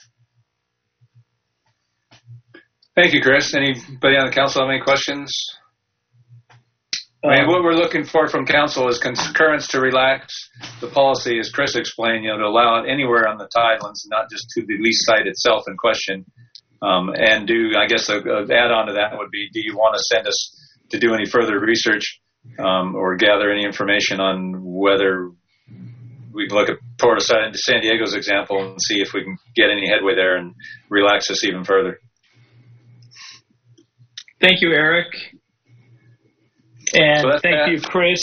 Speaker 14: Thank you, Chris. Anybody on the council have any questions? I mean, what we're looking for from council is concurrence to relax the policy, as Chris explained, you know, to allow it anywhere on the Tidelands, not just to the lease site itself in question. Um, and do, I guess, a, a add-on to that would be, do you want to send us to do any further research um, or gather any information on whether we can look at Port of San Diego's example and see if we can get any headway there and relax us even further?
Speaker 3: Thank you, Eric. And
Speaker 14: so
Speaker 3: thank
Speaker 14: that.
Speaker 3: you, Chris.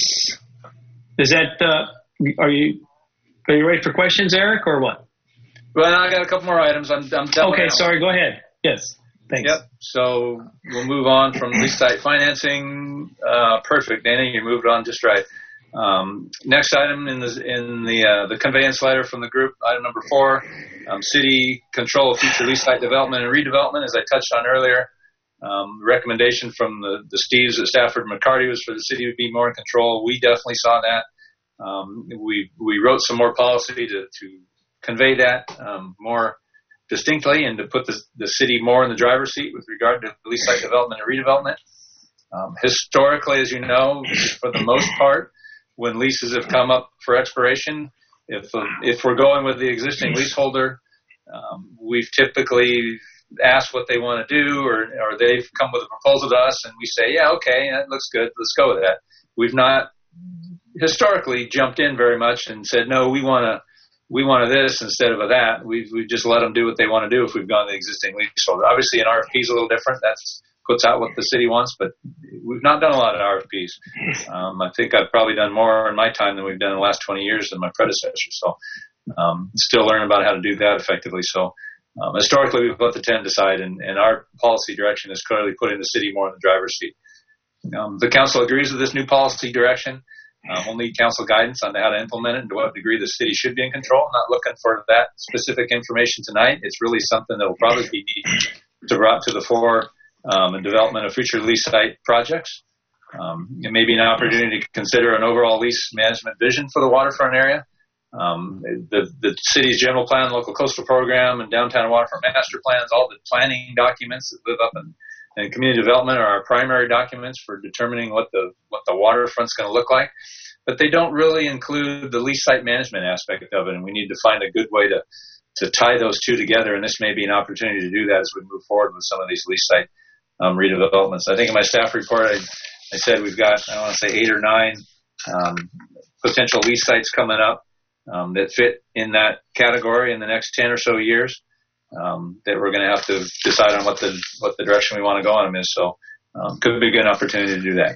Speaker 3: Is that, uh, are you are you ready for questions, Eric, or what?
Speaker 14: Well, I got a couple more items. I'm, I'm done.
Speaker 3: Okay, sorry, go ahead. Yes, thanks.
Speaker 14: Yep, so we'll move on from lease site financing. Uh, perfect, Dana, you moved on just right. Um, next item in the in the uh, the conveyance letter from the group, item number four, um, city control of future lease site development and redevelopment, as I touched on earlier. Um, the recommendation from the, the Steves at Stafford McCarty was for the city to be more in control. We definitely saw that. Um, we we wrote some more policy to, to convey that um, more distinctly and to put the, the city more in the driver's seat with regard to lease site development and redevelopment. Um, historically, as you know, for the most part, when leases have come up for expiration, if uh, if we're going with the existing leaseholder, um, we've typically asked what they want to do, or, or they've come with a proposal to us, and we say, yeah, okay, that looks good, let's go with that. We've not historically jumped in very much and said, no, we want to we want this instead of a that. We've, we've just let them do what they want to do if we've gone the existing leaseholder. Obviously, an R F P is a little different. That puts out what the city wants, but we've not done a lot of R F Ps. Um, I think I've probably done more in my time than we've done in the last twenty years than my predecessors. So um, still learning about how to do that effectively. So Um, historically, we've let the ten decide, and, and our policy direction is clearly putting the city more in the driver's seat. Um, the council agrees with this new policy direction. Um, we'll need council guidance on how to implement it and to what degree the city should be in control. I'm not looking for that specific information tonight. It's really something that will probably be to brought to the fore um, in development of future lease site projects. Um, it may be an opportunity to consider an overall lease management vision for the waterfront area. Um, the, the city's general plan, local coastal program, and downtown waterfront master plans, all the planning documents that live up in, in community development are our primary documents for determining what the what the waterfront's going to look like. But they don't really include the lease site management aspect of it, and we need to find a good way to, to tie those two together, and this may be an opportunity to do that as we move forward with some of these lease site um, redevelopments. I think in my staff report, I, I said we've got, I don't want to say eight or nine um, potential lease sites coming up Um, that fit in that category in the next ten or so years, um, that we're going to have to decide on what the what the direction we want to go on them is. So um, could be a good opportunity to do that.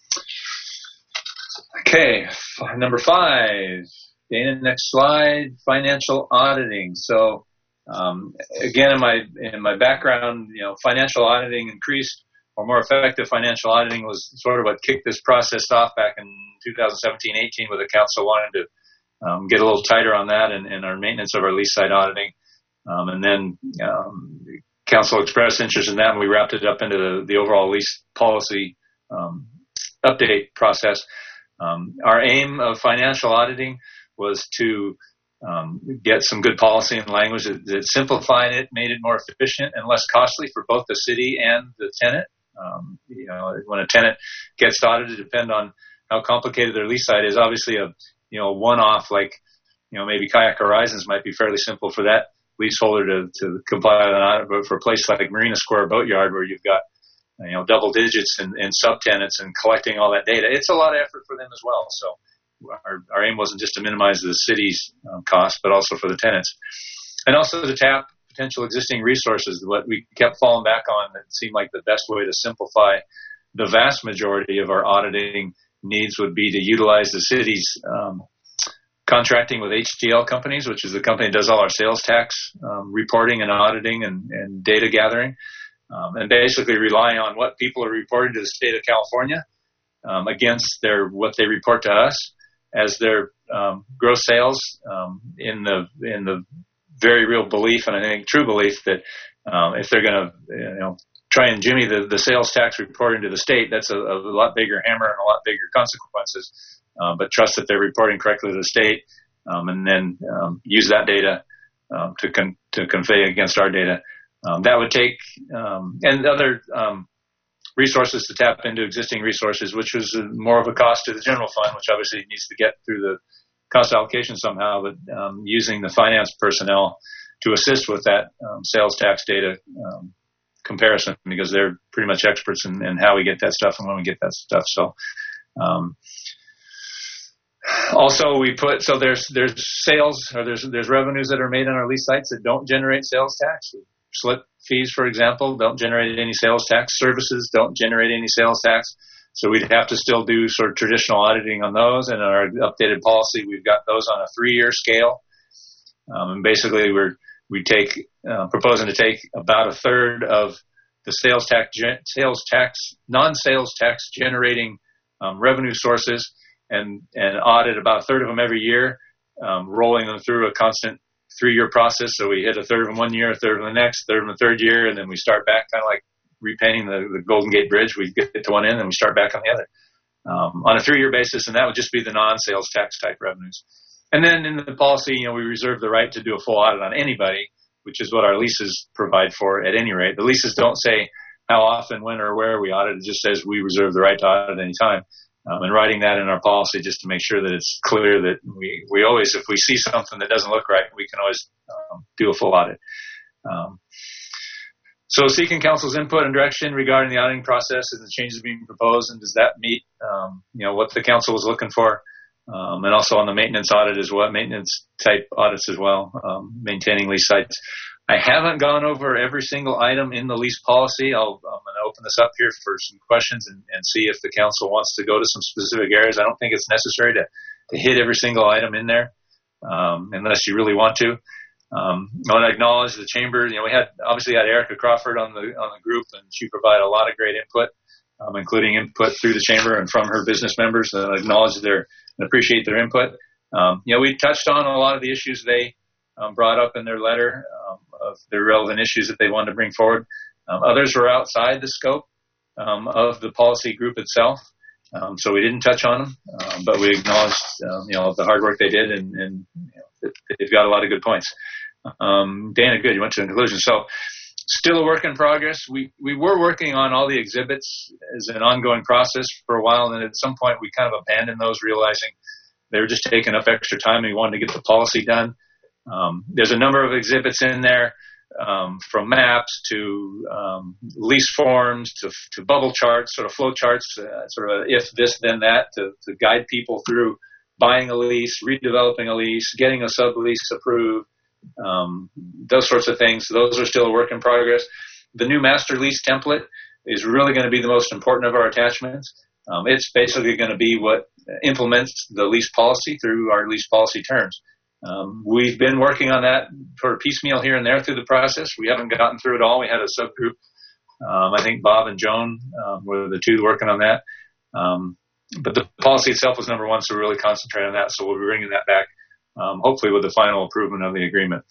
Speaker 14: Okay, number five, Dana, next slide, financial auditing. So um, again, in my in my background, you know, financial auditing increased or more effective financial auditing was sort of what kicked this process off back in two thousand seventeen eighteen, with the council wanting to Um, get a little tighter on that and, and our maintenance of our lease site auditing. Um, and then um, council expressed interest in that, and we wrapped it up into the, the overall lease policy um, update process. Um, our aim of financial auditing was to um, get some good policy and language that, that simplified it, made it more efficient and less costly for both the city and the tenant. Um, you know, when a tenant gets audited, depend on how complicated their lease site is. Obviously, a you know, one-off like, you know, maybe Kayak Horizons might be fairly simple for that leaseholder to, to comply with an audit, but for a place like Marina Square Boatyard where you've got, you know, double digits and, and subtenants and collecting all that data, it's a lot of effort for them as well. So our, our aim wasn't just to minimize the city's um, cost, but also for the tenants. And also to tap potential existing resources. What we kept falling back on that seemed like the best way to simplify the vast majority of our auditing needs would be to utilize the city's um, contracting with H T L companies, which is the company that does all our sales tax um, reporting and auditing and, and data gathering, um, and basically rely on what people are reporting to the state of California um, against their what they report to us as their um, gross sales um, in the in the very real belief, and I think true belief, that um, if they're going to you know try and jimmy the, the sales tax reporting to the state, that's a, a lot bigger hammer and a lot bigger consequences. Uh, but trust that they're reporting correctly to the state, um, and then um, use that data um, to con- to convey against our data. Um, that would take um, and other um, resources to tap into existing resources, which was more of a cost to the general fund, which obviously needs to get through the cost allocation somehow. But um, using the finance personnel to assist with that um, sales tax data um, comparison, because they're pretty much experts in, in how we get that stuff and when we get that stuff. So. Um, Also, we put so there's there's sales or there's there's revenues that are made on our lease sites that don't generate sales tax. Slip fees, for example, don't generate any sales tax. Services don't generate any sales tax. So we'd have to still do sort of traditional auditing on those. And in our updated policy, we've got those on a three-year scale. Um, and basically, we're we take uh, proposing to take about a third of the sales tax sales tax non-sales tax generating um, revenue sources. And, and audit about a third of them every year, um, rolling them through a constant three-year process. So we hit a third of them one year, a third of them the next, a third of them the third year, and then we start back, kind of like repainting the, the Golden Gate Bridge. We get to one end and we start back on the other um, on a three-year basis, and that would just be the non-sales tax type revenues. And then in the policy, you know, we reserve the right to do a full audit on anybody, which is what our leases provide for at any rate. The leases don't say how often, when, or where we audit. It just says we reserve the right to audit at any time. Um, and writing that in our policy just to make sure that it's clear that we, we always, if we see something that doesn't look right, we can always um, do a full audit. Um, so seeking council's input and direction regarding the auditing process and the changes being proposed, and does that meet, um, you know, what the council was looking for? Um, and also on the maintenance audit as well, maintenance type audits as well, um, maintaining lease sites. I haven't gone over every single item in the lease policy. I'll, I'm going to open this up here for some questions and, and see if the council wants to go to some specific areas. I don't think it's necessary to, to hit every single item in there, um, unless you really want to. Um, I want to acknowledge the chamber. You know, we had obviously had Erica Crawford on the on the group, and she provided a lot of great input, um, including input through the chamber and from her business members. And I acknowledge their and appreciate their input. Um, you know, we touched on a lot of the issues they um, brought up in their letter. Um, of the relevant issues that they wanted to bring forward. Um, others were outside the scope um, of the policy group itself, um, so we didn't touch on them, um, but we acknowledged um, you know, the hard work they did, and, and you know, they've got a lot of good points. Um, Dana, good, you went to a conclusion. So still a work in progress. We, we were working on all the exhibits as an ongoing process for a while, and then at some point we kind of abandoned those, realizing they were just taking up extra time and we wanted to get the policy done. Um, there's a number of exhibits in there, um, from maps to um, lease forms to, to bubble charts, sort of flow charts, uh, sort of a if this then that, to, to guide people through buying a lease, redeveloping a lease, getting a sublease approved, um, those sorts of things. Those are still a work in progress. The new master lease template is really going to be the most important of our attachments. Um, it's basically going to be what implements the lease policy through our lease policy terms. Um, we've been working on that sort of piecemeal here and there through the process. We haven't gotten through it all. We had a subgroup. Um, I think Bob and Joan um, were the two working on that. Um, but the policy itself was number one, so we really concentrate on that. So we'll be bringing that back, um, hopefully with the final approval of the agreement.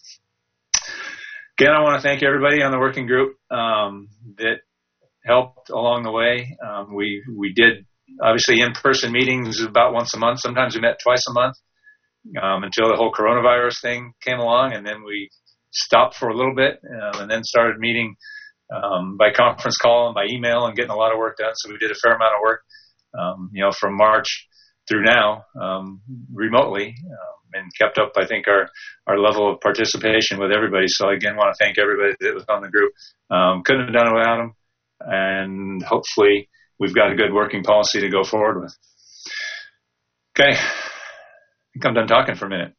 Speaker 14: Again, I want to thank everybody on the working group um, that helped along the way. Um, we we did, obviously, in-person meetings about once a month. Sometimes we met twice a month. Um, until the whole coronavirus thing came along, and then we stopped for a little bit, um, and then started meeting um, by conference call and by email and getting a lot of work done. So we did a fair amount of work, um, you know, from March through now um, remotely um, and kept up, I think, our, our level of participation with everybody. So, again, want to thank everybody that was on the group. Um, couldn't have done it without them. And hopefully we've got a good working policy to go forward with. Okay. I think I'm done talking for a minute.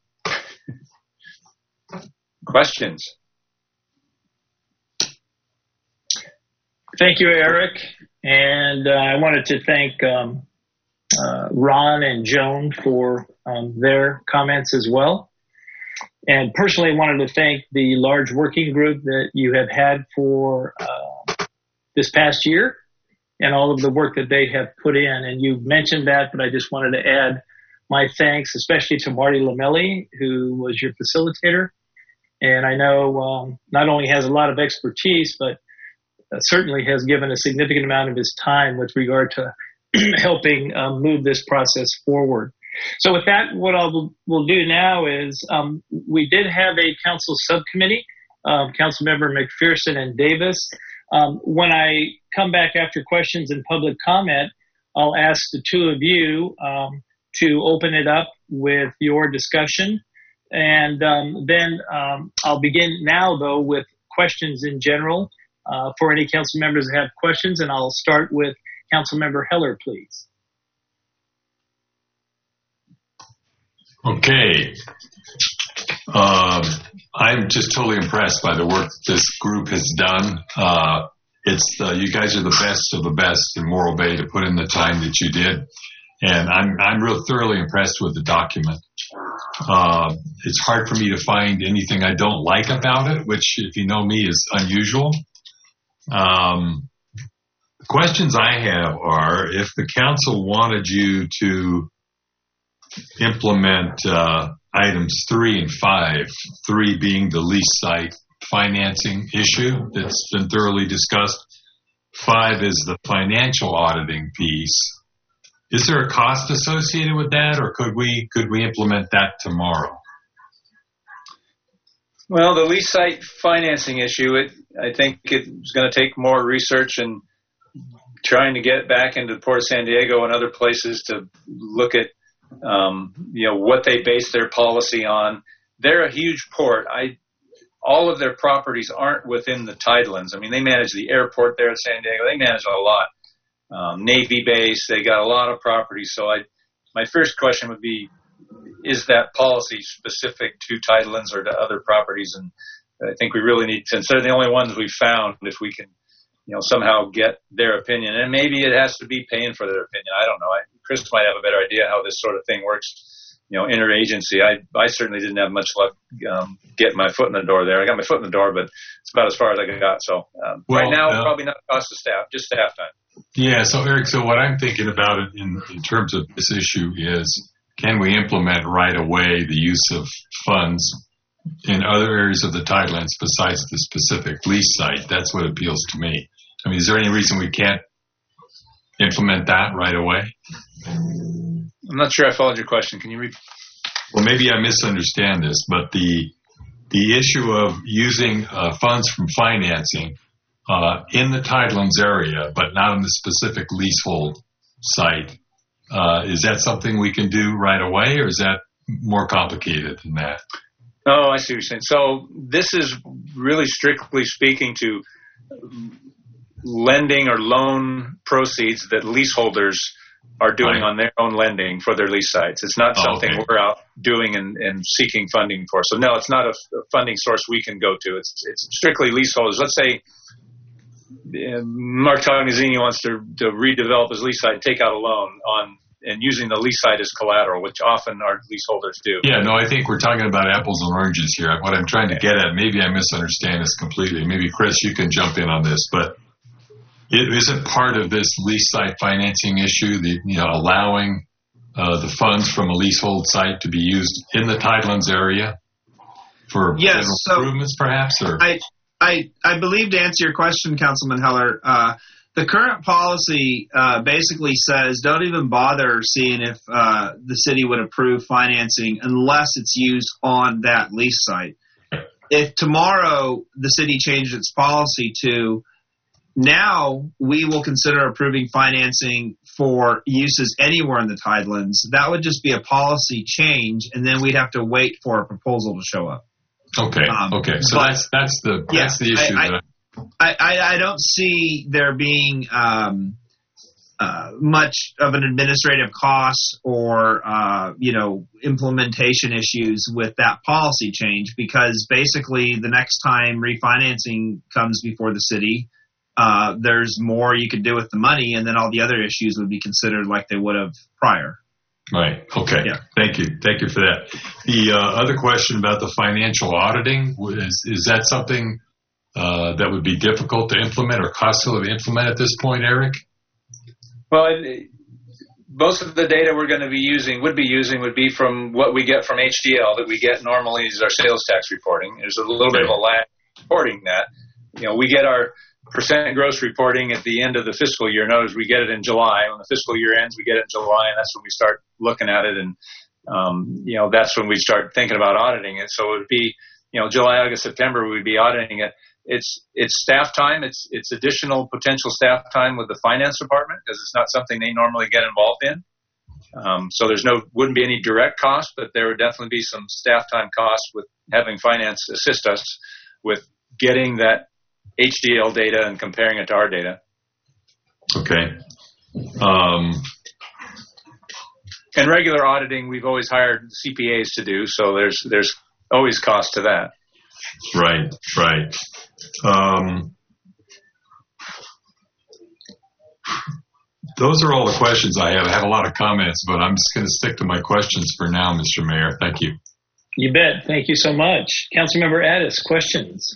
Speaker 14: Questions?
Speaker 3: Thank you, Eric. And uh, I wanted to thank um, uh, Ron and Joan for um, their comments as well. And personally wanted to thank the large working group that you have had for uh, this past year and all of the work that they have put in. And you've mentioned that, but I just wanted to add my thanks, especially to Marty Lamelli, who was your facilitator. And I know um, not only has a lot of expertise, but uh, certainly has given a significant amount of his time with regard to helping um, move this process forward. So with that, what I'll we'll do now is um, we did have a council subcommittee, um, Councilmember McPherson and Davis. Um, when I come back after questions and public comment, I'll ask the two of you um, to open it up with your discussion. And um, then um, I'll begin now, though, with questions in general uh, for any council members that have questions. And I'll start with Councilmember Heller, please.
Speaker 6: Okay. Um, I'm just totally impressed by the work this group has done. Uh, it's uh, you guys are the best of the best in Morro Bay to put in the time that you did. And I'm I'm real thoroughly impressed with the document. Uh, it's hard for me to find anything I don't like about it, which, if you know me, is unusual. Um, the questions I have are, if the council wanted you to implement uh, items three and five, three being the lease site financing issue that's been thoroughly discussed, five is the financial auditing piece. Is there a cost associated with that, or could we could we implement that tomorrow?
Speaker 14: Well, the lease site financing issue, it, I think it's going to take more research and trying to get back into Port of San Diego and other places to look at, um, you know, what they base their policy on. They're a huge port. I, all of their properties aren't within the Tidelands. I mean, they manage the airport there at San Diego. They manage a lot. Um, Navy base, they got a lot of properties. So I, my first question would be, is that policy specific to Tidelands or to other properties? And I think we really need to, instead of the only ones we found, if we can, you know, somehow get their opinion. And maybe it has to be paying for their opinion. I don't know. I, Chris might have a better idea how this sort of thing works, you know, interagency. I, I certainly didn't have much luck um, getting my foot in the door there. I got my foot in the door, but it's about as far as I got. So um, well, right now, uh, probably not cost of staff, just staff time.
Speaker 6: Yeah, so Eric, so what I'm thinking about it in, in terms of this issue is, can we implement right away the use of funds in other areas of the Tidelands besides the specific lease site? That's what appeals to me. I mean, is there any reason we can't implement that right away?
Speaker 14: I'm not sure I followed your question. Can you repeat?
Speaker 6: Well, maybe I misunderstand this, but the the issue of using uh, funds from financing Uh, in the Tidelands area, but not on the specific leasehold site. Uh, is that something we can do right away, or is that more complicated than that?
Speaker 14: Oh, I see what you're saying. So this is really strictly speaking to lending or loan proceeds that leaseholders are doing right on their own lending for their lease sites. It's not something oh, okay. we're out doing and, and seeking funding for. So no, it's not a, a funding source we can go to. It's it's strictly leaseholders. Let's say Uh, Mark Tognazini wants to, to redevelop his lease site and take out a loan on and using the lease site as collateral, which often our leaseholders do.
Speaker 6: Yeah, no, I think we're talking about apples and oranges here. What I'm trying to get at, maybe I misunderstand this completely. Maybe, Chris, you can jump in on this, but it isn't part of this lease site financing issue, the you know allowing uh, the funds from a leasehold site to be used in the Tidelands area for
Speaker 9: yes,
Speaker 6: general
Speaker 9: so
Speaker 6: improvements, perhaps? Or
Speaker 9: I, I, I believe to answer your question, Councilman Heller, uh, the current policy uh, basically says don't even bother seeing if uh, the city would approve financing unless it's used on that lease site. If tomorrow the city changed its policy to now we will consider approving financing for uses anywhere in the Tidelands. That would just be a policy change, and then we'd have to wait for a proposal to show up.
Speaker 6: Okay.
Speaker 9: Um,
Speaker 6: okay. So
Speaker 9: but,
Speaker 6: that's that's the
Speaker 9: yeah,
Speaker 6: that's the issue.
Speaker 9: I,
Speaker 6: that
Speaker 9: I, I, I don't see there being um, uh, much of an administrative cost or uh, you know implementation issues with that policy change, because basically the next time refinancing comes before the city, uh, there's more you could do with the money, and then all the other issues would be considered like they would have prior.
Speaker 6: Right. Okay.
Speaker 9: Yeah.
Speaker 6: Thank you. Thank you for that. The uh, other question about the financial auditing, is, is that something uh, that would be difficult to implement or costly to implement at this point, Eric?
Speaker 14: Well, it, most of the data we're going to be using, would be using, would be from what we get from H D L that we get normally is our sales tax reporting. There's a little bit of a lag reporting that. You know, we get our percent gross reporting at the end of the fiscal year. Notice we get it in July. When the fiscal year ends, we get it in July, and that's when we start looking at it. And, um, you know, that's when we start thinking about auditing it. So it would be, you know, July, August, September, we'd be auditing it. It's it's staff time. It's it's additional potential staff time with the finance department, because it's not something they normally get involved in. Um, so there's no wouldn't be any direct cost, but there would definitely be some staff time costs with having finance assist us with getting that H D L data and comparing it to our data.
Speaker 6: Okay. Um,
Speaker 14: and regular auditing, we've always hired C P As to do, so there's there's always cost to that.
Speaker 6: Right, right. Um, those are all the questions I have. I have a lot of comments, but I'm just going to stick to my questions for now, Mister Mayor. Thank you.
Speaker 3: You bet. Thank you so much. Councilmember Addis, questions?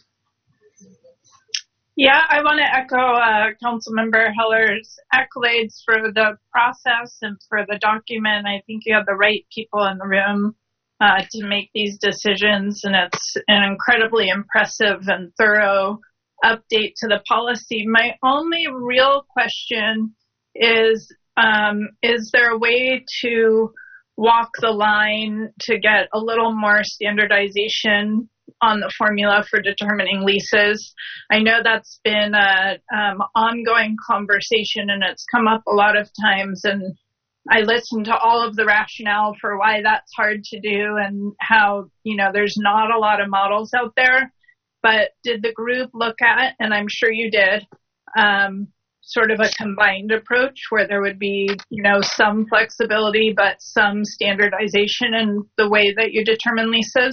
Speaker 4: Yeah, I want to echo uh, Councilmember Heller's accolades for the process and for the document. I think you have the right people in the room uh, to make these decisions, and it's an incredibly impressive and thorough update to the policy. My only real question is, um, is there a way to walk the line to get a little more standardization on the formula for determining leases? I know that's been an um, ongoing conversation, and it's come up a lot of times, and I listened to all of the rationale for why that's hard to do and how, you know, there's not a lot of models out there. But did the group look at, and I'm sure you did, um, sort of a combined approach where there would be, you know, some flexibility but some standardization in the way that you determine leases?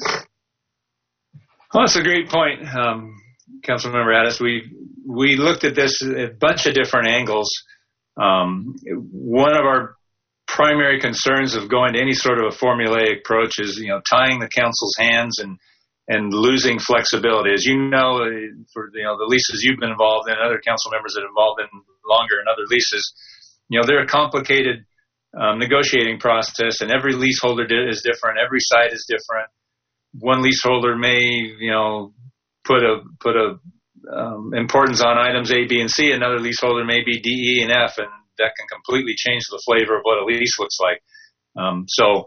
Speaker 14: Well, that's a great point, um, Councilmember Addis. We we looked at this at a bunch of different angles. Um, one of our primary concerns of going to any sort of a formulaic approach is, you know, tying the council's hands and and losing flexibility. As you know, for you know the leases you've been involved in, other council members that are involved in longer and other leases, you know, they're a complicated um, negotiating process, and every leaseholder is different. Every site is different. One leaseholder may, you know, put a put a um, importance on items A, B, and C. Another leaseholder may be D, E, and F, and that can completely change the flavor of what a lease looks like. Um, so,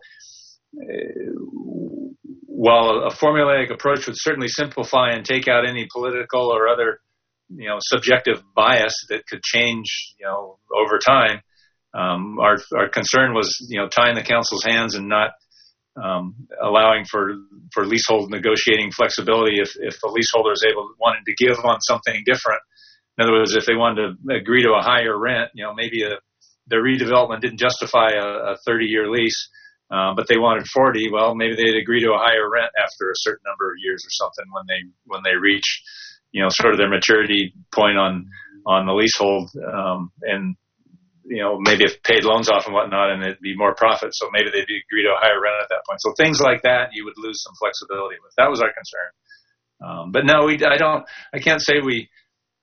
Speaker 14: uh, while a formulaic approach would certainly simplify and take out any political or other, you know, subjective bias that could change, you know, over time, um, our our concern was, you know, tying the council's hands and not Um, allowing for, for leasehold negotiating flexibility if, if the leaseholder is able wanted to give on something different. In other words, if they wanted to agree to a higher rent, you know, maybe a, their redevelopment didn't justify a, a thirty-year lease, uh, but they wanted forty. Well, maybe they'd agree to a higher rent after a certain number of years or something when they when they reach, you know, sort of their maturity point on on the leasehold, um, and you know, maybe if paid loans off and whatnot, and it'd be more profit. So maybe they'd agree to a higher rent at that point. So things like that, you would lose some flexibility with. That was our concern. Um, but no, we, I don't, I can't say we,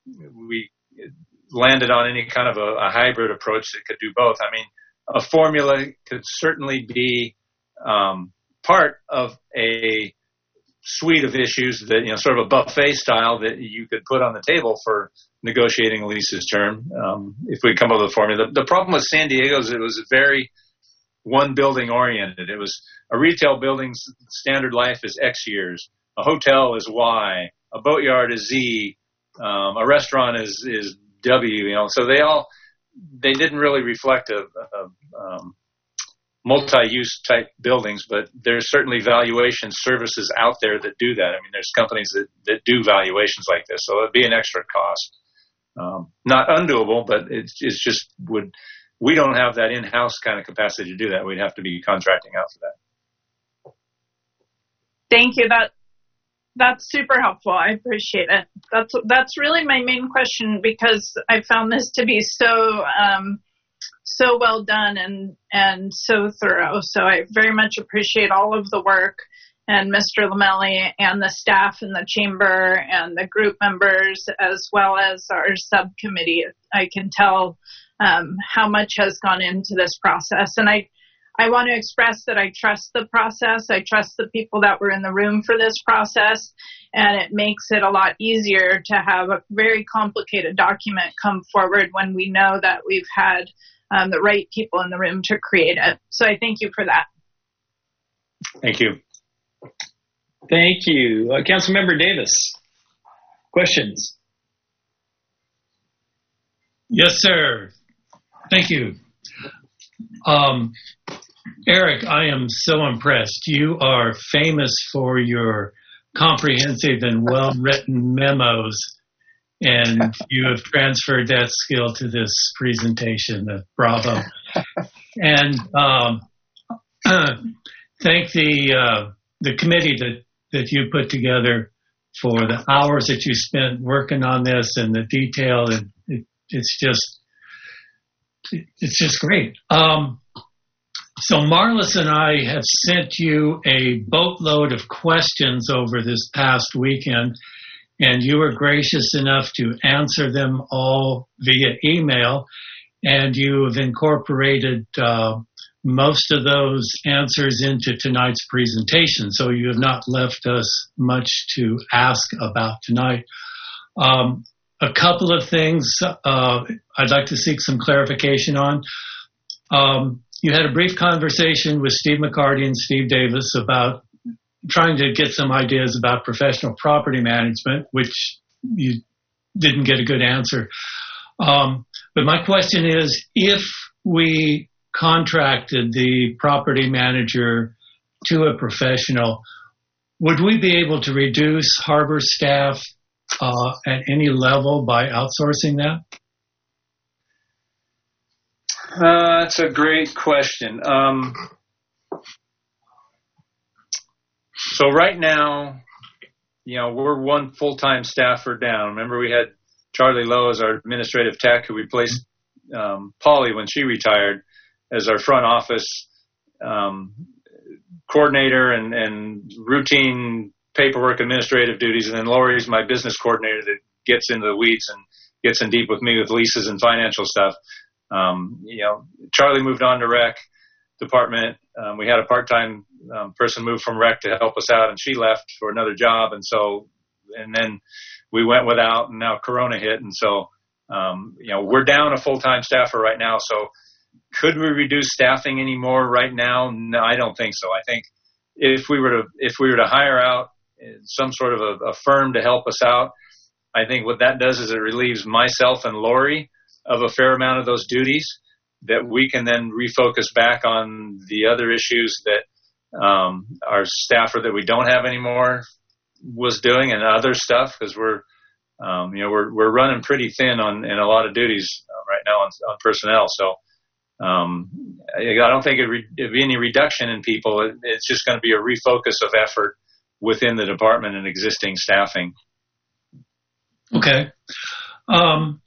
Speaker 14: we landed on any kind of a, a hybrid approach that could do both. I mean, a formula could certainly be, um, part of a suite of issues that, you know, sort of a buffet style that you could put on the table for negotiating a lease's term, um, if we come up with a formula. The, the problem with San Diego is it was very one building oriented. It was a retail building's standard life is X years, a hotel is Y, a boatyard is Z, um, a restaurant is, is W, you know, so they all, they didn't really reflect a, a um, multi-use type buildings, but there's certainly valuation services out there that do that. I mean, there's companies that, that do valuations like this, so it'd be an extra cost. Um, not undoable, but it's, it's just would, we don't have that in-house kind of capacity to do that. We'd have to be contracting out for that.
Speaker 4: Thank you. That that's super helpful. I appreciate it. That's that's really my main question, because I found this to be so um, so well done and and so thorough. So I very much appreciate all of the work, and Mister Lamelli and the staff in the chamber and the group members, as well as our subcommittee. I can tell um, how much has gone into this process, and I. I want to express that I trust the process. I trust the people that were in the room for this process, and it makes it a lot easier to have a very complicated document come forward when we know that we've had um, the right people in the room to create it. So I thank you for that.
Speaker 14: Thank you.
Speaker 3: Thank you. Uh, Councilmember Davis, questions?
Speaker 5: Yes, sir. Thank you. Um, Eric, I am so impressed. You are famous for your comprehensive and well-written memos, and you have transferred that skill to this presentation. Uh, bravo. And um, thank the uh, the committee that, that you put together for the hours that you spent working on this and the detail. And it, it's just it's just great. Um, So Marlis and I have sent you a boatload of questions over this past weekend, and you were gracious enough to answer them all via email, and you have incorporated uh, most of those answers into tonight's presentation, so you have not left us much to ask about tonight. Um, a couple of things uh, I'd like to seek some clarification on. Um, You had a brief conversation with Steve McCarty and Steve Davis about trying to get some ideas about professional property management, which you didn't get a good answer. Um, but my question is, if we contracted the property manager to a professional, would we be able to reduce harbor staff uh, at any level by outsourcing that?
Speaker 14: Uh, that's a great question. Um, so right now, you know, we're one full-time staffer down. Remember, we had Charlie Lowe as our administrative tech, who replaced um, Polly when she retired as our front office um, coordinator and, and routine paperwork administrative duties. And then Lori's my business coordinator that gets into the weeds and gets in deep with me with leases and financial stuff. Um, you know, Charlie moved on to rec department. Um, we had a part-time um, person move from rec to help us out, and she left for another job. And so, and then we went without, and now Corona hit. And so, um, you know, we're down a full-time staffer right now. So could we reduce staffing anymore right now? No, I don't think so. I think if we were to, if we were to hire out some sort of a, a firm to help us out, I think what that does is it relieves myself and Lori of a fair amount of those duties that we can then refocus back on the other issues that um, our staffer that we don't have anymore was doing, and other stuff, because we're, um, you know, we're we're running pretty thin on in a lot of duties uh, right now on, on personnel. So um, I don't think it'd, re- it'd be any reduction in people. It, it's just going to be a refocus of effort within the department and existing staffing.
Speaker 5: Okay. Um,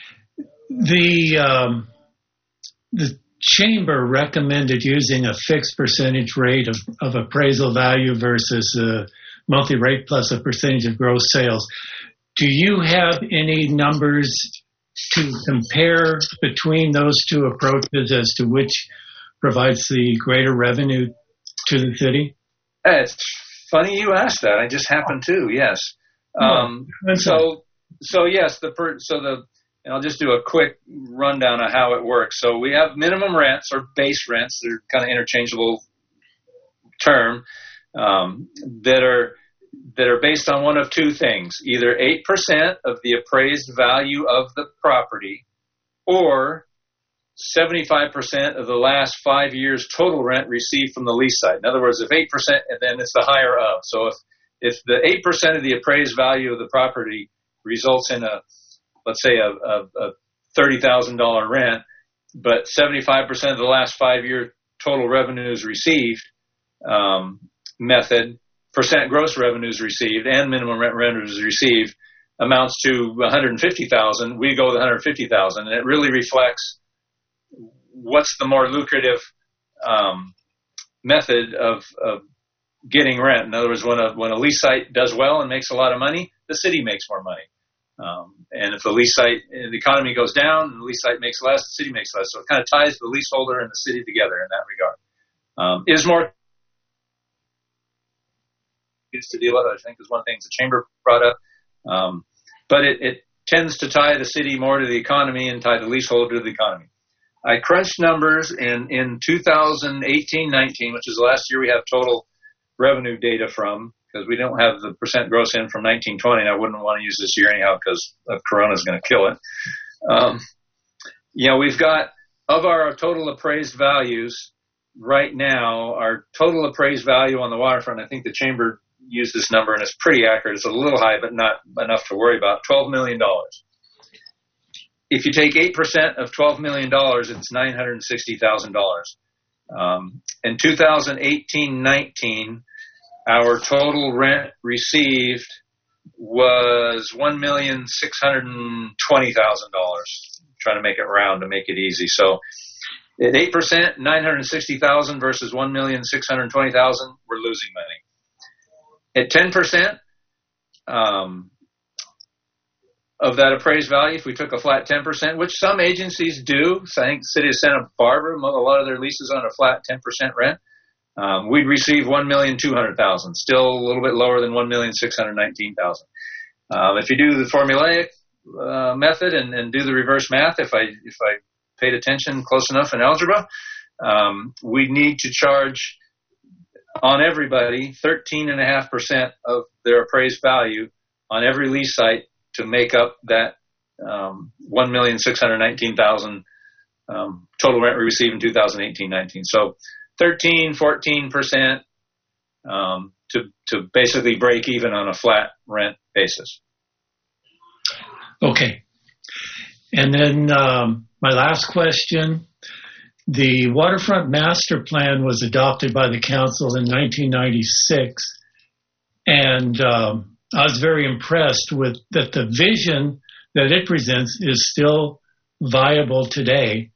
Speaker 5: The um, the chamber recommended using a fixed percentage rate of, of appraisal value versus a monthly rate plus a percentage of gross sales. Do you have any numbers to compare between those two approaches as to which provides the greater revenue to the city?
Speaker 14: It's funny you asked that. I just happened to, yes. Um,
Speaker 5: oh,
Speaker 14: so so yes, the per, so the. And I'll just do a quick rundown of how it works. So we have minimum rents or base rents. They're kind of interchangeable term um, that are that are based on one of two things, either eight percent of the appraised value of the property or seventy-five percent of the last five years total rent received from the lease site. In other words, if eight percent, then it's the higher of. So if, if the eight percent of the appraised value of the property results in a, let's say, a, a, a thirty thousand dollars rent, but seventy-five percent of the last five year total revenues received um, method, percent gross revenues received and minimum rent revenues received amounts to one hundred fifty thousand dollars, we go with one hundred fifty thousand dollars. And it really reflects what's the more lucrative um, method of, of getting rent. In other words, when a, when a lease site does well and makes a lot of money, the city makes more money. Um, and if the lease site, the economy goes down and the lease site makes less, the city makes less. So it kind of ties the leaseholder and the city together in that regard. Um, is more is to deal with, I think, is one thing the chamber brought up. Um, but it, it tends to tie the city more to the economy and tie the leaseholder to the economy. I crunched numbers in, in two thousand eighteen nineteen, which is the last year we have total revenue data from, because we don't have the percent gross in from nineteen twenty, and I wouldn't want to use this year anyhow because Corona is going to kill it. Um, you know, we've got, of our total appraised values right now, our total appraised value on the waterfront, I think the chamber used this number, and it's pretty accurate. It's a little high, but not enough to worry about, twelve million dollars. If you take eight percent of twelve million dollars, it's nine hundred sixty thousand dollars. Um, in two thousand eighteen nineteen, our total rent received was one million six hundred twenty thousand dollars. Trying to make it round to make it easy. So at eight percent, nine hundred sixty thousand dollars versus one million six hundred twenty thousand dollars, we're losing money. At ten percent um, of that appraised value, if we took a flat ten percent, which some agencies do, so I think the city of Santa Barbara, a lot of their leases on a flat ten percent rent, um, we'd receive one million two hundred thousand dollars, still a little bit lower than one million six hundred nineteen thousand dollars. Um, if you do the formulaic uh, method and, and do the reverse math, if I if I paid attention close enough in algebra, um, we'd need to charge on everybody thirteen point five percent of their appraised value on every lease site to make up that um, one million six hundred nineteen thousand dollars um, total rent we received in two thousand eighteen nineteen. So thirteen, fourteen percent um, to, to basically break even on a flat rent basis.
Speaker 5: Okay. And then um, my last question. The Waterfront Master Plan was adopted by the council in nineteen ninety-six, and um, I was very impressed with that the vision that it presents is still viable today,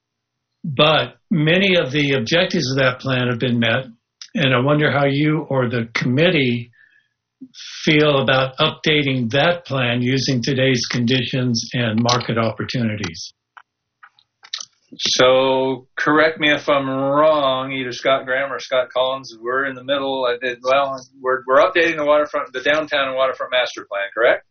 Speaker 5: but many of the objectives of that plan have been met, and I wonder how you or the committee feel about updating that plan using today's conditions and market opportunities.
Speaker 14: So correct me if I'm wrong, either Scott Graham or Scott Collins. We're in the middle. I did, well, we're we're updating the waterfront, the downtown and waterfront master plan, correct?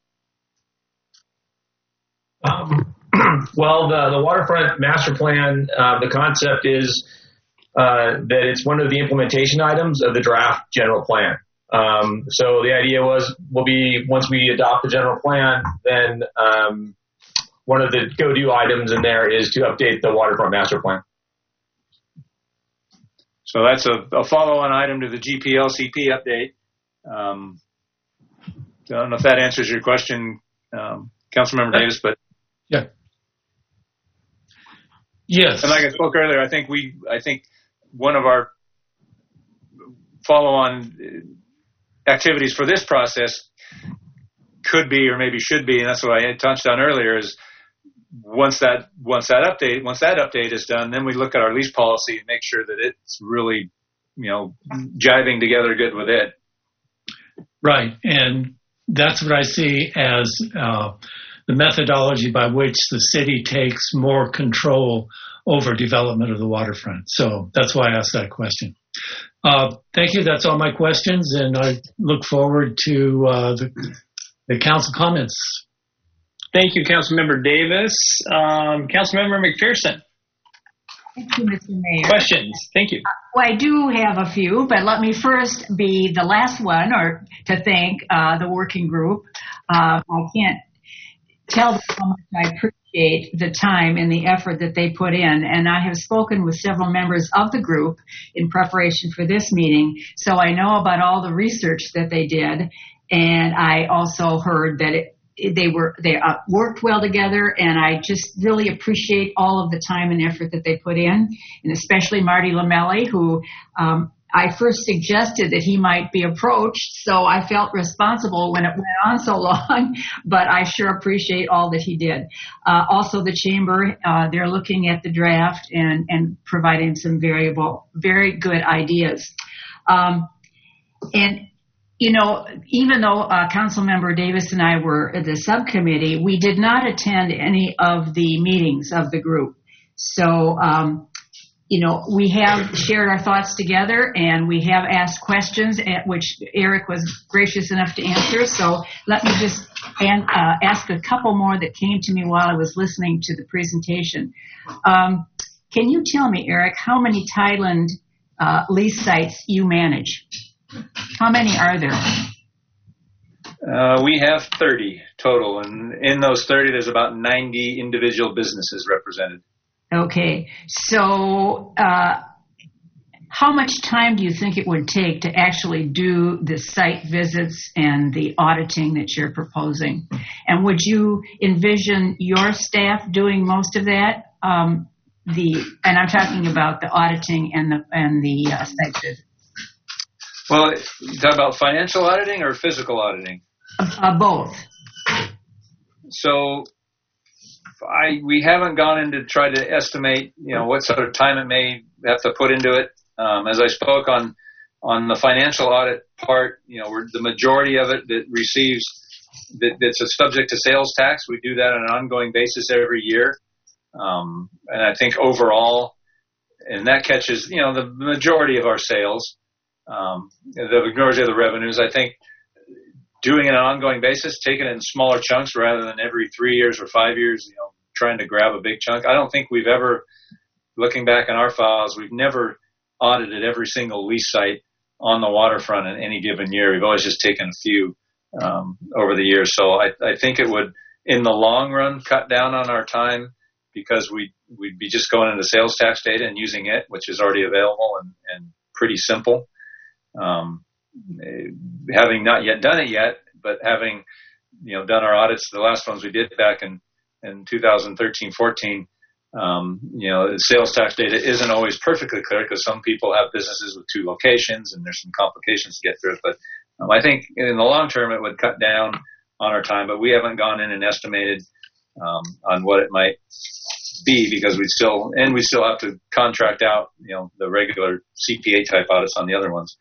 Speaker 17: Um, well, the the waterfront master plan, uh, the concept is uh, that it's one of the implementation items of the draft general plan. Um, so the idea was, will be once we adopt the general plan, then um, one of the go-do items in there is to update the waterfront master plan.
Speaker 14: So that's a, a follow-on item to the G P L C P update. Um, I don't know if that answers your question, um, Councilmember Davis, but
Speaker 5: yeah, yes.
Speaker 14: And like I spoke earlier, I think we, I think one of our follow-on activities for this process could be, or maybe should be, and that's what I touched on earlier, is once that once that update once that update is done, then we look at our lease policy and make sure that it's really, you know, jiving together good with it.
Speaker 5: Right, and that's what I see as uh, the methodology by which the city takes more control over development of the waterfront. So that's why I asked that question. Uh, thank you. That's all my questions, and I look forward to uh, the, the council comments.
Speaker 3: Thank you, Councilmember Davis. Um, Councilmember McPherson.
Speaker 7: Thank you, Mister Mayor.
Speaker 3: Questions? Thank you.
Speaker 7: Well, I do have a few, but let me first be the last one, or to thank uh, the working group. Uh, I can't tell them how much I appreciate the time and the effort that they put in. And I have spoken with several members of the group in preparation for this meeting, so I know about all the research that they did. And I also heard that it, they were they uh, worked well together, and I just really appreciate all of the time and effort that they put in, and especially Marty Lamelli, who um, I first suggested that he might be approached, so I felt responsible when it went on so long, but I sure appreciate all that he did. Uh, also, the Chamber, uh, they're looking at the draft and, and providing some variable, very good ideas. Um, and You know, even though uh, Councilmember Davis and I were at the subcommittee, we did not attend any of the meetings of the group. So, um, you know, we have shared our thoughts together, and we have asked questions, at which Eric was gracious enough to answer. So let me just and, uh, ask a couple more that came to me while I was listening to the presentation. Um, can you tell me, Eric, how many Thailand uh, lease sites you manage? How many are there?
Speaker 14: Uh, we have thirty total, and in those thirty, there's about ninety individual businesses represented.
Speaker 7: Okay, so uh, how much time do you think it would take to actually do the site visits and the auditing that you're proposing? And would you envision your staff doing most of that? Um, the and I'm talking about the auditing and the and the uh, site visits.
Speaker 14: Well, you talk about financial auditing or physical auditing?
Speaker 7: Uh, both.
Speaker 14: So, I we haven't gone in to try to estimate, you know, what sort of time it may have to put into it. Um, as I spoke on on the financial audit part, you know, we're, the majority of it that receives that, that's a subject to sales tax. We do that on an ongoing basis every year, um, and I think overall, and that catches, you know, the majority of our sales. Um, the majority of the revenues, I think doing it on an ongoing basis, taking it in smaller chunks rather than every three years or five years, you know, trying to grab a big chunk. I don't think we've ever, looking back in our files, we've never audited every single lease site on the waterfront in any given year. We've always just taken a few um, over the years. So I, I think it would, in the long run, cut down on our time because we, we'd be just going into sales tax data and using it, which is already available and, and pretty simple. Um, having not yet done it yet, but having, you know, done our audits, the last ones we did back in, in two thousand thirteen fourteen, um, you know, the sales tax data isn't always perfectly clear because some people have businesses with two locations and there's some complications to get through it. But um, I think in the long term it would cut down on our time, but we haven't gone in and estimated um, on what it might be because we still, and we still have to contract out, you know, the regular C P A type audits on the other ones.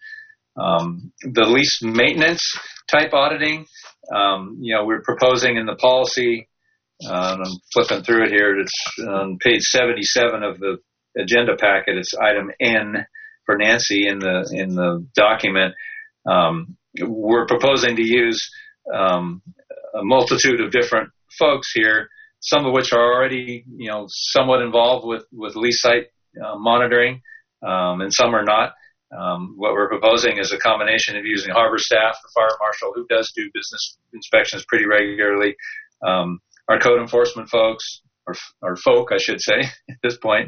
Speaker 14: Um, the lease maintenance type auditing, um, you know, we're proposing in the policy, uh, and I'm flipping through it here. It's on page seventy-seven of the agenda packet. It's item N for Nancy in the in the document. Um, we're proposing to use um, a multitude of different folks here, some of which are already, you know, somewhat involved with with lease site uh, monitoring, um, and some are not. Um, what we're proposing is a combination of using harbor staff, the fire marshal who does do business inspections pretty regularly, um, our code enforcement folks, or, or folk, I should say, at this point,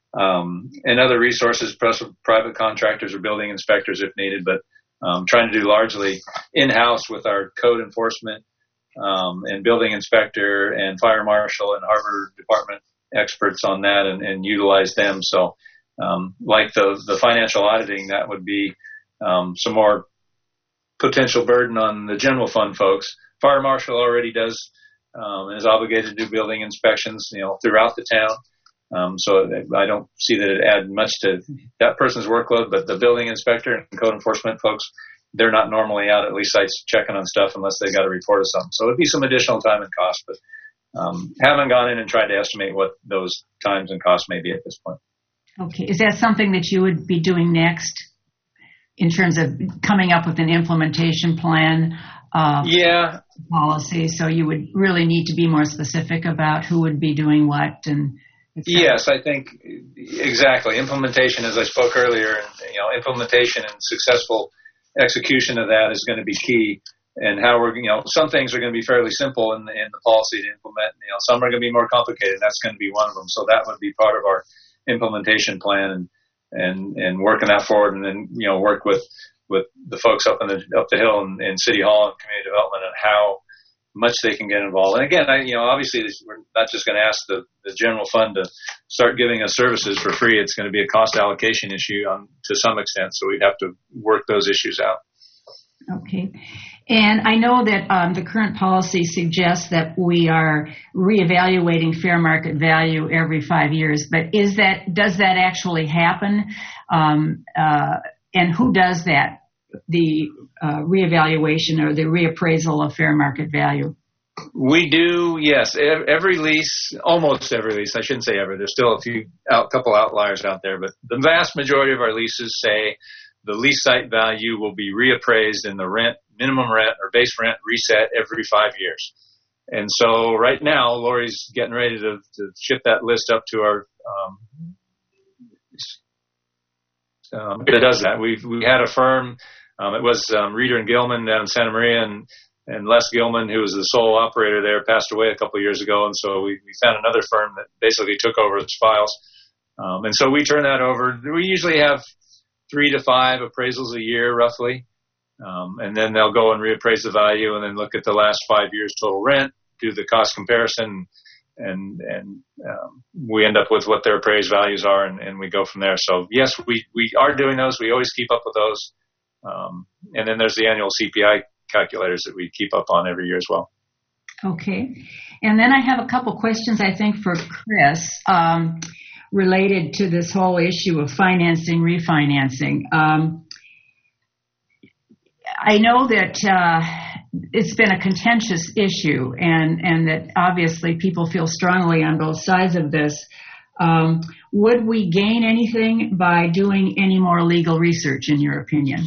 Speaker 14: um, and other resources, private contractors or building inspectors if needed, but um, trying to do largely in-house with our code enforcement um, and building inspector and fire marshal and harbor department experts on that and, and utilize them. So Um, like the, the financial auditing, that would be um, some more potential burden on the general fund folks. Fire marshal already does um, and is obligated to do building inspections, you know, throughout the town. Um, so I don't see that it add much to that person's workload. But the building inspector and code enforcement folks, they're not normally out at lease sites checking on stuff unless they got a report of something. So it'd be some additional time and cost, but um, haven't gone in and tried to estimate what those times and costs may be at this point.
Speaker 7: Okay. Is that something that you would be doing next in terms of coming up with an implementation plan? Uh,
Speaker 14: yeah.
Speaker 7: Policy. So you would really need to be more specific about who would be doing what and
Speaker 14: Yes, I think exactly. Implementation, as I spoke earlier, you know, implementation and successful execution of that is going to be key. And how we're, you know, some things are going to be fairly simple in the, in the policy to implement. You know, some are going to be more complicated. That's going to be one of them. So that would be part of our implementation plan, and and and working that forward, and then, you know, work with with the folks up in the up the hill in, in City Hall and community development and how much they can get involved. And again, I, you know, obviously this, we're not just going to ask the, the general fund to start giving us services for free. It's going to be a cost allocation issue on, to some extent. So we'd have to work those issues out.
Speaker 7: Okay. And I know that um, the current policy suggests that we are reevaluating fair market value every five years, but is that, does that actually happen? Um, uh, and who does that? The uh, reevaluation or the reappraisal of fair market value?
Speaker 14: We do, yes. Every lease, almost every lease, I shouldn't say every, there's still a few, a couple outliers out there, but the vast majority of our leases say the lease site value will be reappraised and the rent, minimum rent or base rent reset every five years. And so right now, Lori's getting ready to, to ship that list up to our, um, um, that does that. We've, we had a firm. Um, it was um, Reeder and Gilman down in Santa Maria, and, and Les Gilman, who was the sole operator there, passed away a couple of years ago, and so we, we found another firm that basically took over its files. Um, and so we turn that over. We usually have three to five appraisals a year, roughly, um, and then they'll go and reappraise the value and then look at the last five years' total rent, do the cost comparison, and and um, we end up with what their appraised values are, and, and we go from there. So, yes, we, we are doing those. We always keep up with those. Um, and then there's the annual C P I calculators that we keep up on every year as well.
Speaker 7: Okay. And then I have a couple questions, I think, for Chris, um, related to this whole issue of financing, refinancing. Um, I know that uh, it's been a contentious issue, and, and that obviously people feel strongly on both sides of this. Um, would we gain anything by doing any more legal research, in your opinion?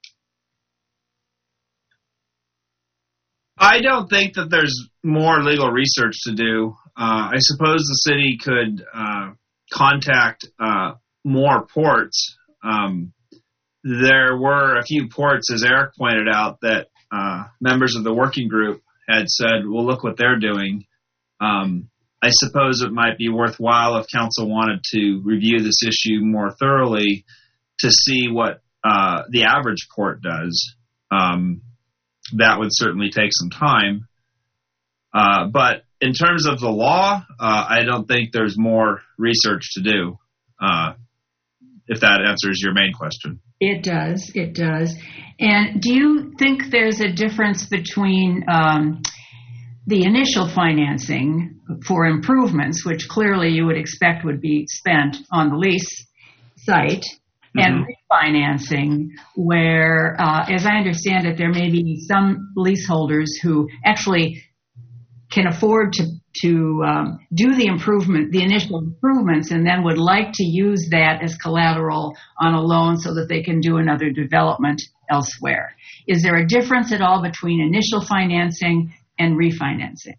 Speaker 9: I don't think that there's more legal research to do. Uh, I suppose the city could uh, contact uh, more ports. Um, there were a few ports, as Eric pointed out, that uh, members of the working group had said, well, look what they're doing. Um, I suppose it might be worthwhile if council wanted to review this issue more thoroughly to see what uh, the average port does. Um, that would certainly take some time. Uh, but in terms of the law, uh, I don't think there's more research to do, uh, if that answers your main question.
Speaker 7: It does. It does. And do you think there's a difference between um, the initial financing for improvements, which clearly you would expect would be spent on the lease site, mm-hmm. and refinancing, where, uh, as I understand it, there may be some leaseholders who actually can afford to to um, do the improvement, the initial improvements, and then would like to use that as collateral on a loan so that they can do another development elsewhere. Is there a difference at all between initial financing and refinancing?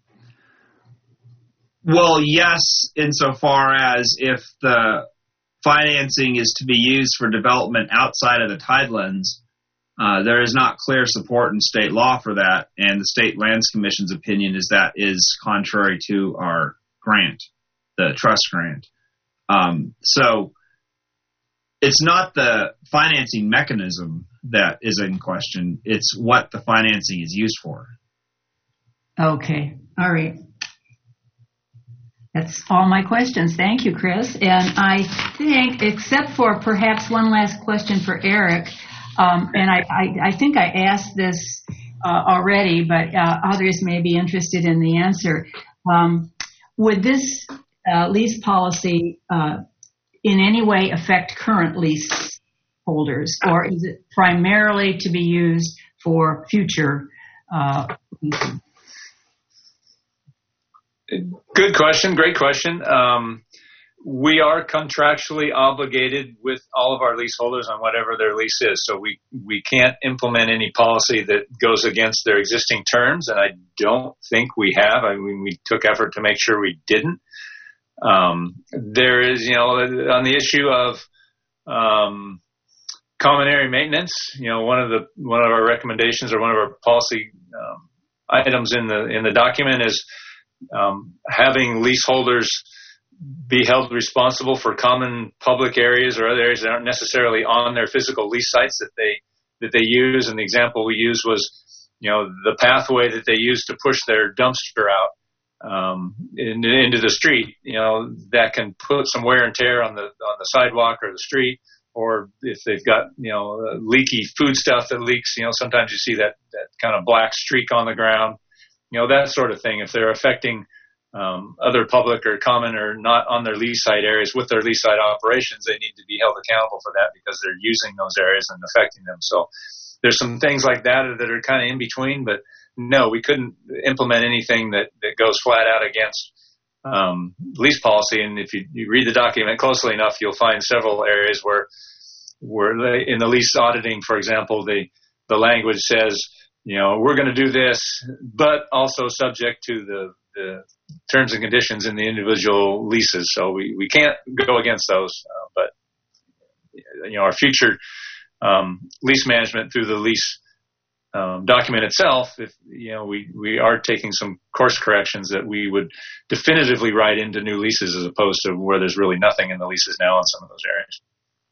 Speaker 9: Well, yes, insofar as if the financing is to be used for development outside of the tidelands, uh, there is not clear support in state law for that, and the State Lands Commission's opinion is that is contrary to our grant, the trust grant. Um, so it's not the financing mechanism that is in question, it's what the financing is used for.
Speaker 7: Okay, all right. That's all my questions. Thank you, Chris. And I think, except for perhaps one last question for Eric, um, and I, I, I think I asked this uh, already, but uh, others may be interested in the answer. Um, would this uh, lease policy uh, in any way affect current lease holders, or is it primarily to be used for future uh, leasing?
Speaker 14: Good question. Great question. Um, we are contractually obligated with all of our leaseholders on whatever their lease is. So we, we can't implement any policy that goes against their existing terms, and I don't think we have. I mean, we took effort to make sure we didn't. Um, there is, you know, on the issue of um, common area maintenance, you know, one of the one of our recommendations or one of our policy um, items in the in the document is um, having leaseholders be held responsible for common public areas or other areas that aren't necessarily on their physical lease sites that they that they use. And the example we used was, you know, the pathway that they use to push their dumpster out um, in, into the street. You know, that can put some wear and tear on the on the sidewalk or the street. Or if they've got, you know, uh, leaky food stuff that leaks, you know, sometimes you see that that kind of black streak on the ground. You know, that sort of thing. If they're affecting Um, other public or common or not on their lease site areas with their lease site operations, they need to be held accountable for that because they're using those areas and affecting them. So there's some things like that that are kind of in between, but no, we couldn't implement anything that, that goes flat out against um, lease policy. And if you, you read the document closely enough, you'll find several areas where, where they, in the lease auditing, for example, the, the language says, you know, we're going to do this, but also subject to the, the terms and conditions in the individual leases. So we, we can't go against those, uh, but you know, our future um, lease management through the lease um, document itself, if you know, we, we are taking some course corrections that we would definitively write into new leases as opposed to where there's really nothing in the leases now in some of those areas.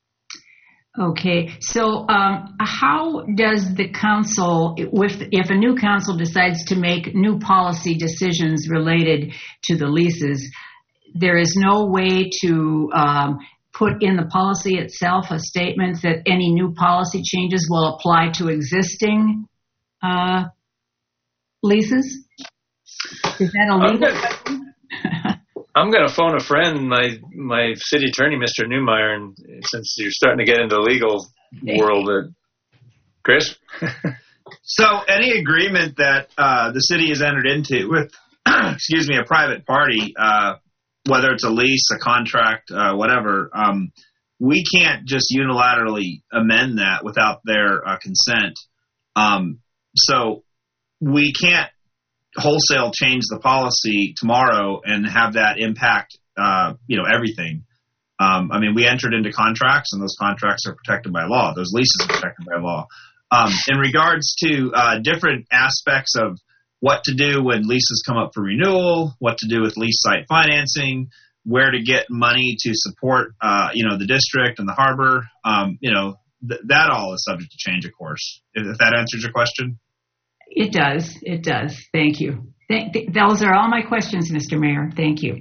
Speaker 7: Okay, so um, how does the council, if, if a new council decides to make new policy decisions related to the leases, there is no way to um, put in the policy itself a statement that any new policy changes will apply to existing uh, leases? Is that illegal?
Speaker 14: I'm going to phone a friend, my my city attorney, Mister Newmeyer, and since you're starting to get into the legal world, uh, Chris?
Speaker 9: So any agreement that uh, the city has entered into with, excuse me, a private party, uh, whether it's a lease, a contract, uh, whatever, um, we can't just unilaterally amend that without their uh, consent. Um, so we can't wholesale change the policy tomorrow and have that impact, uh, you know, everything. Um, I mean, we entered into contracts, and those contracts are protected by law. Those leases are protected by law. Um, in regards to uh, different aspects of what to do when leases come up for renewal, what to do with lease site financing, where to get money to support, uh, you know, the district and the harbor, um, you know, th- that all is subject to change, of course. If, if that answers your question.
Speaker 7: It does. It does. Thank you. Th- th- those are all my questions, Mister Mayor. Thank you.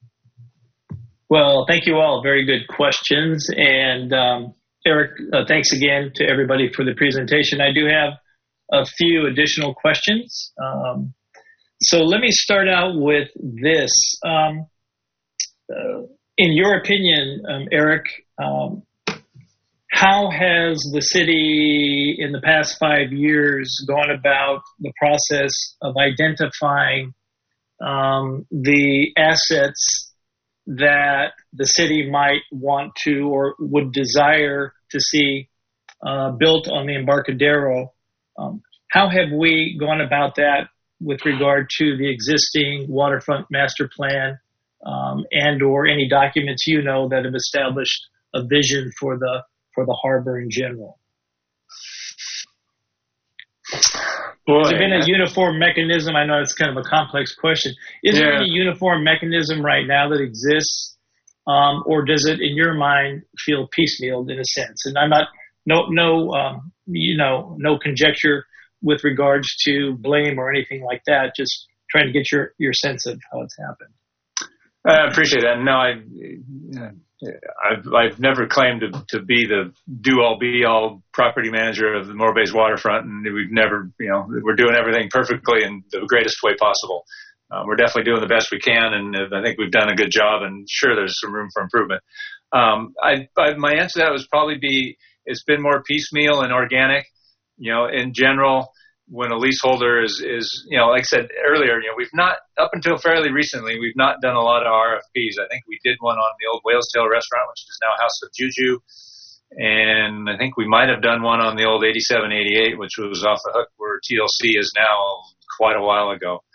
Speaker 3: Well, thank you all. Very good questions. And um, Eric, uh, thanks again to everybody for the presentation. I do have a few additional questions. Um, so let me start out with this. Um, uh, in your opinion, um, Eric, um, how has the city in the past five years gone about the process of identifying um, the assets that the city might want to or would desire to see uh, built on the Embarcadero? Um, how have we gone about that with regard to the existing waterfront master plan um, and or any documents you know that have established a vision for the for the harbor in general? Boy, Has there been a uniform mechanism? I know it's kind of a complex question. Is yeah. there any uniform mechanism right now that exists, um, or does it, in your mind, feel piecemealed in a sense? And I'm not, no, no, um, you know, no conjecture with regards to blame or anything like that. Just trying to get your, your sense of how it's happened.
Speaker 14: I appreciate that. No, I, I've, I've never claimed to, to be the do-all, be-all property manager of the Morro Bay's waterfront, and we've never, you know, we're doing everything perfectly in the greatest way possible. Uh, we're definitely doing the best we can, and I think we've done a good job, and sure, there's some room for improvement. Um, I, I, my answer to that would probably be it's been more piecemeal and organic. You know, in general, when a leaseholder is, is, you know, like I said earlier, you know, we've not, up until fairly recently, we've not done a lot of R F Ps. I think we did one on the old Whale's Tail restaurant, which is now House of Juju. And I think we might have done one on the old eighty-seven eighty-eight, which was off the hook where T L C is now quite a while ago.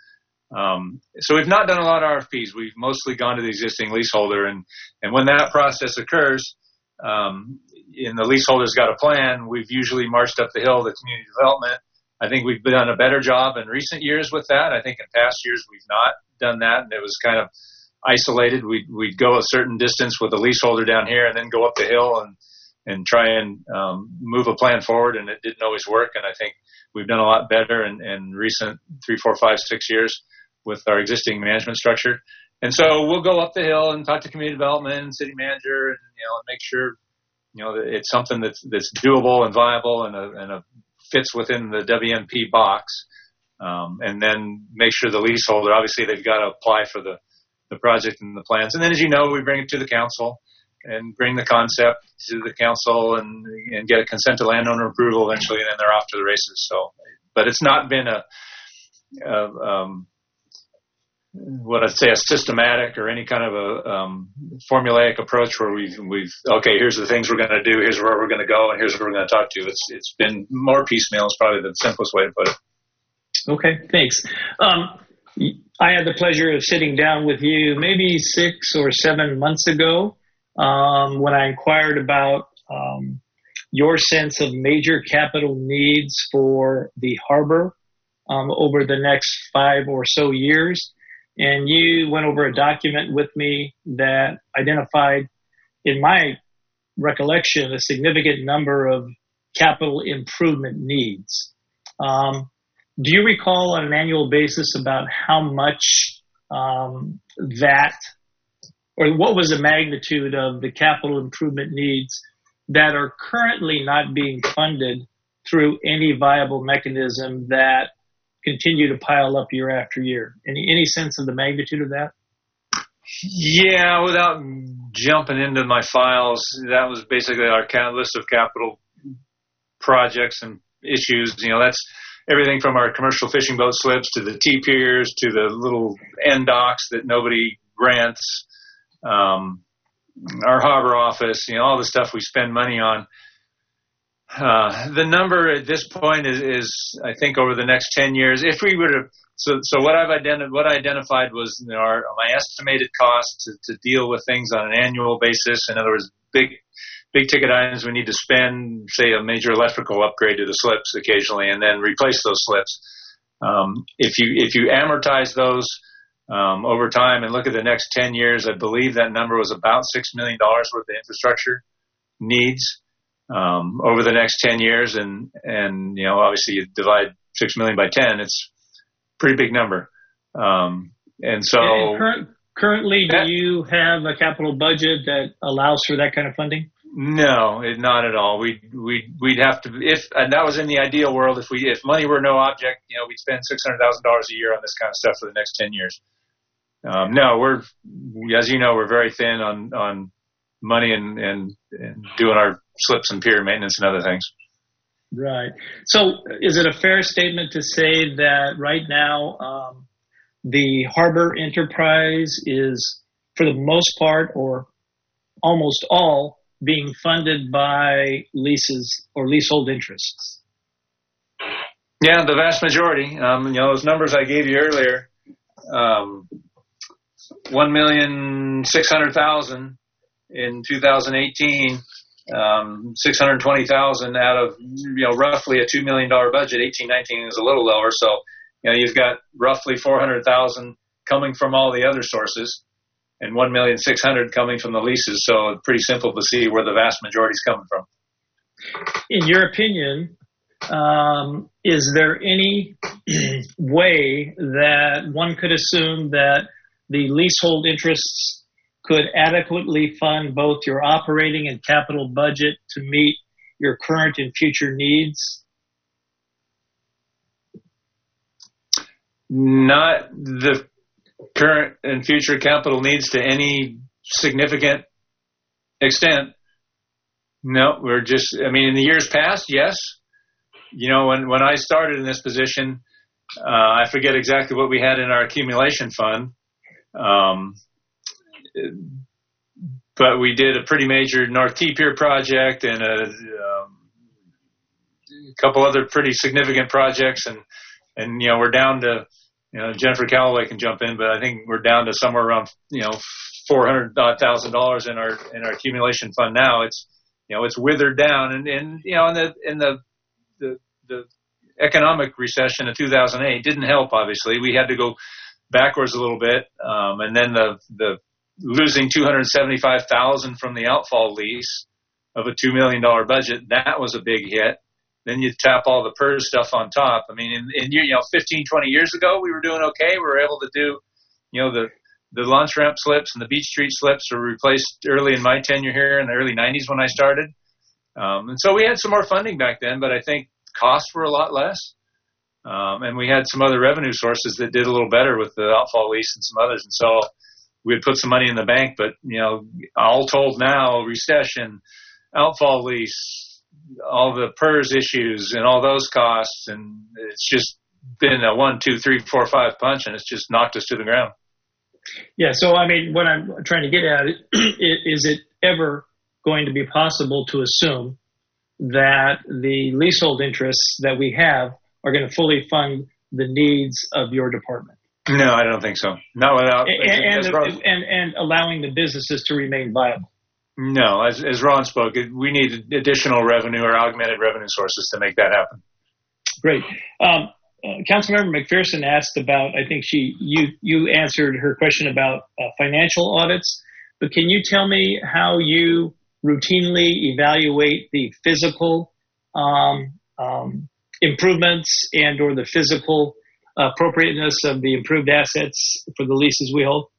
Speaker 14: Um, so we've not done a lot of R F Ps. We've mostly gone to the existing leaseholder, and, and when that process occurs, um, and the leaseholder's got a plan, we've usually marched up the hill to community development. I think we've done a better job in recent years with that. I think in past years we've not done that, and it was kind of isolated. We'd, we'd go a certain distance with the leaseholder down here and then go up the hill and, and try and um, move a plan forward, and it didn't always work. And I think we've done a lot better in, in recent three, four, five, six years with our existing management structure. And so we'll go up the hill and talk to community development and city manager, and you know, and make sure you know that it's something that's that's doable and viable and a, and a fits within the W M P box. Um, and then make sure the leaseholder, obviously they've got to apply for the, the project and the plans. And then, as you know, we bring it to the council and bring the concept to the council and, and get a consent to landowner approval eventually, and then they're off to the races. So, but it's not been a, a um, what I'd say a systematic or any kind of a um, formulaic approach where we've, we've, okay, here's the things we're going to do, here's where we're going to go, and here's who we're going to talk to. It's, it's been more piecemeal is probably the simplest way to put it.
Speaker 3: Okay, thanks. Um, I had the pleasure of sitting down with you maybe six or seven months ago um, when I inquired about um, your sense of major capital needs for the harbor um, over the next five or so years. And you went over a document with me that identified, in my recollection, a significant number of capital improvement needs. Um, do you recall on an annual basis about how much um, that, or what was the magnitude of the capital improvement needs that are currently not being funded through any viable mechanism that continue to pile up year after year? Any any sense of the magnitude of that?
Speaker 14: Yeah, without jumping into my files, that was basically our list of capital projects and issues. You know, that's everything from our commercial fishing boat slips to the T-piers to the little end docks that nobody rents, um, our harbor office, you know, all the stuff we spend money on. Uh, the number at this point is, is, I think, over the next ten years, if we were to, so, so what I've identified, what I identified was you know, our, my estimated cost to, to deal with things on an annual basis. In other words, big, big ticket items we need to spend, say a major electrical upgrade to the slips occasionally, and then replace those slips. Um, if you, if you amortize those, um, over time and look at the next ten years, I believe that number was about six million dollars worth of infrastructure needs. Um, over the next ten years, and, and, you know, obviously you divide six million by ten, it's a pretty big number. Um, and so
Speaker 3: and cur- currently, that, do you have a capital budget that allows for that kind of funding?
Speaker 14: No, it, not at all. We'd, we'd, we'd have to, if, and that was in the ideal world, if we, if money were no object, you know, we'd spend six hundred thousand dollars a year on this kind of stuff for the next ten years. Um, no, we're, as you know, we're very thin on, on money and, and, and doing our slips and pier maintenance and other things.
Speaker 3: Right. So is it a fair statement to say that right now um, the harbor enterprise is, for the most part or almost all, being funded by leases or leasehold interests?
Speaker 14: Yeah, the vast majority. Um, you know, those numbers I gave you earlier, um, one million six hundred thousand in two thousand eighteen, um, six hundred twenty thousand out of, you know, roughly a two million dollars budget. eighteen nineteen is a little lower. So, you know, you've got roughly four hundred thousand coming from all the other sources and one million six hundred coming from the leases. So it's pretty simple to see where the vast majority is coming from.
Speaker 3: In your opinion, um, is there any way that one could assume that the leasehold interests could adequately fund both your operating and capital budget to meet your current and future needs?
Speaker 14: Not the current and future capital needs to any significant extent. No, we're just, I mean, in the years past, yes. You know, when, when I started in this position, uh, I forget exactly what we had in our accumulation fund. Um, but we did a pretty major North T-pier project and a, um, a couple other pretty significant projects, and and you know we're down to you know, Jennifer Calloway can jump in, but I think we're down to somewhere around, you know, four hundred thousand dollars in our in our accumulation fund now. It's, you know, it's withered down, and, and you know, in the in the the, the economic recession of two thousand eight didn't help. Obviously, we had to go backwards a little bit, um, and then the the losing two hundred seventy-five thousand from the outfall lease of a two million dollar budget, that was a big hit. Then you tap all the P E R S stuff on top. I mean, in, in you know, fifteen, twenty years ago, we were doing okay. We were able to do, you know, the the launch ramp slips and the Beach Street slips were replaced early in my tenure here in the early nineties when I started. Um, and so we had some more funding back then, but I think costs were a lot less. Um, and we had some other revenue sources that did a little better with the outfall lease and some others. And so we had put some money in the bank, but, you know, all told now, recession, outfall lease, all the P E R S issues and all those costs, and it's just been a one, two, three, four, five punch, and it's just knocked us to the ground.
Speaker 3: Yeah, so I mean, what I'm trying to get at is it ever going to be possible to assume that the leasehold interests that we have are going to fully fund the needs of your department?
Speaker 14: No, I don't think so. Not without
Speaker 3: and and, the, and, and allowing the businesses to remain viable.
Speaker 14: No, as, as Ron spoke, we need additional revenue or augmented revenue sources to make that happen.
Speaker 3: Great. Um, uh, Councilmember McPherson asked about, I think she you you answered her question about uh, financial audits, but can you tell me how you routinely evaluate the physical um, um, improvements and or the physical appropriateness of the improved assets for the leases we hold?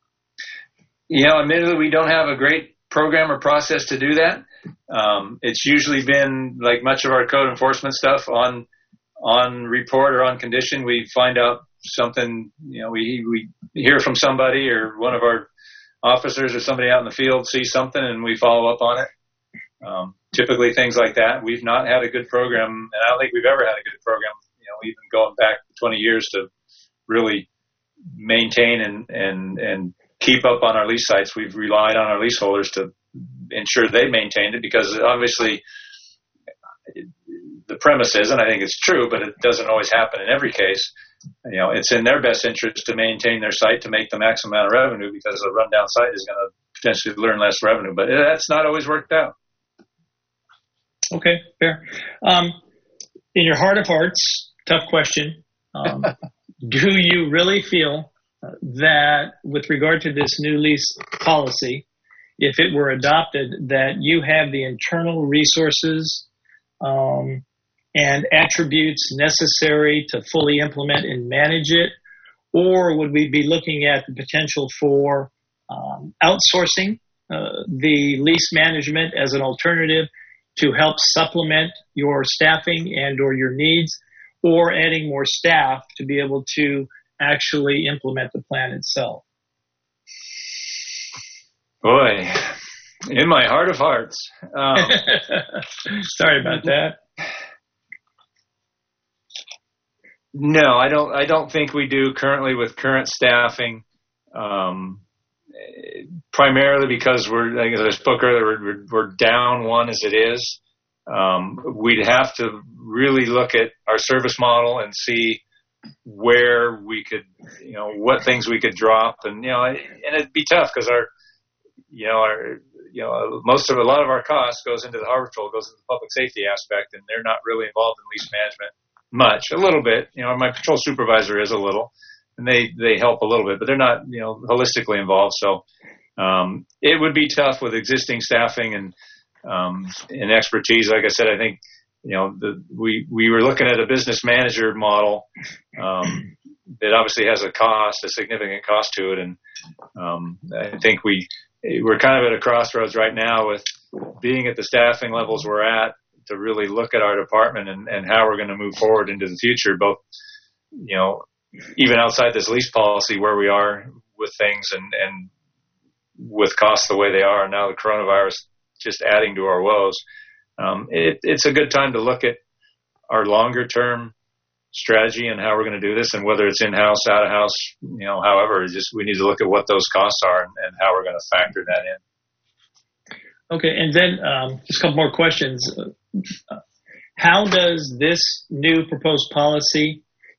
Speaker 14: You know, admittedly, we don't have a great program or process to do that. Um, it's usually been like much of our code enforcement stuff on on report or on condition. We find out something, you know, we we hear from somebody or one of our officers or somebody out in the field sees something and we follow up on it. Um, typically things like that. We've not had a good program, and I don't think we've ever had a good program, you know, even going back twenty years to really maintain and, and, and keep up on our lease sites. We've relied on our leaseholders to ensure they maintained it, because obviously the premise is, and I think it's true, but it doesn't always happen in every case, you know, it's in their best interest to maintain their site to make the maximum amount of revenue, because a rundown site is going to potentially learn less revenue, but that's not always worked out.
Speaker 3: Okay, fair. Um, in your heart of hearts, tough question, um, do you really feel that with regard to this new lease policy, if it were adopted, that you have the internal resources um, and attributes necessary to fully implement and manage it? Or would we be looking at the potential for um, outsourcing uh, the lease management as an alternative to help supplement your staffing and or your needs, or adding more staff to be able to actually implement the plan itself?
Speaker 14: Boy, in my heart of hearts. Um,
Speaker 3: Sorry about that.
Speaker 14: No, I don't. I don't think we do currently with current staffing. Um, primarily because we're, like as I spoke earlier, we're, we're down one as it is. Um, we'd have to really look at our service model and see where we could, you know, what things we could drop, and you know, and it'd be tough because our, you know, our, you know, most of a lot of our cost goes into the Harbor Patrol, goes into the public safety aspect, and they're not really involved in lease management much. A little bit, you know, my patrol supervisor is a little, and they they help a little bit, but they're not, you know, holistically involved. So um, it would be tough with existing staffing and um, and expertise. Like I said, I think, you know, the, we we were looking at a business manager model um, that obviously has a cost, a significant cost to it, and um, I think we we're kind of at a crossroads right now with being at the staffing levels we're at to really look at our department and, and how we're going to move forward into the future, both, you know, even outside this lease policy where we are with things and, and with costs the way they are, and now the coronavirus just adding to our woes. Um, it, it's a good time to look at our longer term strategy and how we're going to do this, and whether it's in-house, out-of-house, you know, however, just we need to look at what those costs are and, and how we're going to factor that in.
Speaker 3: Okay, and then um, just a couple more questions. Uh, how does this new proposed policy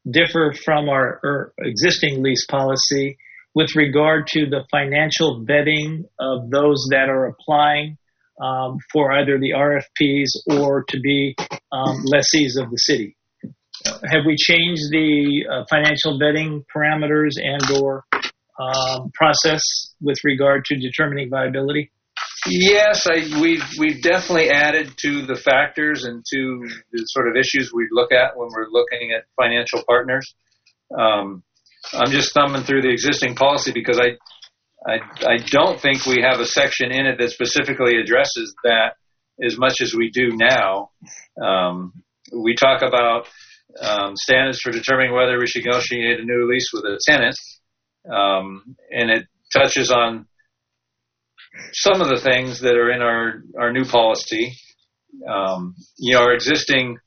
Speaker 3: differ from our, our existing lease policy with regard to the financial vetting of those that are applying um, for either the R F Ps or to be um, lessees of the city. Have we changed the uh, financial vetting parameters and or um, process with regard to determining viability?
Speaker 14: Yes, I, we've, we've definitely added to the factors and to the sort of issues we look at when we're looking at financial partners. Um, I'm just thumbing through the existing policy because I, I, I don't think we have a section in it that specifically addresses that as much as we do now. Um, we talk about um, standards for determining whether we should negotiate a new lease with a tenant, um, and it touches on some of the things that are in our, our new policy. Um, you know, our existing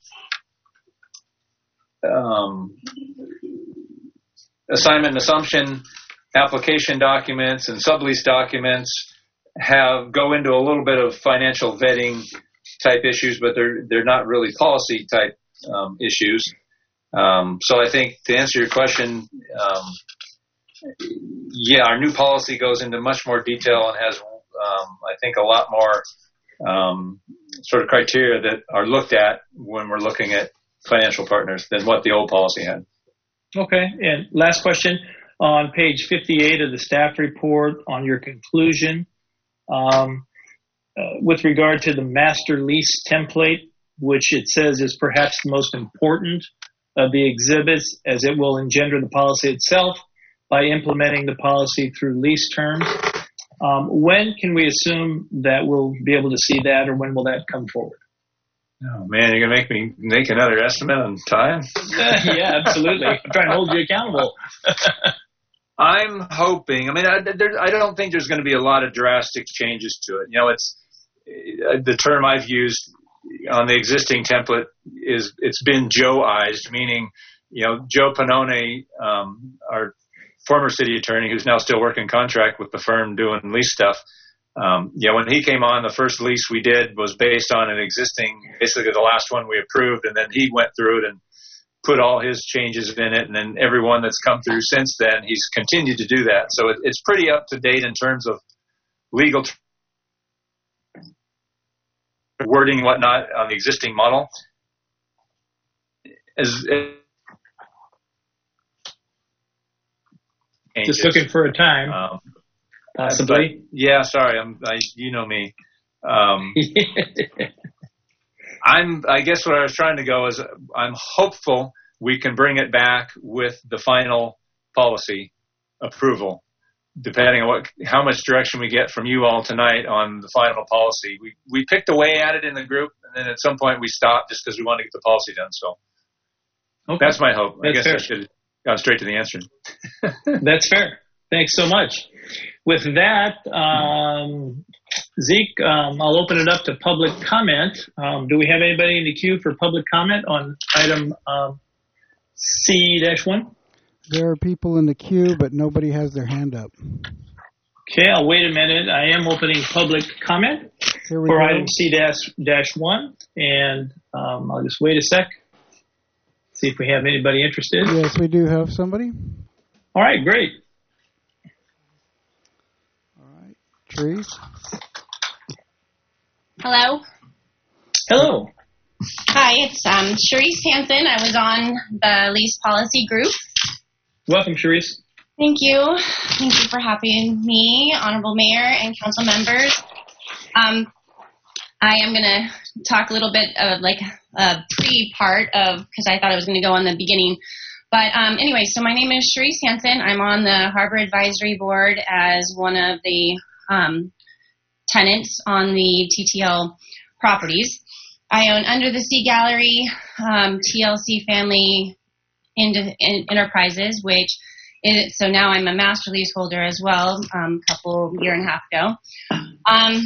Speaker 14: um, assignment and assumption application documents and sublease documents have go into a little bit of financial vetting type issues, but they're they're not really policy type um, issues. Um, so I think to answer your question, um, yeah, our new policy goes into much more detail and has Um, I think a lot more um, sort of criteria that are looked at when we're looking at financial partners than what the old policy had.
Speaker 3: Okay. And last question, on page fifty-eight of the staff report on your conclusion, um, uh, with regard to the master lease template, which it says is perhaps the most important of the exhibits as it will engender the policy itself by implementing the policy through lease terms. Um, when can we assume that we'll be able to see that, or when will that come forward?
Speaker 14: Oh, man, you're going to make me make another estimate on time?
Speaker 3: Yeah, absolutely. I'm trying to hold you accountable.
Speaker 14: I'm hoping, I mean, I, there, I don't think there's going to be a lot of drastic changes to it. You know, it's the term I've used on the existing template is it's been Joe-ized, meaning, you know, Joe Pannone, um, our former city attorney who's now still working contract with the firm doing lease stuff. Um, yeah, when he came on, the first lease we did was based on an existing, basically the last one we approved, and then he went through it and put all his changes in it, and then everyone that's come through since then, he's continued to do that. So it, it's pretty up to date in terms of legal t- wording and whatnot on the existing model. As, as
Speaker 3: Just looking for a time,
Speaker 14: um,
Speaker 3: possibly.
Speaker 14: But, yeah, sorry, I'm. I, you know me. Um, I'm. I guess what I was trying to go is, I'm hopeful we can bring it back with the final policy approval, depending on what, how much direction we get from you all tonight on the final policy. We we picked away at it in the group, and then at some point we stopped just because we wanted to get the policy done. So okay. That's my hope.
Speaker 3: That's
Speaker 14: I guess
Speaker 3: fair.
Speaker 14: I should. Gone straight to the answer.
Speaker 3: That's fair. Thanks so much. With that, um, Zeke, um, I'll open it up to public comment. Um, do we have anybody in the queue for public comment on item um, C one?
Speaker 2: There are people in the queue, but nobody has their hand up.
Speaker 3: Okay, I'll wait a minute. I am opening public comment
Speaker 2: Here we
Speaker 3: for
Speaker 2: go.
Speaker 3: item C one, and um, I'll just wait a sec. See if we have anybody interested.
Speaker 2: Yes, we do have somebody.
Speaker 3: All right, great.
Speaker 2: Trees.
Speaker 18: Hello.
Speaker 3: Hello.
Speaker 18: Hi, it's um, Charisse Hansen. I was on the lease policy group.
Speaker 3: Welcome, Charisse.
Speaker 18: Thank you. Thank you for having me, Honorable Mayor and council members. Um, I am going to talk a little bit of like a pre-part of, because I thought I was going to go on the beginning. But um, anyway, so my name is Charisse Hansen. I'm on the Harbor Advisory Board as one of the um, tenants on the T T L properties. I own Under the Sea Gallery, um, T L C Family Ind- in- Enterprises, which is, so now I'm a master leaseholder as well, um, a couple, year and a half ago. Um,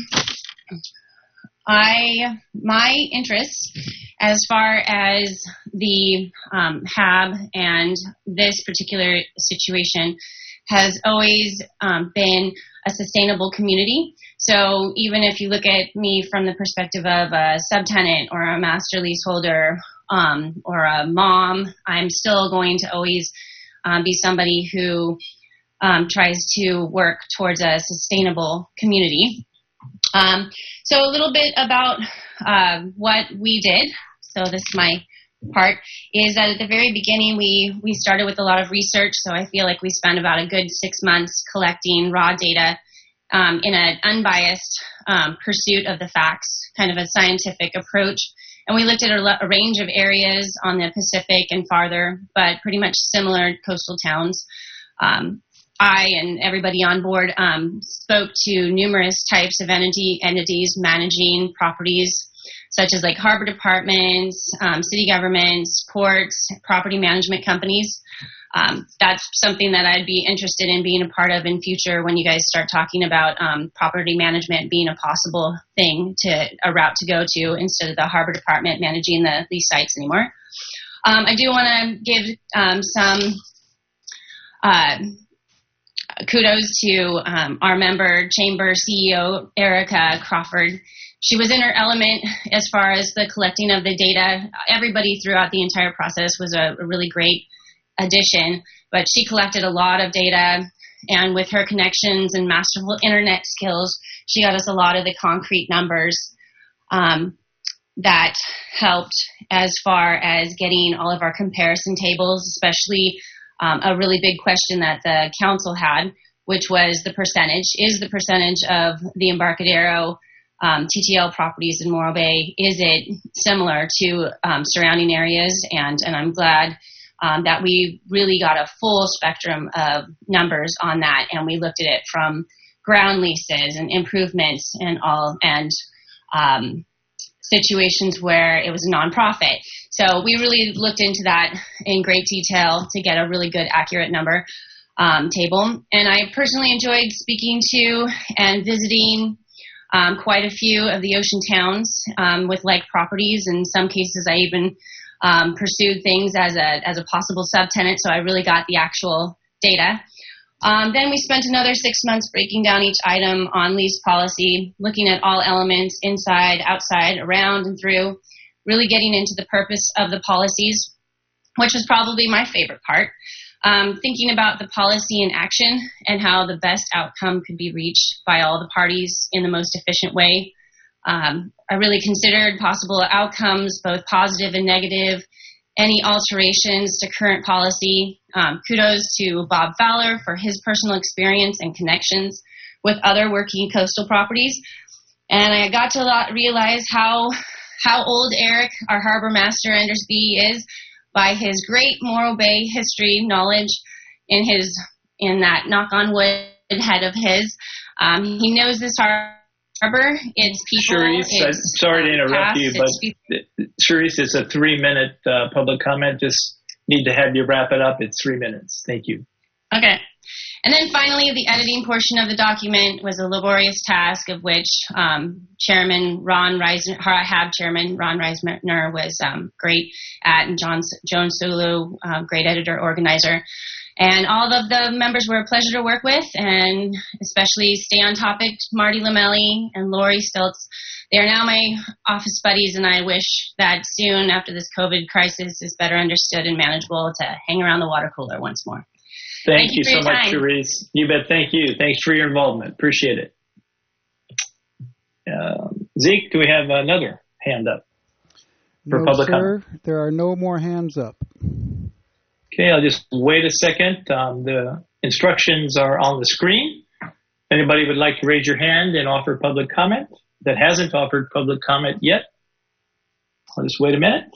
Speaker 18: I, my interests as far as the um, H A B and this particular situation has always um, been a sustainable community. So even if you look at me from the perspective of a subtenant or a master leaseholder um, or a mom, I'm still going to always um, be somebody who um, tries to work towards a sustainable community. Um, so a little bit about uh, what we did. So this is my part, is that at the very beginning we, we started with a lot of research. So I feel like we spent about a good six months collecting raw data um, in an unbiased um, pursuit of the facts, kind of a scientific approach. And we looked at a, a range of areas on the Pacific and farther, but pretty much similar coastal towns. Um, I and everybody on board um, spoke to numerous types of entity, entities managing properties, such as like harbor departments, um, city governments, ports, property management companies. Um, that's something that I'd be interested in being a part of in future when you guys start talking about um, property management being a possible thing to a route to go to instead of the harbor department managing the these sites anymore. Um, I do want to give um, some uh, kudos to um, our member chamber C E O Erica Crawford. She was in her element as far as the collecting of the data. Everybody throughout the entire process was a, a really great addition, but she collected a lot of data, and with her connections and masterful internet skills, she got us a lot of the concrete numbers um, that helped as far as getting all of our comparison tables, especially um, a really big question that the council had, which was the percentage. Is the percentage of the Embarcadero um, T T L properties in Morro Bay, is it similar to um, surrounding areas? And, and I'm glad Um, that we really got a full spectrum of numbers on that, and we looked at it from ground leases and improvements and all, and um, situations where it was a nonprofit. So we really looked into that in great detail to get a really good, accurate number um, table. And I personally enjoyed speaking to and visiting um, quite a few of the ocean towns um, with like properties. In some cases, I even Um, pursued things as a as a possible subtenant, so I really got the actual data. Um, then we spent another six months breaking down each item on lease policy, looking at all elements inside, outside, around, and through, really getting into the purpose of the policies, which was probably my favorite part. Um, thinking about the policy in action and how the best outcome could be reached by all the parties in the most efficient way. Um, I really considered possible outcomes, both positive and negative, any alterations to current policy. Um, kudos to Bob Fowler for his personal experience and connections with other working coastal properties. And I got to lot, realize how how old Eric, our harbor master, Anders B, is by his great Morro Bay history knowledge in his in that knock on wood head of his. Um, he knows this harbor. Harbor, it's people.
Speaker 3: Charisse,
Speaker 18: it's,
Speaker 3: I'm sorry to interrupt
Speaker 18: past,
Speaker 3: you, but Charisse, it's a three-minute uh, public comment. Just need to have you wrap it up. It's three minutes. Thank you.
Speaker 18: Okay. And then finally, the editing portion of the document was a laborious task of which um, Chairman Ron Reisner, H A B Chairman Ron Reisner was um, great at, and John, Joan Sulu, uh, great editor, organizer. And all of the members were a pleasure to work with, and especially stay on topic, Marty Lamelli and Lori Stiltz. They are now my office buddies, and I wish that soon, after this COVID crisis is better understood and manageable, to hang around the water cooler once more.
Speaker 3: Thank,
Speaker 18: Thank you,
Speaker 3: you
Speaker 18: for
Speaker 3: so
Speaker 18: your
Speaker 3: much,
Speaker 18: time.
Speaker 3: Charisse. You bet. Thank you. Thanks for your involvement. Appreciate it. Uh, Zeke, do we have another hand up for
Speaker 2: no,
Speaker 3: public
Speaker 2: sir.
Speaker 3: comment?
Speaker 2: There are no more hands up.
Speaker 3: Okay, I'll just wait a second. Um, the instructions are on the screen. If anybody would like to raise your hand and offer public comment that hasn't offered public comment yet, I'll just wait a minute.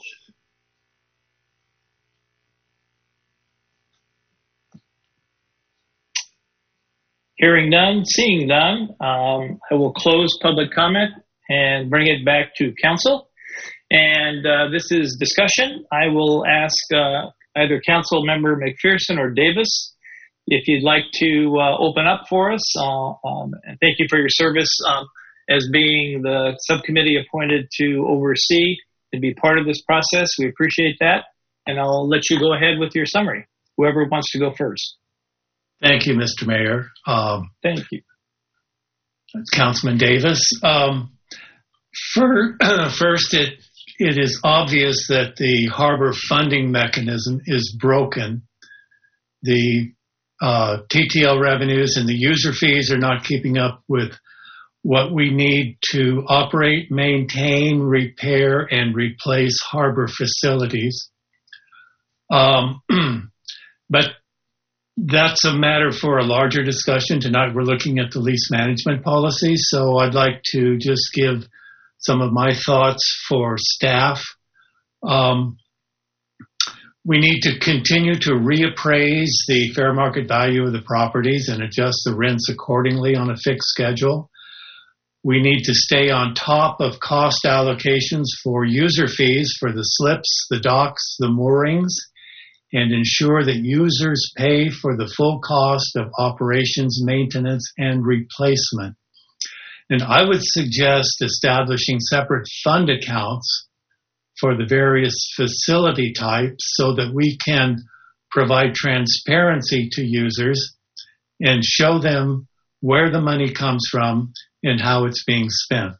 Speaker 3: Hearing none, seeing none, um, I will close public comment and bring it back to council. And uh, this is discussion. I will ask uh, either Council Member McPherson or Davis if you'd like to uh, open up for us. Uh, um, and thank you for your service um, as being the subcommittee appointed to oversee and be part of this process. We appreciate that. And I'll let you go ahead with your summary, whoever wants to go first.
Speaker 5: Thank you, Mister Mayor. Um,
Speaker 3: Thank you.
Speaker 5: Councilman Davis. Um, for, first, it it is obvious that the harbor funding mechanism is broken. The uh, T T L revenues and the user fees are not keeping up with what we need to operate, maintain, repair, and replace harbor facilities. Um, but that's a matter for a larger discussion. Tonight we're looking at the lease management policy, so I'd like to just give some of my thoughts for staff. Um, we need to continue to reappraise the fair market value of the properties and adjust the rents accordingly on a fixed schedule. We need to stay on top of cost allocations for user fees for the slips, the docks, the moorings, and ensure that users pay for the full cost of operations, maintenance, and replacement. And I would suggest establishing separate fund accounts for the various facility types so that we can provide transparency to users and show them where the money comes from and how it's being spent.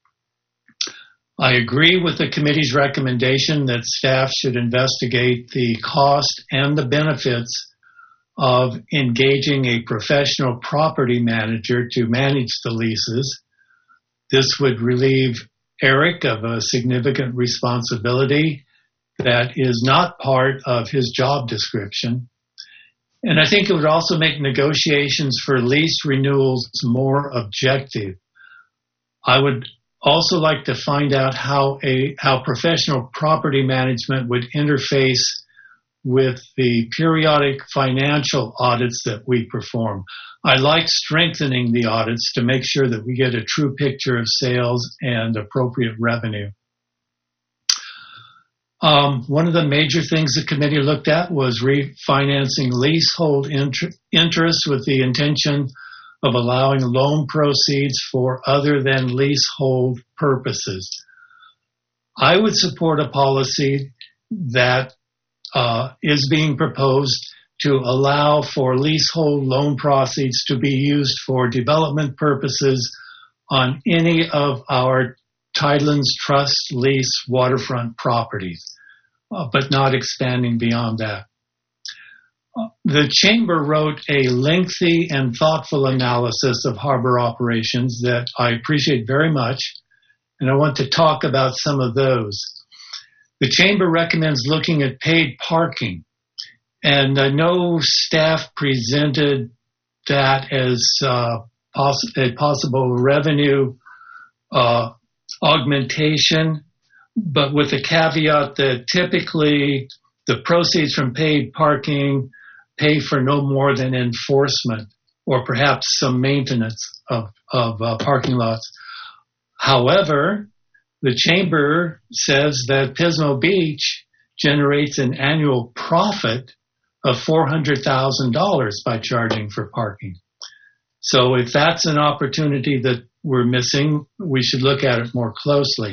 Speaker 5: I agree with the committee's recommendation that staff should investigate the cost and the benefits of engaging a professional property manager to manage the leases. This would relieve Eric of a significant responsibility that is not part of his job description. And I think it would also make negotiations for lease renewals more objective. I would also like to find out how a how professional property management would interface with the periodic financial audits that we perform. I like strengthening the audits to make sure that we get a true picture of sales and appropriate revenue. Um, one of the major things the committee looked at was refinancing leasehold inter- interest with the intention of allowing loan proceeds for other than leasehold purposes. I would support a policy that uh, is being proposed to allow for leasehold loan proceeds to be used for development purposes on any of our Tidelands Trust lease waterfront properties, uh, but not expanding beyond that. Uh, the Chamber wrote a lengthy and thoughtful analysis of harbor operations that I appreciate very much, and I want to talk about some of those. The Chamber recommends looking at paid parking, and I know staff presented that as uh, poss- a possible revenue uh, augmentation, but with the caveat that typically the proceeds from paid parking pay for no more than enforcement or perhaps some maintenance of, of uh, parking lots. However, the Chamber says that Pismo Beach generates an annual profit of four hundred thousand dollars by charging for parking. So if that's an opportunity that we're missing, we should look at it more closely.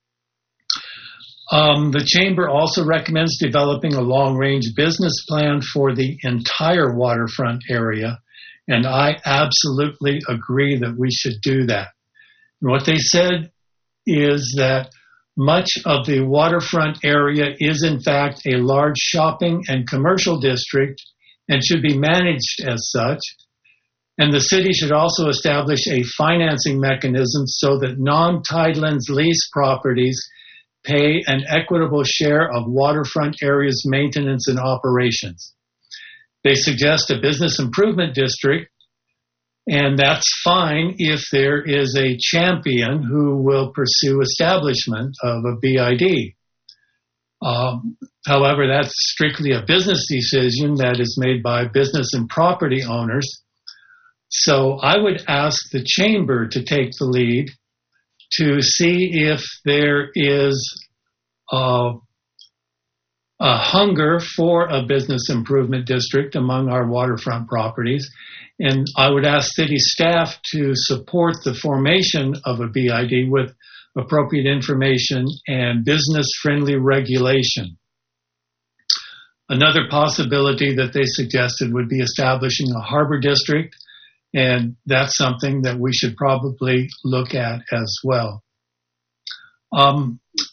Speaker 5: Um, the Chamber also recommends developing a long-range business plan for the entire waterfront area, and I absolutely agree that we should do that. And what they said is that much of the waterfront area is in fact a large shopping and commercial district and should be managed as such. And the city should also establish a financing mechanism so that non-Tidelands lease properties pay an equitable share of waterfront areas maintenance and operations. They suggest a business improvement district, and that's fine if there is a champion who will pursue establishment of a B I D. Um, however, that's strictly a business decision that is made by business and property owners. So I would ask the Chamber to take the lead to see if there is uh, a hunger for a business improvement district among our waterfront properties. And I would ask city staff to support the formation of a B I D with appropriate information and business-friendly regulation. Another possibility that they suggested would be establishing a harbor district, and that's something that we should probably look at as well. Um,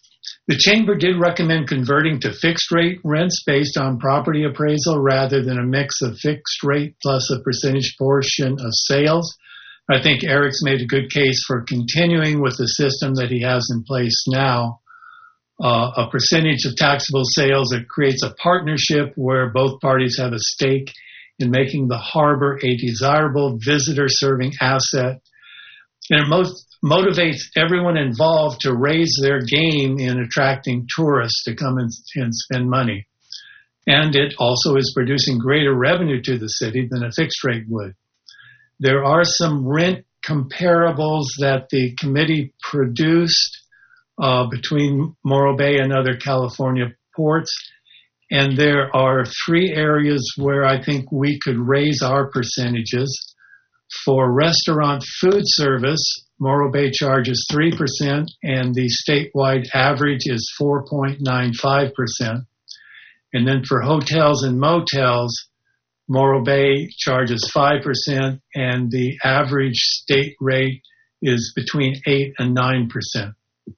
Speaker 19: The Chamber did recommend converting to fixed rate rents based on property appraisal rather than a mix of fixed rate plus a percentage portion of sales. I think Eric's made a good case for continuing with the system that he has in place now. Uh, a percentage of taxable sales that creates a partnership where both parties have a stake in making the harbor a desirable visitor-serving asset. And it most motivates everyone involved to raise their game in attracting tourists to come and, and spend money. And it also is producing greater revenue to the city than a fixed rate would. There are some rent comparables that the committee produced uh, between Morro Bay and other California ports. And there are three areas where I think we could raise our percentages. For restaurant food service, Morro Bay charges three percent and the statewide average is four point nine five percent. And then for hotels and motels, Morro Bay charges five percent and the average state rate is between eight and nine percent.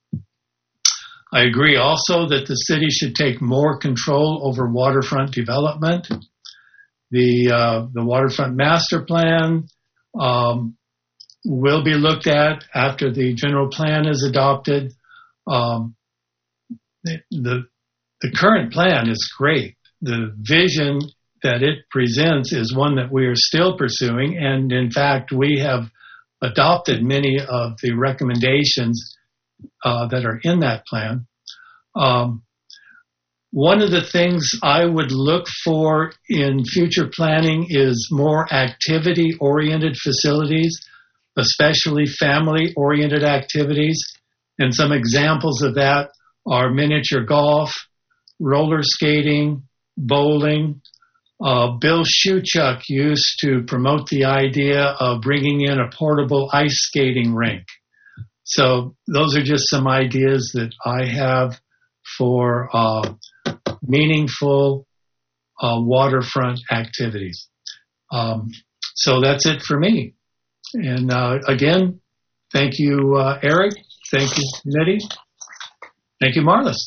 Speaker 19: I agree also that the city should take more control over waterfront development. The, uh, the waterfront master plan um, will be looked at after the general plan is adopted. Um, the, the, the current plan is great. The vision that it presents is one that we are still pursuing, and in fact, we have adopted many of the recommendations uh, that are in that plan. Um, one of the things I would look for in future planning is more activity-oriented facilities, especially family-oriented activities, and some examples of that are miniature golf, roller skating, bowling. Uh, Bill Shuchuk used to promote the idea of bringing in a portable ice skating rink. So those are just some ideas that I have for uh, meaningful uh, waterfront activities. Um, so that's it for me. And uh, again, thank you, uh, Eric. Thank you, committee. Thank you, Marlis.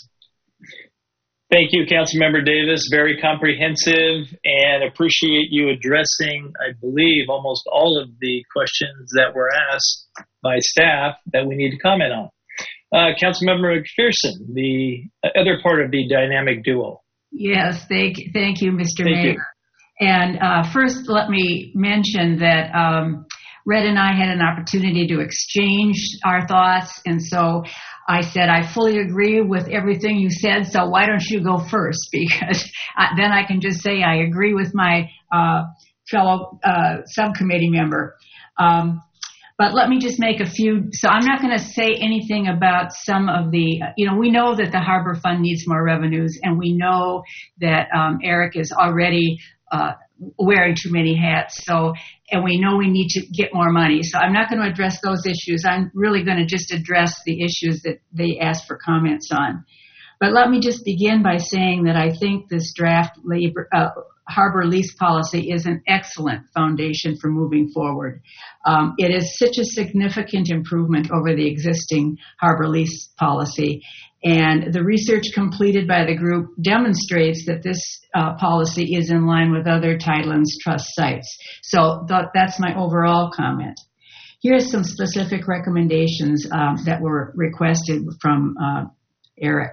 Speaker 3: Thank you, Councilmember Davis. Very comprehensive, and appreciate you addressing, I believe, almost all of the questions that were asked by staff that we need to comment on. Uh, Councilmember McPherson, the other part of the dynamic duo.
Speaker 7: Yes, thank, thank you, Mister
Speaker 3: Thank
Speaker 7: Mayor.
Speaker 3: you.
Speaker 7: And uh, first, let me mention that um, Red and I had an opportunity to exchange our thoughts, and so I said, I fully agree with everything you said, so why don't you go first? Because I, then I can just say I agree with my uh, fellow uh, subcommittee member. Um, but let me just make a few, so I'm not going to say anything about some of the, you know, we know that the Harbor Fund needs more revenues, and we know that um, Eric is already uh, wearing too many hats. So, and we know we need to get more money. So I'm not going to address those issues. I'm really going to just address the issues that they asked for comments on. But let me just begin by saying that I think this draft labor, uh, harbor lease policy is an excellent foundation for moving forward. Um, it is such a significant improvement over the existing harbor lease policy. And the research completed by the group demonstrates that this uh, policy is in line with other Tidelands Trust sites. So th- that's my overall comment. Here's some specific recommendations um, that were requested from uh, Eric.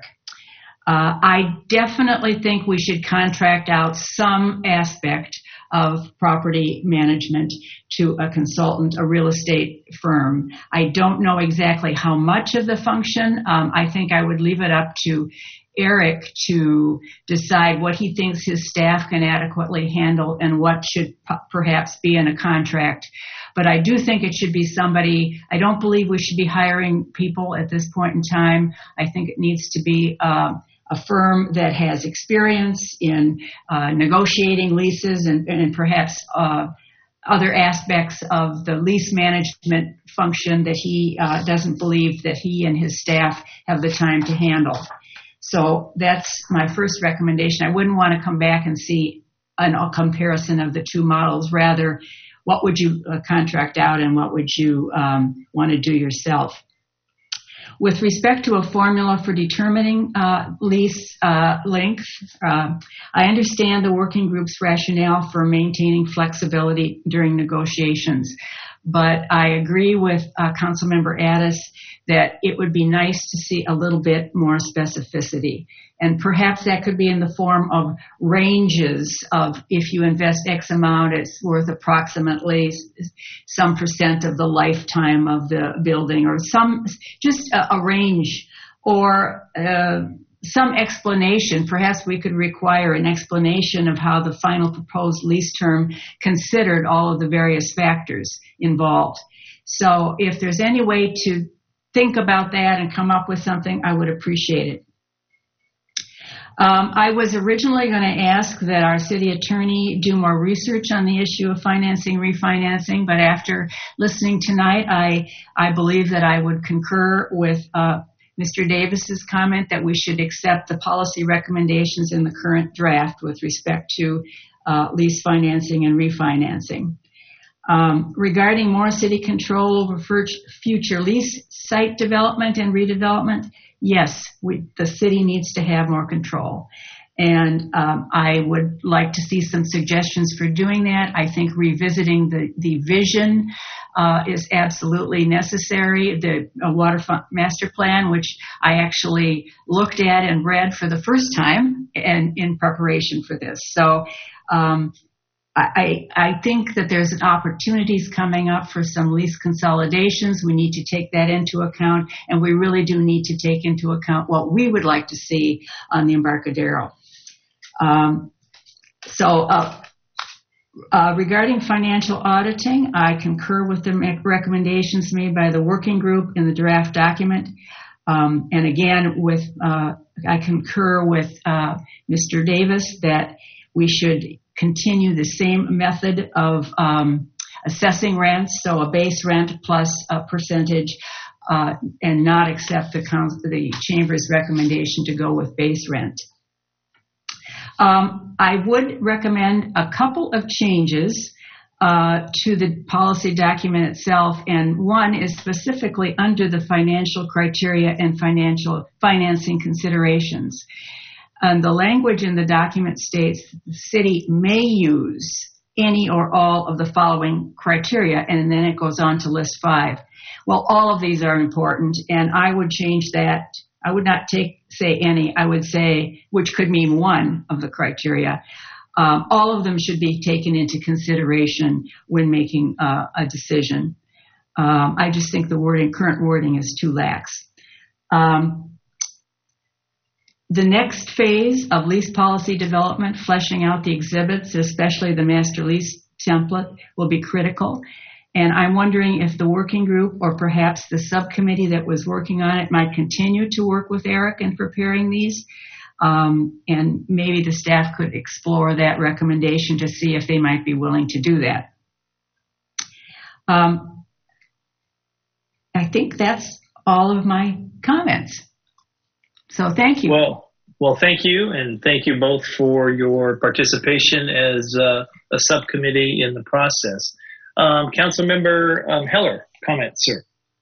Speaker 7: Uh, I definitely think we should contract out some aspect of property management to a consultant, a real estate firm. I don't know exactly how much of the function. Um, I think I would leave it up to Eric to decide what he thinks his staff can adequately handle and what should p- perhaps be in a contract. But I do think it should be somebody, I don't believe we should be hiring people at this point in time. I think it needs to be uh, a firm that has experience in uh, negotiating leases and, and perhaps uh, other aspects of the lease management function that he uh, doesn't believe that he and his staff have the time to handle. So that's my first recommendation. I wouldn't want to come back and see an, a comparison of the two models. Rather, what would you uh, contract out and what would you um, want to do yourself? with respect to a formula for determining uh, lease uh, length, uh, I understand the working group's rationale for maintaining flexibility during negotiations, but I agree with uh, Councilmember Addis that it would be nice to see a little bit more specificity. And perhaps that could be in the form of ranges of if you invest X amount, it's worth approximately some percent of the lifetime of the building, or some, just a, a range, or uh, some explanation. Perhaps we could require an explanation of how the final proposed lease term considered all of the various factors involved. So if there's any way to think about that and come up with something, I would appreciate it. Um, I was originally going to ask that our city attorney do more research on the issue of financing, refinancing, but after listening tonight, I I believe that I would concur with uh, Mister Davis's comment that we should accept the policy recommendations in the current draft with respect to uh, lease financing and refinancing. Um, regarding more city control over future lease site development and redevelopment, yes, we, the city needs to have more control. And um, I would like to see some suggestions for doing that. I think revisiting the, the vision uh, is absolutely necessary. The uh, waterfront master plan, which I actually looked at and read for the first time and in preparation for this. So um, I, I think that there's an opportunities coming up for some lease consolidations. We need to take that into account, and we really do need to take into account what we would like to see on the Embarcadero. Um, so uh, uh, regarding financial auditing, I concur with the recommendations made by the working group in the draft document. Um, and again, with uh, I concur with uh, Mister Davis that we should continue the same method of um, assessing rents, so a base rent plus a percentage, uh, and not accept the, council, the Chamber's recommendation to go with base rent. Um, I would recommend a couple of changes uh, to the policy document itself, and one is specifically under the financial criteria and financial financing considerations. And the language in the document states the city may use any or all of the following criteria, and then it goes on to list five. Well, all of these are important, and I would change that. I would not take say any. I would say, which could mean one of the criteria. Um, all of them should be taken into consideration when making uh, a decision. Um, I just think the wording, current wording is too lax. Um, The next phase of lease policy development, fleshing out the exhibits, especially the master lease template, will be critical. And I'm wondering if the working group or perhaps the subcommittee that was working on it might continue to work with Eric in preparing these. Um, and maybe the staff could explore that recommendation to see if they might be willing to do that. Um, I think that's all of my comments. So thank you.
Speaker 3: Well, well, thank you, and thank you both for your participation as uh, a subcommittee in the process. Um, Councilmember um, Heller, comments, sir.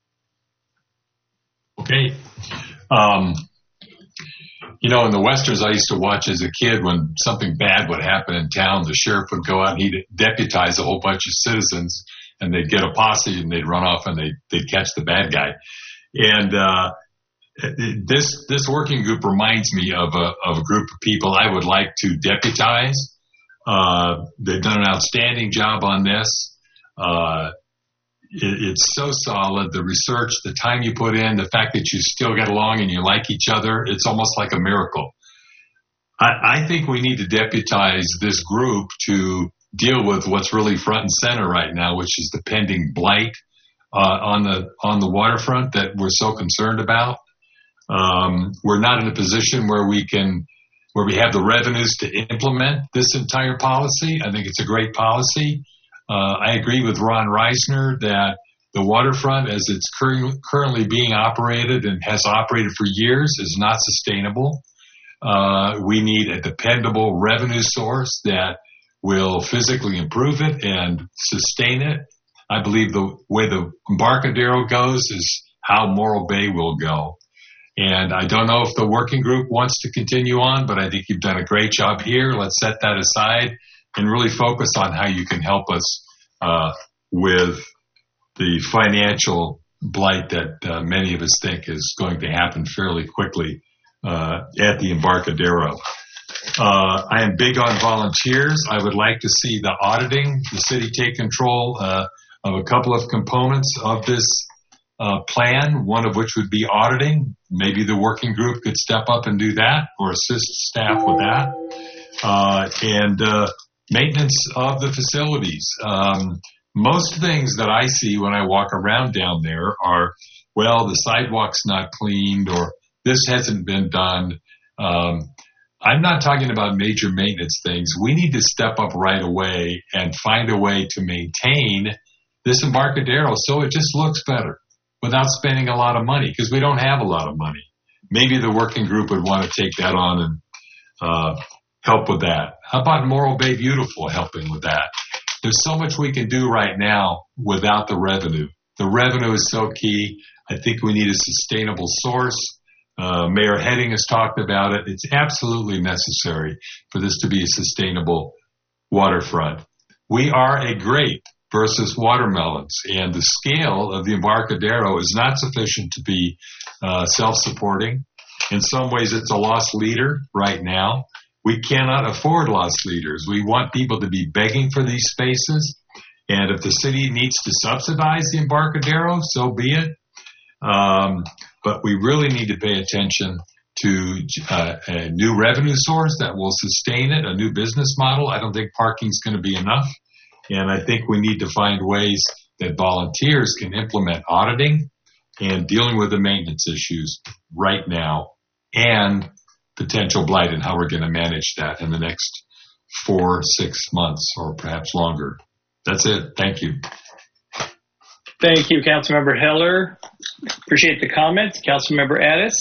Speaker 6: Okay. Um, you know, in the Westerns I used to watch as a kid, when something bad would happen in town, the sheriff would go out and he'd deputize a whole bunch of citizens, and they'd get a posse and they'd run off and they'd, they'd catch the bad guy. And uh, this this working group reminds me of a, of a group of people I would like to deputize. Uh, they've done an outstanding job on this. Uh, it, it's so solid. The research, the time you put in, the fact that you still get along and you like each other, it's almost like a miracle. I, I think we need to deputize this group to deal with what's really front and center right now, which is the pending blight uh, on the on the waterfront that we're so concerned about. Um, we're not in a position where we can, where we have the revenues to implement this entire policy. I think it's a great policy. Uh, I agree with Ron Reisner that the waterfront, as it's cur- currently being operated and has operated for years, is not sustainable. Uh, we need a dependable revenue source that will physically improve it and sustain it. I believe the way the Embarcadero goes is how Morro Bay will go. And I don't know if the working group wants to continue on, but I think you've done a great job here. Let's set that aside and really focus on how you can help us uh, with the financial blight that uh, many of us think is going to happen fairly quickly uh, at the Embarcadero. Uh, I am big on volunteers. I would like to see the auditing, the city take control uh, of a couple of components of this uh, plan, one of which would be auditing. Maybe the working group could step up and do that or assist staff with that. Uh, and uh, maintenance of the facilities. Um, most things that I see when I walk around down there are, well, the sidewalk's not cleaned or this hasn't been done. Um, I'm not talking about major maintenance things. We need to step up right away and find a way to maintain this Embarcadero so it just looks better without spending a lot of money, because we don't have a lot of money. Maybe the working group would want to take that on and uh, help with that. How about Morro Bay Beautiful helping with that? There's so much we can do right now without the revenue. The revenue is so key. I think we need a sustainable source. Uh, Mayor Heading has talked about it. It's absolutely necessary for this to be a sustainable waterfront. We are a grape versus watermelons, and the scale of the Embarcadero is not sufficient to be uh, self-supporting. In some ways, it's a lost leader right now. We cannot afford lost leaders. We want people to be begging for these spaces, and if the city needs to subsidize the Embarcadero, so be it. Um, but we really need to pay attention to uh, a new revenue source that will sustain it, a new business model. I don't think parking is going to be enough. And I think we need to find ways that volunteers can implement auditing and dealing with the maintenance issues right now and potential blight and how we're going to manage that in the next four, six months or perhaps longer. That's it. Thank you.
Speaker 3: Thank you, Councilmember Heller. Appreciate the comments. Councilmember Addis.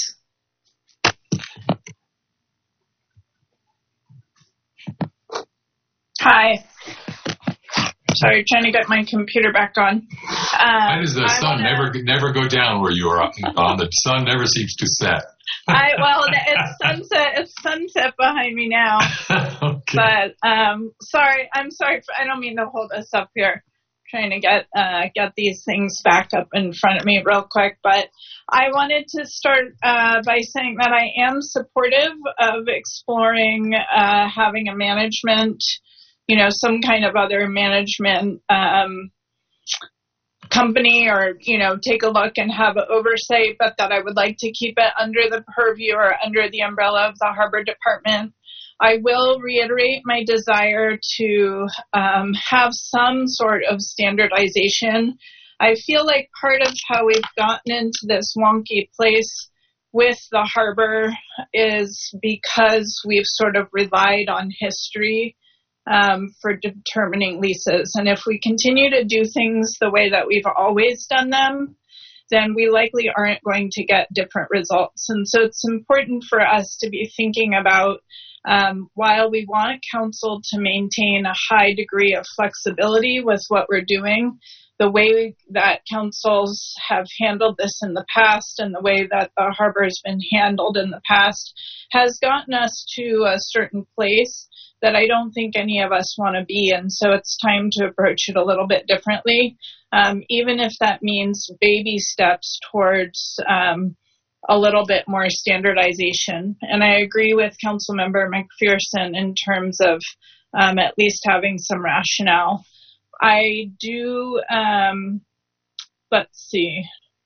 Speaker 4: Hi. Sorry, trying to get my computer back on. Um,
Speaker 6: Why does the
Speaker 4: I
Speaker 6: sun
Speaker 4: wanna,
Speaker 6: never never go down where you are on? The sun never seems to set.
Speaker 4: I well, it's sunset. It's sunset behind me now.
Speaker 6: Okay.
Speaker 4: But um, sorry, I'm sorry. For, I don't mean to hold us up here. Trying to get uh, get these things back up in front of me real quick, but I wanted to start uh, by saying that I am supportive of exploring uh, having a management, you know, some kind of other management um, company, or you know, take a look and have oversight, but that I would like to keep it under the purview or under the umbrella of the Harbor Department. I will reiterate my desire to um, have some sort of standardization. I feel like part of how we've gotten into this wonky place with the harbor is because we've sort of relied on history um, for determining leases. And if we continue to do things the way that we've always done them, then we likely aren't going to get different results. And so it's important for us to be thinking about Um, while we want council to maintain a high degree of flexibility with what we're doing, the way that councils have handled this in the past and the way that the harbor has been handled in the past has gotten us to a certain place that I don't think any of us want to be in. So it's time to approach it a little bit differently, um, even if that means baby steps towards um, a little bit more standardization. And I agree with Councilmember McPherson in terms of um, at least having some rationale. I do, um, let's see,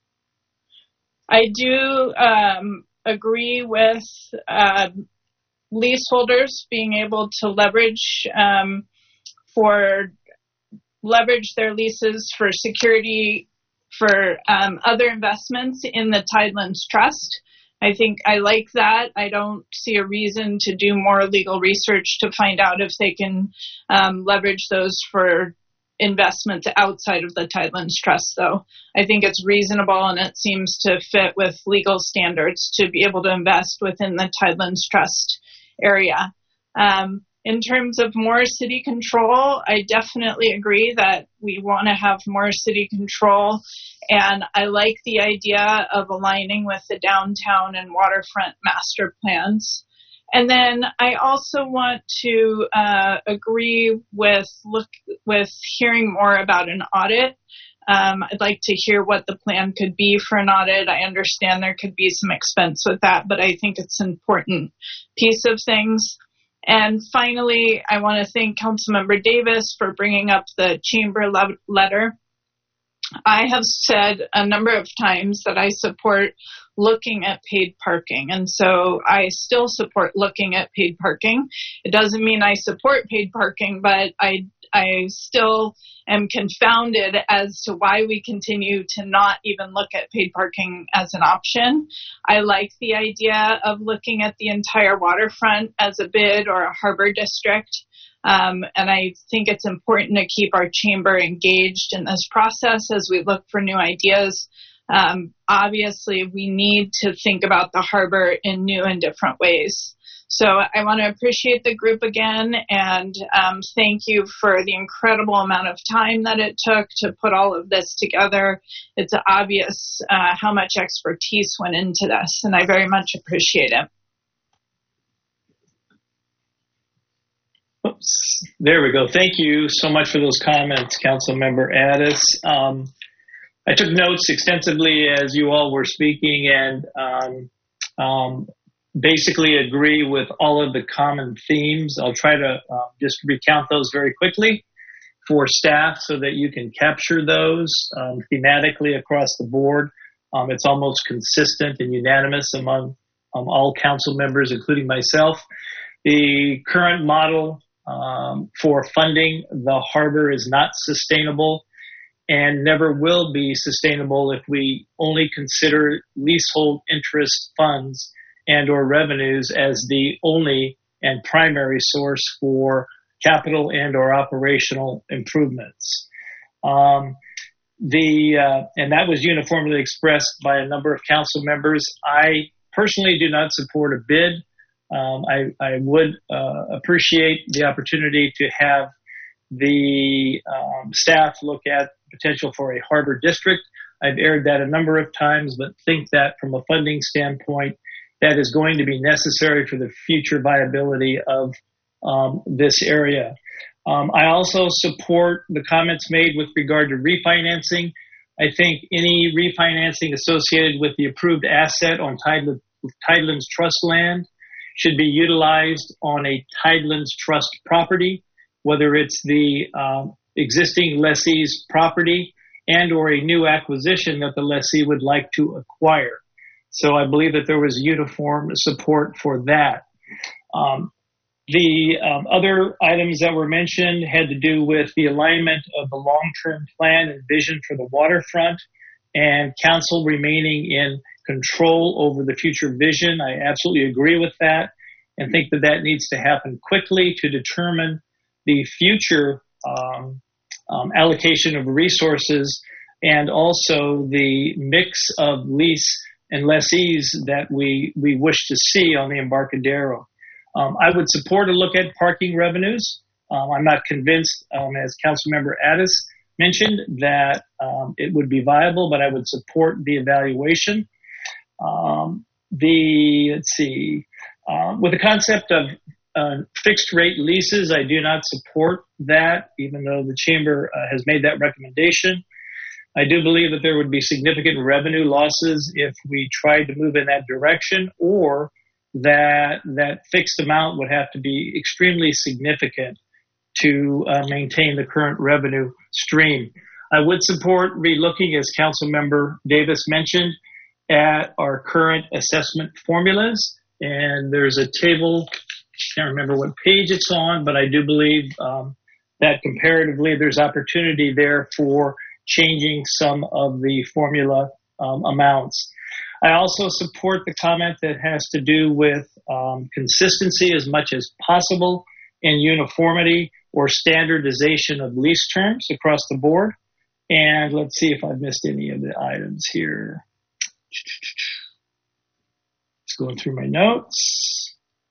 Speaker 4: I do um, agree with uh, leaseholders being able to leverage um, for leverage their leases for security for um, other investments in the Tidelands Trust. I think I like that. I don't see a reason to do more legal research to find out if they can um, leverage those for investments outside of the Tidelands Trust, though. I think it's reasonable and it seems to fit with legal standards to be able to invest within the Tidelands Trust area. Um, in terms of more city control, I definitely agree that we want to have more city control. And I like the idea of aligning with the downtown and waterfront master plans. And then I also want to uh, agree with look with hearing more about an audit. Um, I'd like to hear what the plan could be for an audit. I understand there could be some expense with that, but I think it's an important piece of things. And finally, I want to thank Councilmember Davis for bringing up the chamber le- letter. I have said a number of times that I support looking at paid parking, and so I still support looking at paid parking. It doesn't mean I support paid parking, but I I still am confounded as to why we continue to not even look at paid parking as an option. I like the idea of looking at the entire waterfront as a bid or a harbor district. Um, and I think it's important to keep our chamber engaged in this process as we look for new ideas. Um, obviously, we need to think about the harbor in new and different ways. So I want to appreciate the group again and um, thank you for the incredible amount of time that it took to put all of this together. It's obvious uh, how much expertise went into this, and I very much appreciate it.
Speaker 3: Oops. There we go. Thank you so much for those comments, Councilmember Addis. Um, I took notes extensively as you all were speaking and um, um, basically agree with all of the common themes. I'll try to uh, just recount those very quickly for staff so that you can capture those um, thematically across the board. Um, it's almost consistent and unanimous among um, all council members, including myself. The current model um, for funding the harbor is not sustainable and never will be sustainable if we only consider leasehold interest funds and or revenues as the only and primary source for capital and or operational improvements. Um, the uh, and that was uniformly expressed by a number of council members. I personally do not support a bid. Um, I, I would uh, appreciate the opportunity to have the um, staff look at potential for a harbor district. I've aired that a number of times, but think that from a funding standpoint, that is going to be necessary for the future viability of um, this area. Um, I also support the comments made with regard to refinancing. I think any refinancing associated with the approved asset on Tideland, Tidelands Trust land should be utilized on a Tidelands Trust property, whether it's the um, existing lessee's property and or a new acquisition that the lessee would like to acquire. So I believe that there was uniform support for that. Um, the um, other items that were mentioned had to do with the alignment of the long-term plan and vision for the waterfront and council remaining in control over the future vision. I absolutely agree with that and think that that needs to happen quickly to determine the future um, um, allocation of resources and also the mix of lease and lessees that we, we wish to see on the Embarcadero. Um, I would support a look at parking revenues. Um, I'm not convinced, um, as Councilmember Addis mentioned, that um, it would be viable, but I would support the evaluation. Um, the, let's see, uh, with the concept of uh, fixed rate leases, I do not support that, even though the Chamber uh, has made that recommendation. I do believe that there would be significant revenue losses if we tried to move in that direction, or that that fixed amount would have to be extremely significant to uh, maintain the current revenue stream. I would support relooking, as Councilmember Davis mentioned, at our current assessment formulas. And there's a table, I can't remember what page it's on, but I do believe um, that comparatively there's opportunity there for changing some of the formula um, amounts. I also support the comment that has to do with um, consistency as much as possible and uniformity or standardization of lease terms across the board. And let's see if I've missed any of the items here. Just going through my notes.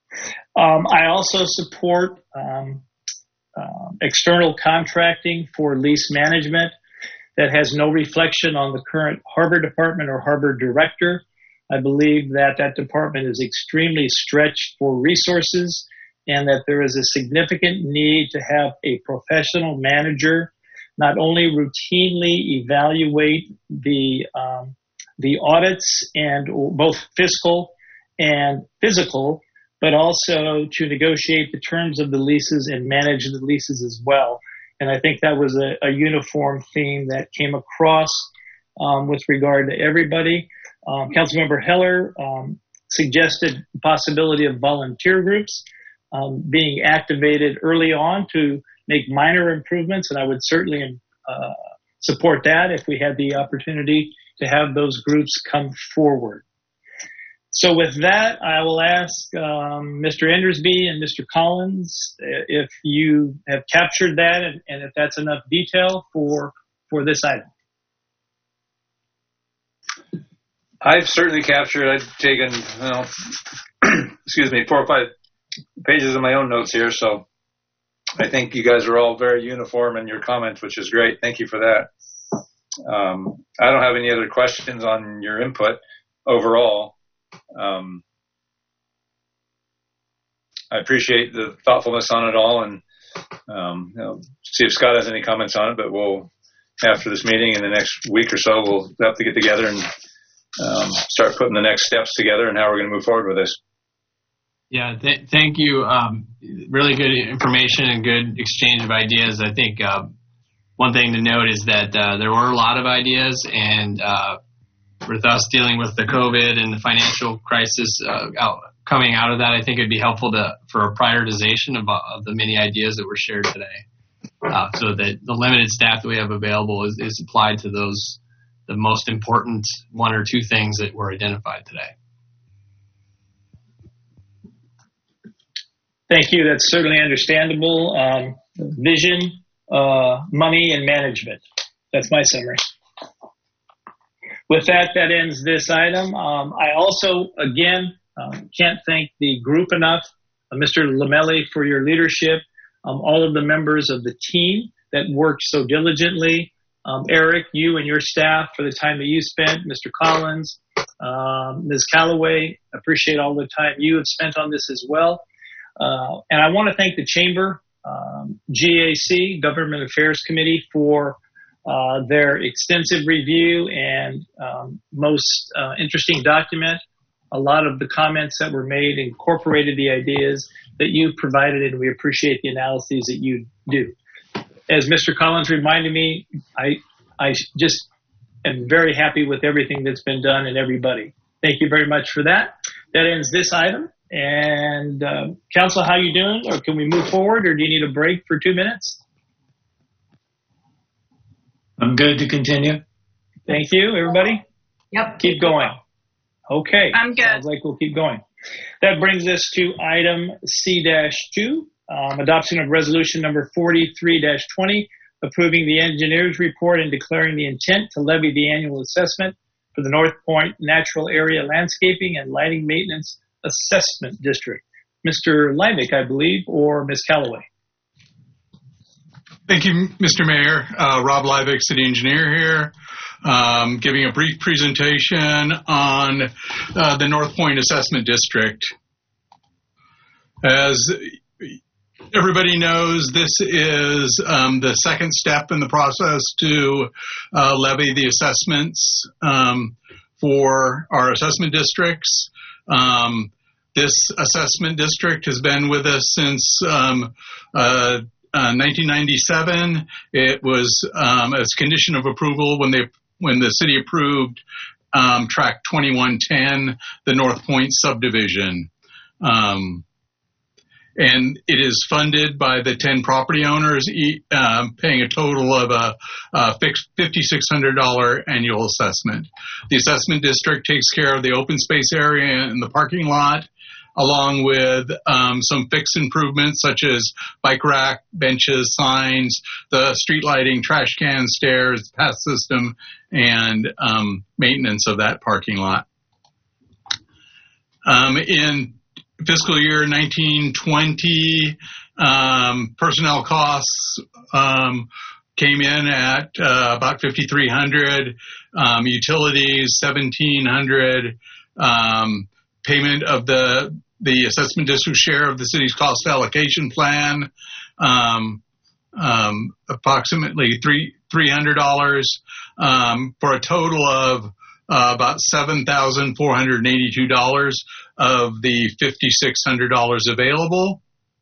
Speaker 3: Um, I also support um, uh, external contracting for lease management that has no reflection on the current harbor department or harbor director. I believe that that department is extremely stretched for resources and that there is a significant need to have a professional manager not only routinely evaluate the um, the audits and both fiscal and physical, but also to negotiate the terms of the leases and manage the leases as well. And I think that was a, a uniform theme that came across um, with regard to everybody. Um, Councilmember Heller um, suggested the possibility of volunteer groups um, being activated early on to make minor improvements, and I would certainly uh, support that if we had the opportunity to have those groups come forward. So with that, I will ask um, Mister Endersby and Mister Collins if you have captured that and, and if that's enough detail for for this item.
Speaker 14: I've certainly captured. I've taken, well, excuse me, four or five pages of my own notes here, so I think you guys are all very uniform in your comments, which is great. Thank you for that. Um, I don't have any other questions on your input overall. Um, I appreciate the thoughtfulness on it all, and um, you know, see if Scott has any comments on it, but we'll, after this meeting in the next week or so, we'll have to get together and um, start putting the next steps together and how we're going to move forward with this.
Speaker 8: Yeah, th- thank you. Um, really good information and good exchange of ideas. I think uh, one thing to note is that uh, there were a lot of ideas, and uh, with us dealing with the COVID and the financial crisis uh, out, coming out of that, I think it'd be helpful to for a prioritization of, of the many ideas that were shared today, uh, so that the limited staff that we have available is, is applied to those the most important one or two things that were identified today.
Speaker 3: Thank you. That's certainly understandable. Um, vision, uh, money, and management. That's my summary. With that, that ends this item. Um, I also, again, um, can't thank the group enough. Uh, Mister Lamelli, for your leadership. Um, all of the members of the team that worked so diligently. Um, Eric, you and your staff for the time that you spent. Mister Collins, um, Miz Calloway, appreciate all the time you have spent on this as well. Uh, and I want to thank the Chamber, um, G A C, Government Affairs Committee, for uh, their extensive review and um, most uh, interesting document. A lot of the comments that were made incorporated the ideas that you provided, and we appreciate the analyses that you do. As Mister Collins reminded me, I I just am very happy with everything that's been done and everybody. Thank you very much for that. That ends this item. And uh, Council, how you doing? Or can we move forward, or do you need a break for two minutes?
Speaker 19: I'm good to continue.
Speaker 3: Thank you, everybody.
Speaker 11: Yep.
Speaker 3: Keep going. Okay.
Speaker 4: I'm good.
Speaker 3: Sounds like we'll keep going. That brings us to item C two, um, adoption of resolution number forty-three dash twenty, approving the engineer's report and declaring the intent to levy the annual assessment for the North Point Natural Area Landscaping and Lighting Maintenance Assessment District. Mister Leivik, I believe, or Miz Calloway.
Speaker 13: Thank you, Mister Mayor. Uh, Rob Leivik, City Engineer here, um, giving a brief presentation on uh, the North Point Assessment District. As everybody knows, this is um, the second step in the process to uh, levy the assessments um, for our assessment districts. Um, this assessment district has been with us since um, uh, uh, nineteen ninety-seven. It was um, as condition of approval when they when the city approved um, Tract twenty-one ten, the North Point subdivision. Um, and it is funded by the ten property owners, um, paying a total of a, a fixed five thousand six hundred dollars annual assessment. The assessment district takes care of the open space area and the parking lot, along with um, some fixed improvements such as bike rack, benches, signs, the street lighting, trash cans, stairs, path system, and um, maintenance of that parking lot. Um, in fiscal year nineteen twenty um, personnel costs um, came in at uh, about fifty-three hundred, um, utilities seventeen hundred, um, payment of the the assessment district share of the city's cost allocation plan, um, um, approximately three three hundred dollars, um, for a total of uh, about seven thousand four hundred eighty-two dollars of the fifty-six hundred dollars available.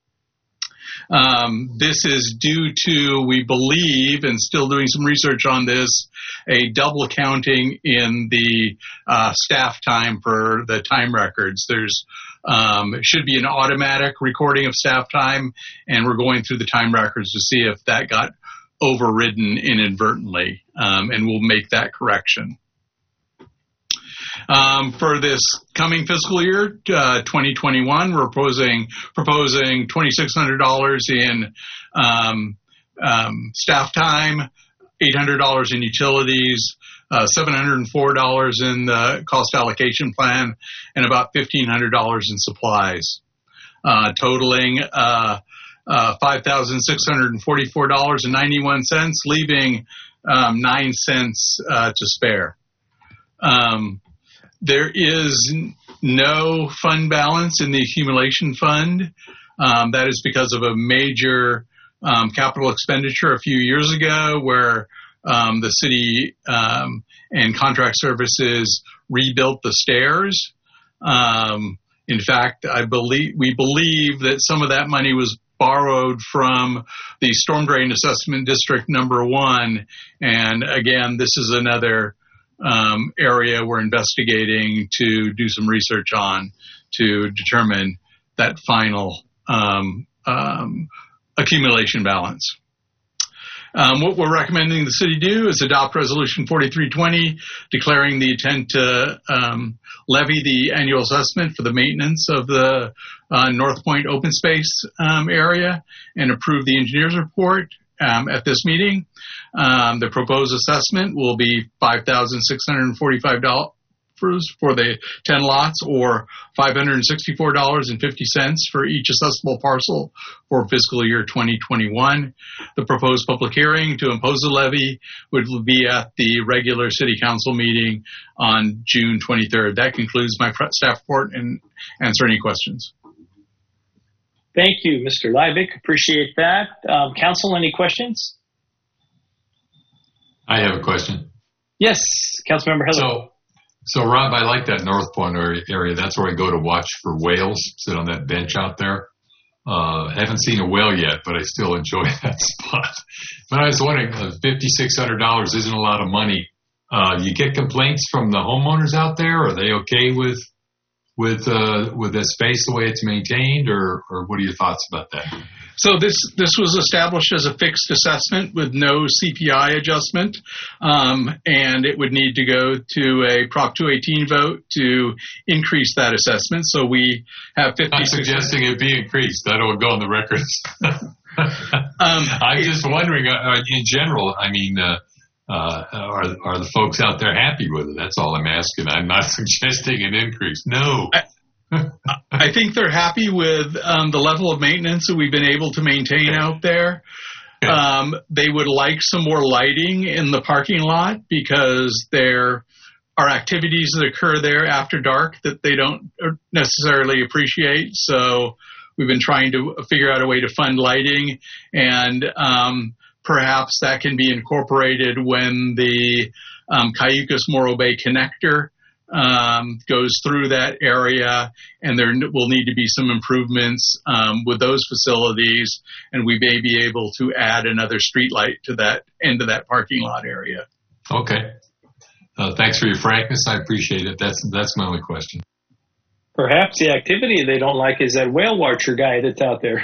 Speaker 13: Um, this is due to, we believe, and still doing some research on this, a double counting in the uh, staff time for the time records. There's um, it should be an automatic recording of staff time, and we're going through the time records to see if that got overridden inadvertently, um, and we'll make that correction. Um, for this coming fiscal year, uh, twenty twenty-one, we're proposing proposing twenty-six hundred dollars in um, um, staff time, eight hundred dollars in utilities, uh, seven hundred four dollars in the cost allocation plan, and about fifteen hundred dollars in supplies, uh, totaling uh, uh, five thousand six hundred forty-four dollars and ninety-one cents, leaving um, nine cents uh, to spare. Um, There is no fund balance in the accumulation fund. Um, that is because of a major um, capital expenditure a few years ago where um, the city um, and contract services rebuilt the stairs. Um, in fact, I believe we believe that some of that money was borrowed from the storm drain assessment district number one. And again, this is another Um, area we're investigating to do some research on to determine that final um, um, accumulation balance. Um, what we're recommending the city do is adopt Resolution forty-three twenty, declaring the intent to um, levy the annual assessment for the maintenance of the uh, North Point open space um, area and approve the engineer's report um, at this meeting. Um, the proposed assessment will be five thousand six hundred forty-five dollars for the ten lots, or five hundred sixty-four dollars and fifty cents for each assessable parcel for fiscal year twenty twenty-one. The proposed public hearing to impose the levy would be at the regular city council meeting on June twenty-third. That concludes my staff report, and answer any questions.
Speaker 3: Thank you, Mister Liebig. Appreciate that. Um, council, any questions?
Speaker 6: I have a question.
Speaker 3: Yes, Councilmember Heller.
Speaker 6: So, so Rob, I like that North Point area. That's where I go to watch for whales, sit on that bench out there. Uh, haven't seen a whale yet, but I still enjoy that spot. But I was wondering, uh, five thousand six hundred dollars isn't a lot of money. Uh, you get complaints from the homeowners out there? Are they okay with with uh, with the space the way it's maintained, or, or what are your thoughts about that?
Speaker 13: So this this was established as a fixed assessment with no C P I adjustment, um, and it would need to go to a Prop two eighteen vote to increase that assessment. So we have fifty.
Speaker 6: I'm suggesting it be increased. That will go on the records. um, I'm just wondering, uh, in general, I mean, uh, uh, are are the folks out there happy with it? That's all I'm asking. I'm not suggesting an increase. No.
Speaker 13: I, I think they're happy with um, the level of maintenance that we've been able to maintain out there. Um, they would like some more lighting in the parking lot because there are activities that occur there after dark that they don't necessarily appreciate. So we've been trying to figure out a way to fund lighting, and um, perhaps that can be incorporated when the um, Cayucos-Morro Bay connector um, goes through that area, and there will need to be some improvements um, with those facilities, and we may be able to add another street light to that end of that parking lot area.
Speaker 6: Okay. Uh, thanks for your frankness. I appreciate it. That's that's my only question.
Speaker 3: Perhaps the activity they don't like is that whale watcher guy that's out there.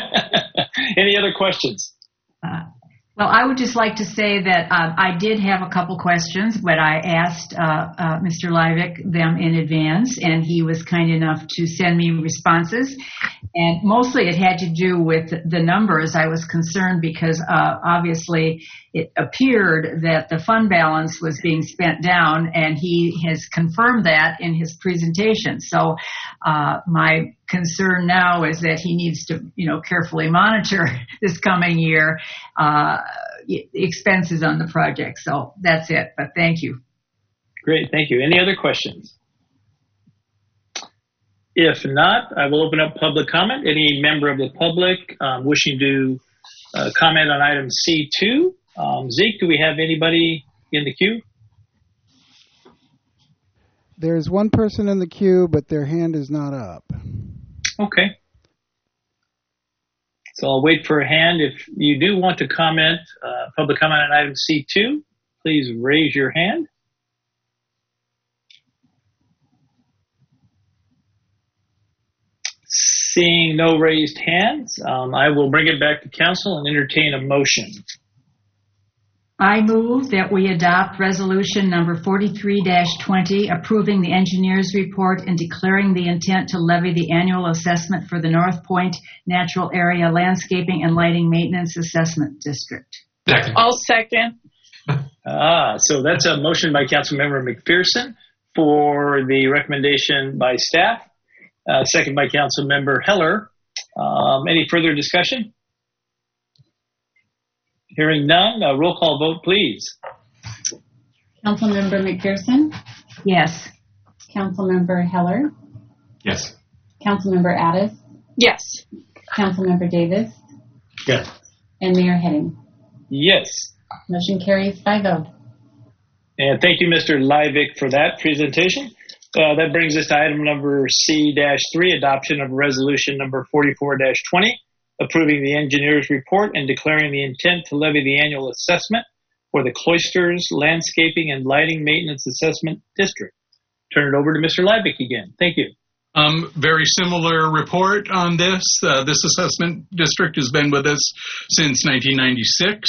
Speaker 3: Any other questions?
Speaker 7: Uh, Well, I would just like to say that um, I did have a couple questions, but I asked uh, uh, Mister Liebig them in advance, and he was kind enough to send me responses. And mostly it had to do with the numbers. I was concerned because uh, obviously it appeared that the fund balance was being spent down, and he has confirmed that in his presentation. So uh, my concern now is that he needs to, you know, carefully monitor this coming year uh, expenses on the project. So that's it. But thank you.
Speaker 3: Great, thank you. Any other questions? If not, I will open up public comment. Any member of the public um, wishing to uh, comment on item C two? Um, Zeke, do we have anybody in the queue?
Speaker 2: There's one person in the queue, but their hand is not up.
Speaker 3: Okay. So I'll wait for a hand. If you do want to comment, uh, public comment on item C two, please raise your hand. Seeing no raised hands, um, I will bring it back to council and entertain a motion.
Speaker 7: I move that we adopt resolution number forty-three dash twenty, approving the engineer's report and declaring the intent to levy the annual assessment for the North Point Natural Area Landscaping and Lighting Maintenance Assessment District.
Speaker 3: Second.
Speaker 4: I'll second.
Speaker 3: Ah, so that's a motion by Councilmember McPherson for the recommendation by staff. Uh, second by Councilmember Heller. Um, any further discussion? Hearing none, uh, roll call vote, please.
Speaker 1: Councilmember McPherson?
Speaker 7: Yes.
Speaker 1: Councilmember Heller?
Speaker 15: Yes.
Speaker 1: Councilmember Addis?
Speaker 4: Yes.
Speaker 1: Councilmember Davis?
Speaker 15: Yes.
Speaker 1: And Mayor Heading?
Speaker 3: Yes.
Speaker 1: Motion carries five oh.
Speaker 3: And thank you, Mister Leivik, for that presentation. Uh, that brings us to item number C three, adoption of resolution number forty-four dash twenty, approving the engineer's report and declaring the intent to levy the annual assessment for the Cloisters Landscaping and Lighting Maintenance Assessment District. Turn it over to Mister Leivik again. Thank you.
Speaker 13: Um, very similar report on this. Uh, this assessment district has been with us since nineteen ninety-six.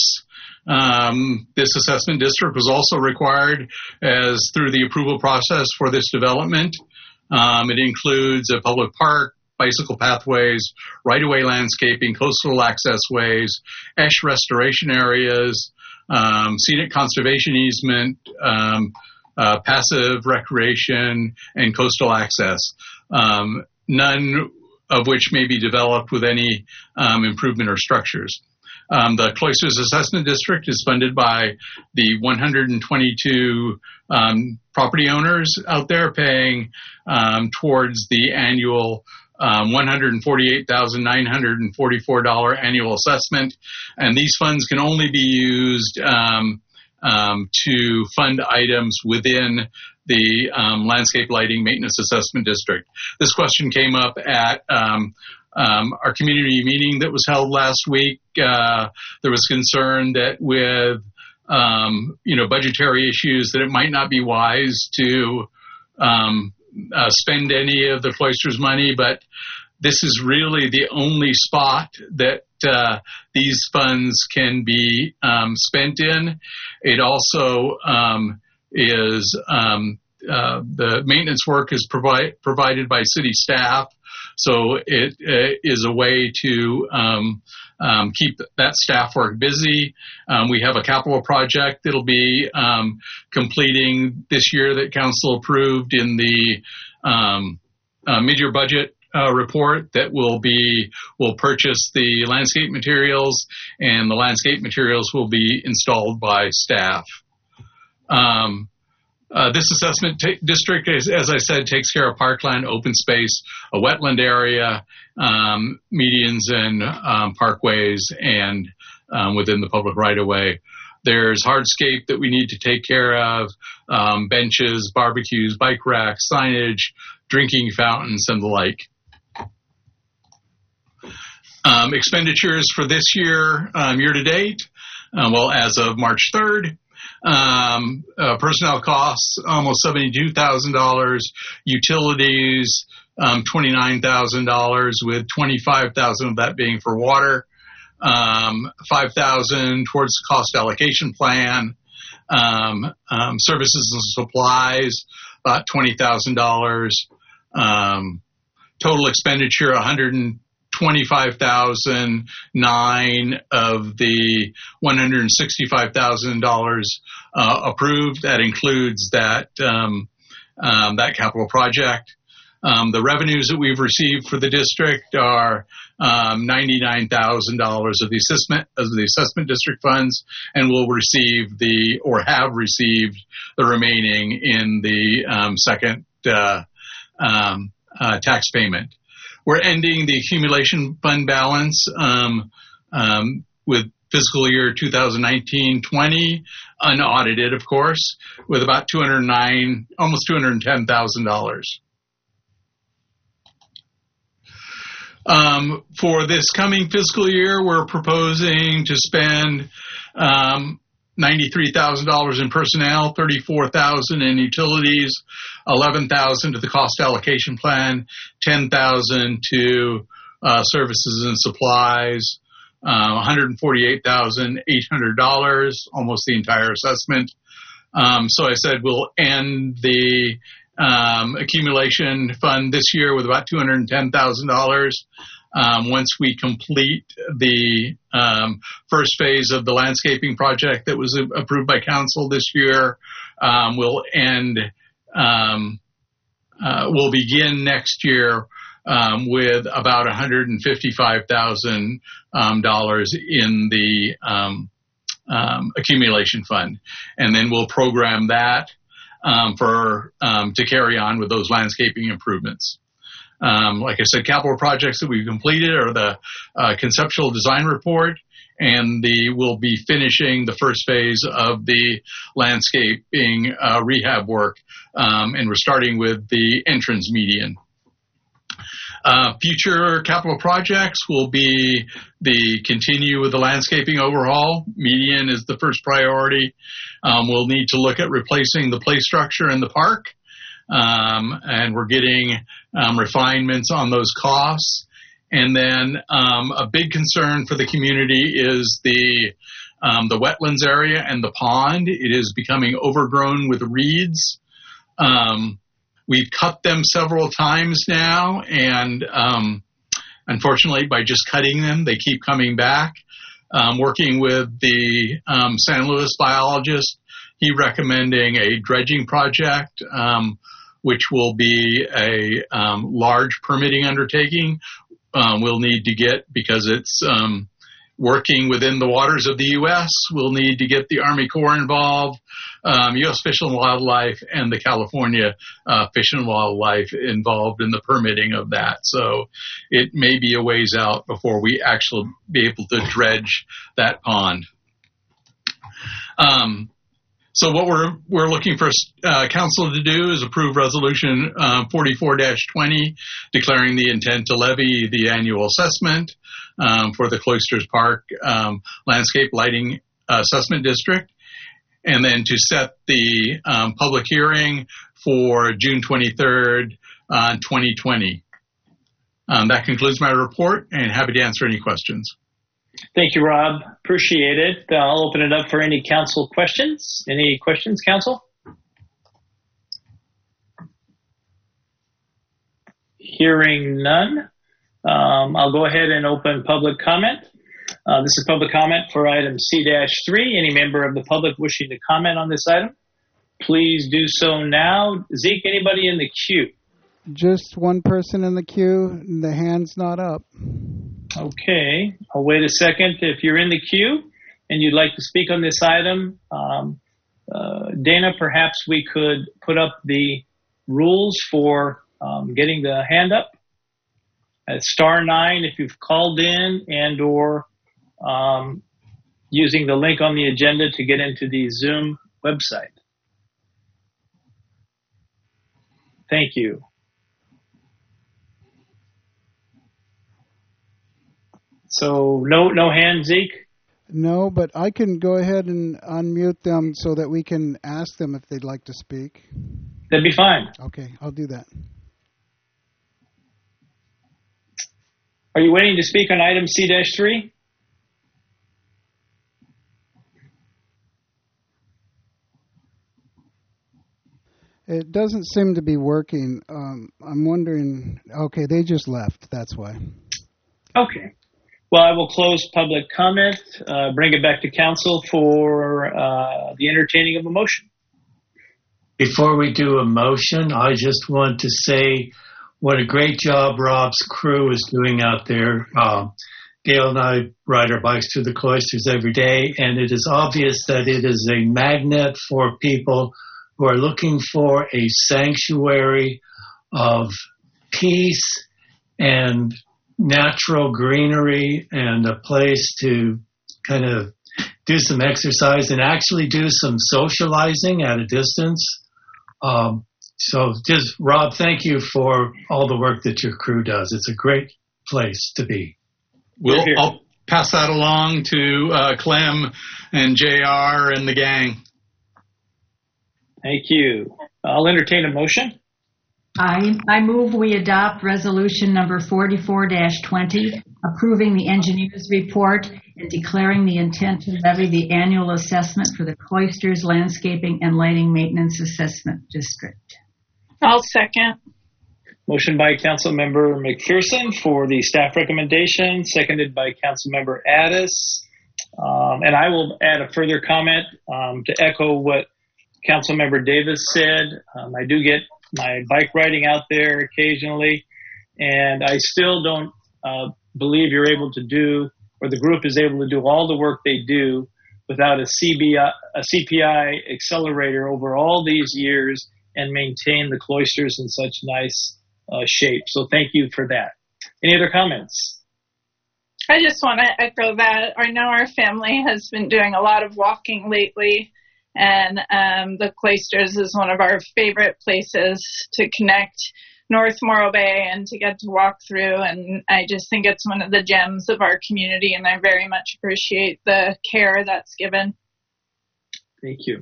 Speaker 13: Um, this assessment district was also required as through the approval process for this development. Um, it includes a public park, bicycle pathways, right-of-way landscaping, coastal access ways, ash restoration areas, um, scenic conservation easement, um, uh, passive recreation, and coastal access. Um, none of which may be developed with any um, improvement or structures. Um, the Cloisters Assessment District is funded by the one hundred twenty-two um, property owners out there paying um, towards the annual um, one hundred forty-eight thousand nine hundred forty-four dollars annual assessment. And these funds can only be used um, um, to fund items within the um, Landscape Lighting Maintenance Assessment District. This question came up at um, Um, our community meeting that was held last week. Uh, there was concern that with, um, you know, budgetary issues that it might not be wise to um, uh, spend any of the Cloisters money, but this is really the only spot that uh, these funds can be um, spent in. It also um, is um, uh, the maintenance work is provi- provided by city staff. So it uh, is a way to um, um, keep that staff work busy. Um, we have a capital project that'll be um, completing this year that council approved in the um, uh, mid-year budget uh, report that will be, will purchase the landscape materials, and the landscape materials will be installed by staff. Um, Uh, this assessment t- district, is, as I said, takes care of parkland, open space, a wetland area, um, medians and um, parkways, and um, within the public right-of-way. There's hardscape that we need to take care of, um, benches, barbecues, bike racks, signage, drinking fountains, and the like. Um, expenditures for this year, um, year to date, uh, well, as of March third, Um, uh, personnel costs, almost seventy-two thousand dollars. Utilities, um, twenty-nine thousand dollars, with twenty-five thousand dollars of that being for water. Um, five thousand dollars towards the cost allocation plan. Um, um, services and supplies, about twenty thousand dollars. Um, total expenditure, one hundred twenty-five thousand nine of the one hundred sixty-five thousand dollars uh, approved. That includes that um, um, that capital project. Um, the revenues that we've received for the district are um, ninety-nine thousand dollars of the assessment of the assessment district funds, and will receive the or have received the remaining in the um, second uh, um, uh, tax payment. We're ending the accumulation fund balance um, um, with fiscal year two thousand nineteen twenty, unaudited, of course, with about two hundred nine, almost two hundred ten thousand dollars. Um, for this coming fiscal year, we're proposing to spend um, ninety-three thousand dollars in personnel, thirty-four thousand dollars in utilities, eleven thousand dollars to the cost allocation plan, ten thousand dollars to uh, services and supplies, uh, one hundred forty-eight thousand eight hundred dollars, almost the entire assessment. Um, so I said we'll end the um, accumulation fund this year with about two hundred ten thousand dollars. Um, once we complete the um, first phase of the landscaping project that was a- approved by council this year, um, we'll end, um, uh, we'll begin next year um, with about one hundred fifty-five thousand dollars um, in the um, um, accumulation fund. And then we'll program that um, for um, to carry on with those landscaping improvements. Um, like I said, capital projects that we've completed are the uh, conceptual design report, and the we'll be finishing the first phase of the landscaping uh, rehab work, um, and we're starting with the entrance median. Uh, future capital projects will be the continue with the landscaping overhaul. Median is the first priority. Um, we'll need to look at replacing the play structure in the park. Um, and we're getting um, refinements on those costs. And then um, a big concern for the community is the um, the wetlands area and the pond. It is becoming overgrown with reeds. Um, we've cut them several times now, and um, unfortunately, by just cutting them, they keep coming back. Um, working with the um, San Luis biologist, he recommending a dredging project, um, which will be a um, large permitting undertaking. Um, we'll need to get, because it's um, working within the waters of the U S, we'll need to get the Army Corps involved, um, U S Fish and Wildlife, and the California uh, Fish and Wildlife involved in the permitting of that. So it may be a ways out before we actually be able to dredge that pond. Um, So what we're we're looking for uh, council to do is approve resolution uh, forty-four dash twenty, declaring the intent to levy the annual assessment um, for the Cloisters Park um, Landscape Lighting Assessment District, and then to set the um, public hearing for June twenty-third, uh, twenty twenty. Um, that concludes my report, and happy to answer any questions.
Speaker 3: Thank you, Rob. Appreciate it. Uh, I'll open it up for any council questions. Any questions, council? Hearing none, um, I'll go ahead and open public comment. Uh, this is public comment for item C three. Any member of the public wishing to comment on this item, please do so now. Zeke, anybody in the queue?
Speaker 2: Just one person in the queue, and the hand's not up.
Speaker 3: Okay, I'll wait a second. If you're in the queue and you'd like to speak on this item, um, uh, Dana, perhaps we could put up the rules for um, getting the hand up. At star nine if you've called in, and or um, using the link on the agenda to get into the Zoom website. Thank you. So no no hand, Zeke?
Speaker 2: No, but I can go ahead and unmute them so that we can ask them if they'd like to speak.
Speaker 3: That'd be fine.
Speaker 2: Okay, I'll do that.
Speaker 3: Are you waiting to speak on item C three?
Speaker 2: It doesn't seem to be working. Um, I'm wondering, okay, they just left, that's why.
Speaker 3: Okay. Well, I will close public comment, uh, bring it back to council for uh, the entertaining of a motion.
Speaker 20: Before we do a motion, I just want to say
Speaker 19: what a great job Rob's crew is doing out there. Um, Gail and I ride our bikes through the cloisters every day, and it is obvious that it is a magnet for people who are looking for a sanctuary of peace and natural greenery and a place to kind of do some exercise and actually do some socializing at a distance. Um, so just, Rob, thank you for all the work that your crew does. It's a great place to be.
Speaker 13: We'll, I'll pass that along to uh, Clem and J R and the gang.
Speaker 3: Thank you. I'll entertain a motion.
Speaker 7: I, I move we adopt resolution number forty-four dash twenty, approving the engineer's report and declaring the intent to levy the annual assessment for the Cloisters Landscaping and Lighting Maintenance Assessment District.
Speaker 4: I'll second.
Speaker 3: Motion by Councilmember McPherson for the staff recommendation, seconded by Councilmember Addis. Um, and I will add a further comment um, to echo what Councilmember Davis said. Um, I do get my bike riding out there occasionally, and I still don't uh, believe you're able to do, or the group is able to do all the work they do without a C B I, a C P I accelerator over all these years and maintain the cloisters in such nice uh, shape. So thank you for that. Any other comments?
Speaker 4: I just want to echo that. I know our family has been doing a lot of walking lately, and um, the Cloisters is one of our favorite places to connect North Morro Bay and to get to walk through. And I just think it's one of the gems of our community, and I very much appreciate the care that's given.
Speaker 3: Thank you.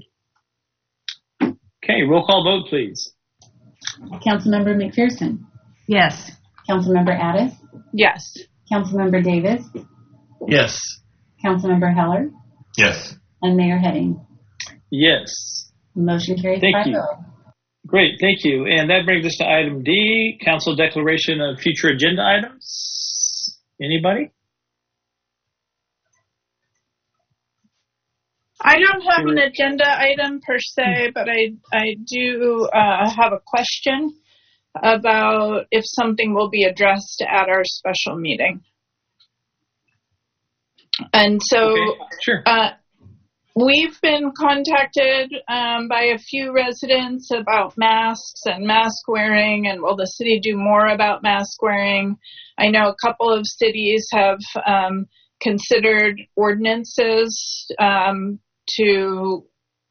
Speaker 3: Okay, roll call vote, please.
Speaker 1: Councilmember McPherson?
Speaker 7: Yes.
Speaker 1: Councilmember Addis?
Speaker 4: Yes.
Speaker 1: Councilmember Davis?
Speaker 3: Yes.
Speaker 1: Councilmember Heller?
Speaker 6: Yes.
Speaker 1: And Mayor Heading?
Speaker 3: Yes.
Speaker 1: Motion carries
Speaker 3: Thank
Speaker 1: five
Speaker 3: you.
Speaker 1: oh.
Speaker 3: Great, thank you. And that brings us to item D, council declaration of future agenda items. Anybody?
Speaker 4: I don't have an agenda item per se, but I, I do uh, have a question about if something will be addressed at our special meeting. And so
Speaker 3: Okay, sure.
Speaker 4: uh, we've been contacted um, by a few residents about masks and mask wearing, and will the city do more about mask wearing? I know a couple of cities have um, considered ordinances um, to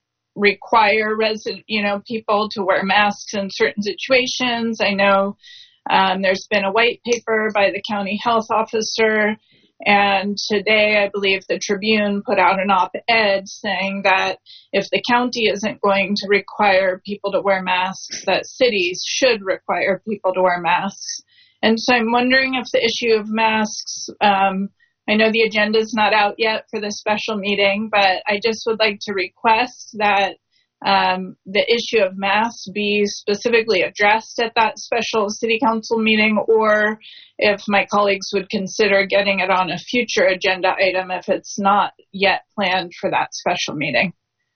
Speaker 4: require resident, you know, people to wear masks in certain situations. I know um, there's been a white paper by the county health officer, and today I believe the Tribune put out an op-ed saying that if the county isn't going to require people to wear masks, that cities should require people to wear masks. And so I'm wondering if the issue of masks, um, I know the agenda is not out yet for the special meeting, but I just would like to request that um, the issue of masks be specifically addressed at that special city council meeting, or if my colleagues would consider getting it on a future agenda item if it's not yet planned for that special meeting.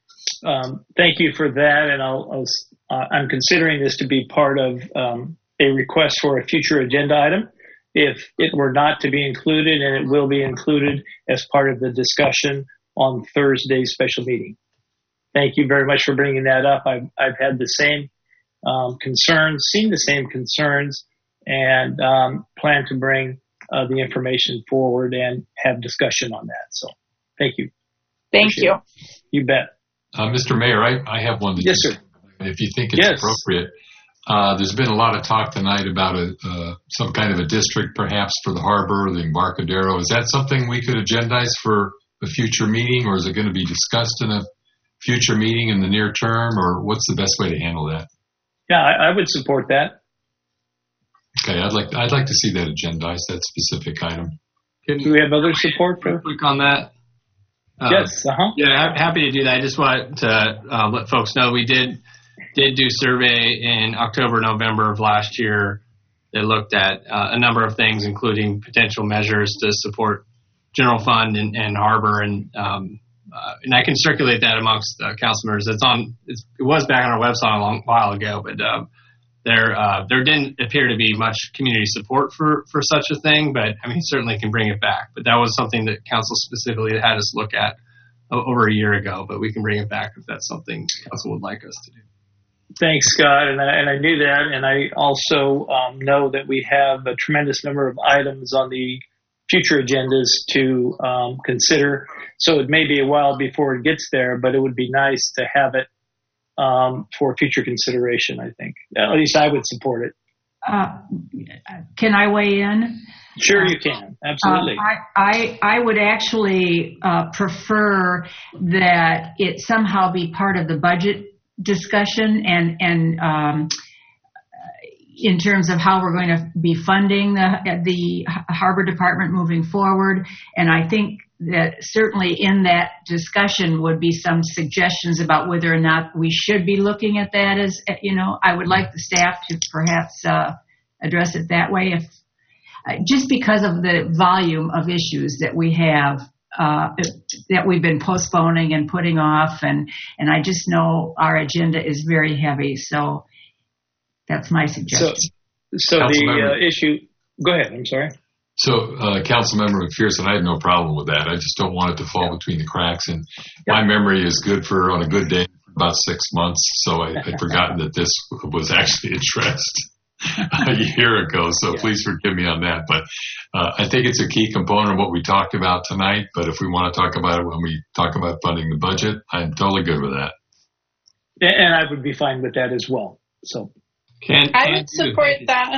Speaker 3: Um, thank you for that, and I'll, I'll, uh, I'm considering this to be part of um, a request for a future agenda item. If it were not to be included, and it will be included as part of the discussion on Thursday's special meeting. Thank you very much for bringing that up. I've, I've had the same um, concerns, seen the same concerns, and um, plan to bring uh, the information forward and have discussion on that. So thank you.
Speaker 4: Thank
Speaker 3: Appreciate
Speaker 4: you.
Speaker 3: it. You bet.
Speaker 6: Uh, Mister Mayor, I, I have one. That
Speaker 3: Yes,
Speaker 6: you,
Speaker 3: sir.
Speaker 6: If you think it's
Speaker 3: Yes.
Speaker 6: appropriate. Uh, there's been a lot of talk tonight about a, uh, some kind of a district perhaps for the harbor, the Embarcadero. Is that something we could agendize for a future meeting, or is it going to be discussed in a future meeting in the near term, or what's the best way to handle that?
Speaker 3: Yeah, I, I would support that.
Speaker 6: Okay, I'd like I'd like to see that agendized, that specific item.
Speaker 3: Do we have other support for?
Speaker 8: Quick on that. Uh,
Speaker 3: Yes. Uh huh.
Speaker 8: Yeah, ha- happy to do that. I just want to uh, let folks know we did did do survey in October, November of last year that looked at uh, a number of things, including potential measures to support general fund and, and harbor, and um, uh, and I can circulate that amongst uh, council members. It's on. It's, it was back on our website a long while ago, but uh, there uh, there didn't appear to be much community support for, for such a thing, but I mean, certainly can bring it back. But that was something that council specifically had us look at over a year ago, but we can bring it back if that's something council would like us to do.
Speaker 3: Thanks, Scott, and I, and I knew that, and I also um, know that we have a tremendous number of items on the future agendas to um, consider, so it may be a while before it gets there, but it would be nice to have it um, for future consideration, I think. At least I would support it.
Speaker 7: Uh, can I weigh in?
Speaker 3: Sure, you can. Absolutely.
Speaker 7: Uh, I, I I would actually uh, prefer that it somehow be part of the budget discussion and and um, in terms of how we're going to be funding the the Harbor Department moving forward. And I think that certainly in that discussion would be some suggestions about whether or not we should be looking at that as, you know, I would like the staff to perhaps uh, address it that way, if uh, just because of the volume of issues that we have uh, that we've been postponing and putting off, and and I just know our agenda is very heavy, so that's my suggestion.
Speaker 3: So, so the uh, issue, go ahead, I'm sorry.
Speaker 6: So, uh, Councilmember McPherson, I have no problem with that. I just don't want it to fall between the cracks. And my memory is good for, on a good day, about six months. So I, I'd forgotten that this was actually addressed a year ago. So please forgive me on that. But uh, I think it's a key component of what we talked about tonight. But if we want to talk about it when we talk about funding the budget, I'm totally good with that.
Speaker 3: And I would be fine with that as well. So
Speaker 8: can,
Speaker 4: I
Speaker 8: can
Speaker 4: would support that.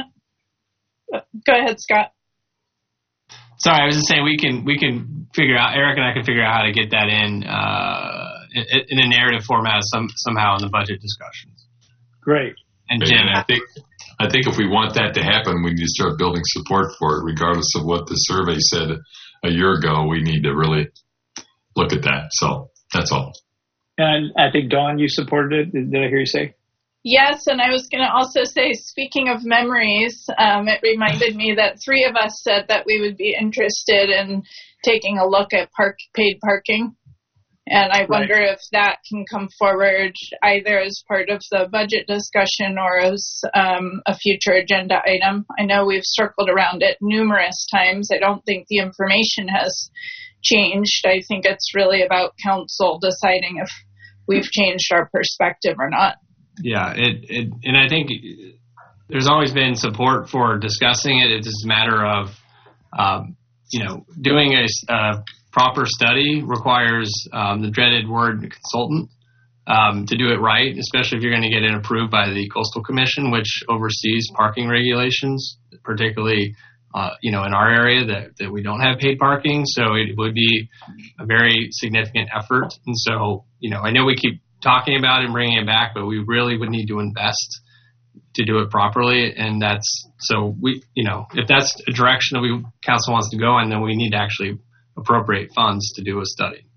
Speaker 4: Go ahead, Scott.
Speaker 8: Sorry, I was just saying we can we can figure out, Eric and I can figure out how to get that in uh, in, in a narrative format some somehow in the budget discussions.
Speaker 3: Great.
Speaker 8: And Jim,
Speaker 6: and I think I think if we want that to happen, we need to start building support for it, regardless of what the survey said a year ago. We need to really look at that. So that's all.
Speaker 3: And I think, Dawn, you supported it. Did I hear you say?
Speaker 4: Yes, and I was going to also say, speaking of memories, um, it reminded me that three of us said that we would be interested in taking a look at park paid parking. And I wonder right. if that can come forward either as part of the budget discussion or as um, a future agenda item. I know we've circled around it numerous times. I don't think the information has changed. I think it's really about council deciding if we've changed our perspective or not.
Speaker 8: Yeah, it, it and I think there's always been support for discussing it. It's just a matter of, um, you know, doing a, a proper study requires um, the dreaded word consultant um, to do it right, especially if you're going to get it approved by the Coastal Commission, which oversees parking regulations, particularly, uh, you know, in our area that, that we don't have paid parking. So it would be a very significant effort. And so, you know, I know we keep talking about it and bringing it back, but we really would need to invest to do it properly. And that's, so we, you know, if that's a direction that we council wants to go in, then we need to actually appropriate funds to do a study.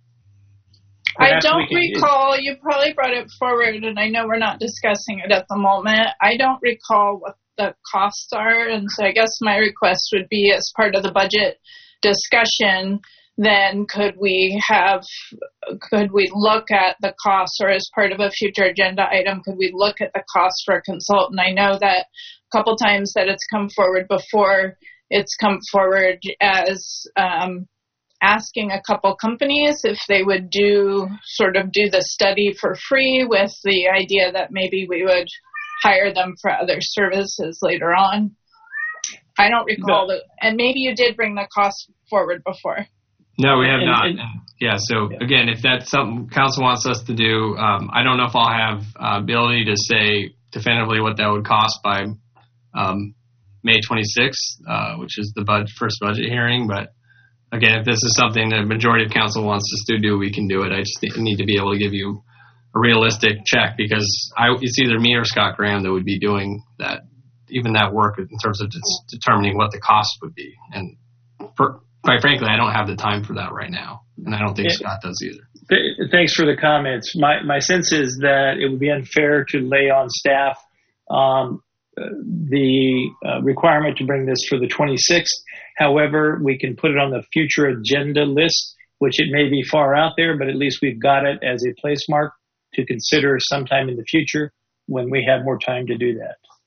Speaker 4: I don't recall, you probably brought it forward, and I know we're not discussing it at the moment. I don't recall what the costs are, and so I guess my request would be, as part of the budget discussion, then could we have, could we look at the costs, or as part of a future agenda item, could we look at the cost for a consultant? I know that a couple times that it's come forward before, it's come forward as um, asking a couple companies if they would do, sort of do the study for free, with the idea that maybe we would hire them for other services later on. I don't recall that, and maybe you did bring the cost forward before.
Speaker 8: No, we have
Speaker 3: and,
Speaker 8: not.
Speaker 3: And,
Speaker 8: yeah, so yeah. Again, if that's something council wants us to do, um, I don't know if I'll have uh, ability to say definitively what that would cost by um, May twenty-sixth, uh, which is the bud- first budget hearing. But again, if this is something the majority of council wants us to do, we can do it. I just need to be able to give you a realistic check, because I, it's either me or Scott Graham that would be doing that, even that work in terms of just determining what the cost would be. And for, quite frankly, I don't have the time for that right now, and I don't think yeah. Scott does either.
Speaker 3: Th- thanks for the comments. My my sense is that it would be unfair to lay on staff um, the uh, requirement to bring this for the twenty-sixth. However, we can put it on the future agenda list, which it may be far out there, but at least we've got it as a place mark to consider sometime in the future when we have more time to do that.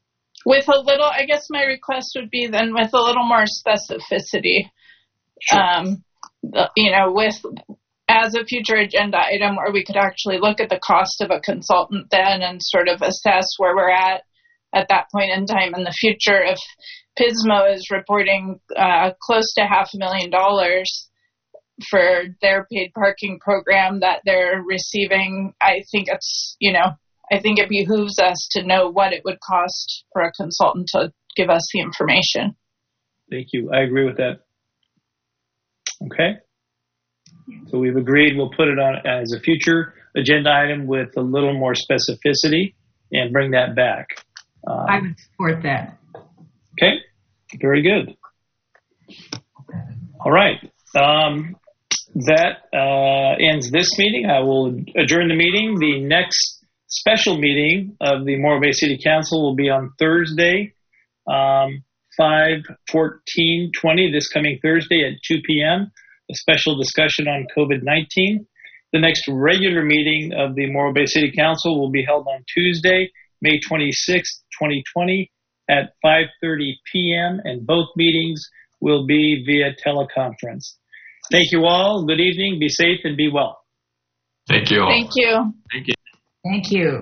Speaker 4: With a little, I guess my request would be then with a little more specificity.
Speaker 3: Sure.
Speaker 4: Um, the, you know, with as a future agenda item where we could actually look at the cost of a consultant then and sort of assess where we're at at that point in time in the future. If Pismo is reporting uh, close to half a million dollars for their paid parking program that they're receiving, I think it's, you know, I think it behooves us to know what it would cost for a consultant to give us the information.
Speaker 3: Thank you. I agree with that. Okay. So we've agreed we'll put it on as a future agenda item with a little more specificity and bring that back. Um,
Speaker 7: I would support that.
Speaker 3: Okay. Very good. All right. Um, that uh, ends this meeting. I will adjourn the meeting. The next special meeting of the Morro Bay City Council will be on Thursday, um, five fourteen twenty, this coming Thursday at two p.m., a special discussion on COVID nineteen. The next regular meeting of the Morro Bay City Council will be held on Tuesday, May twenty-sixth, twenty twenty at five thirty p.m., and both meetings will be via teleconference. Thank you all. Good evening. Be safe and be well.
Speaker 6: Thank you all.
Speaker 4: Thank you.
Speaker 3: Thank you.
Speaker 7: Thank you.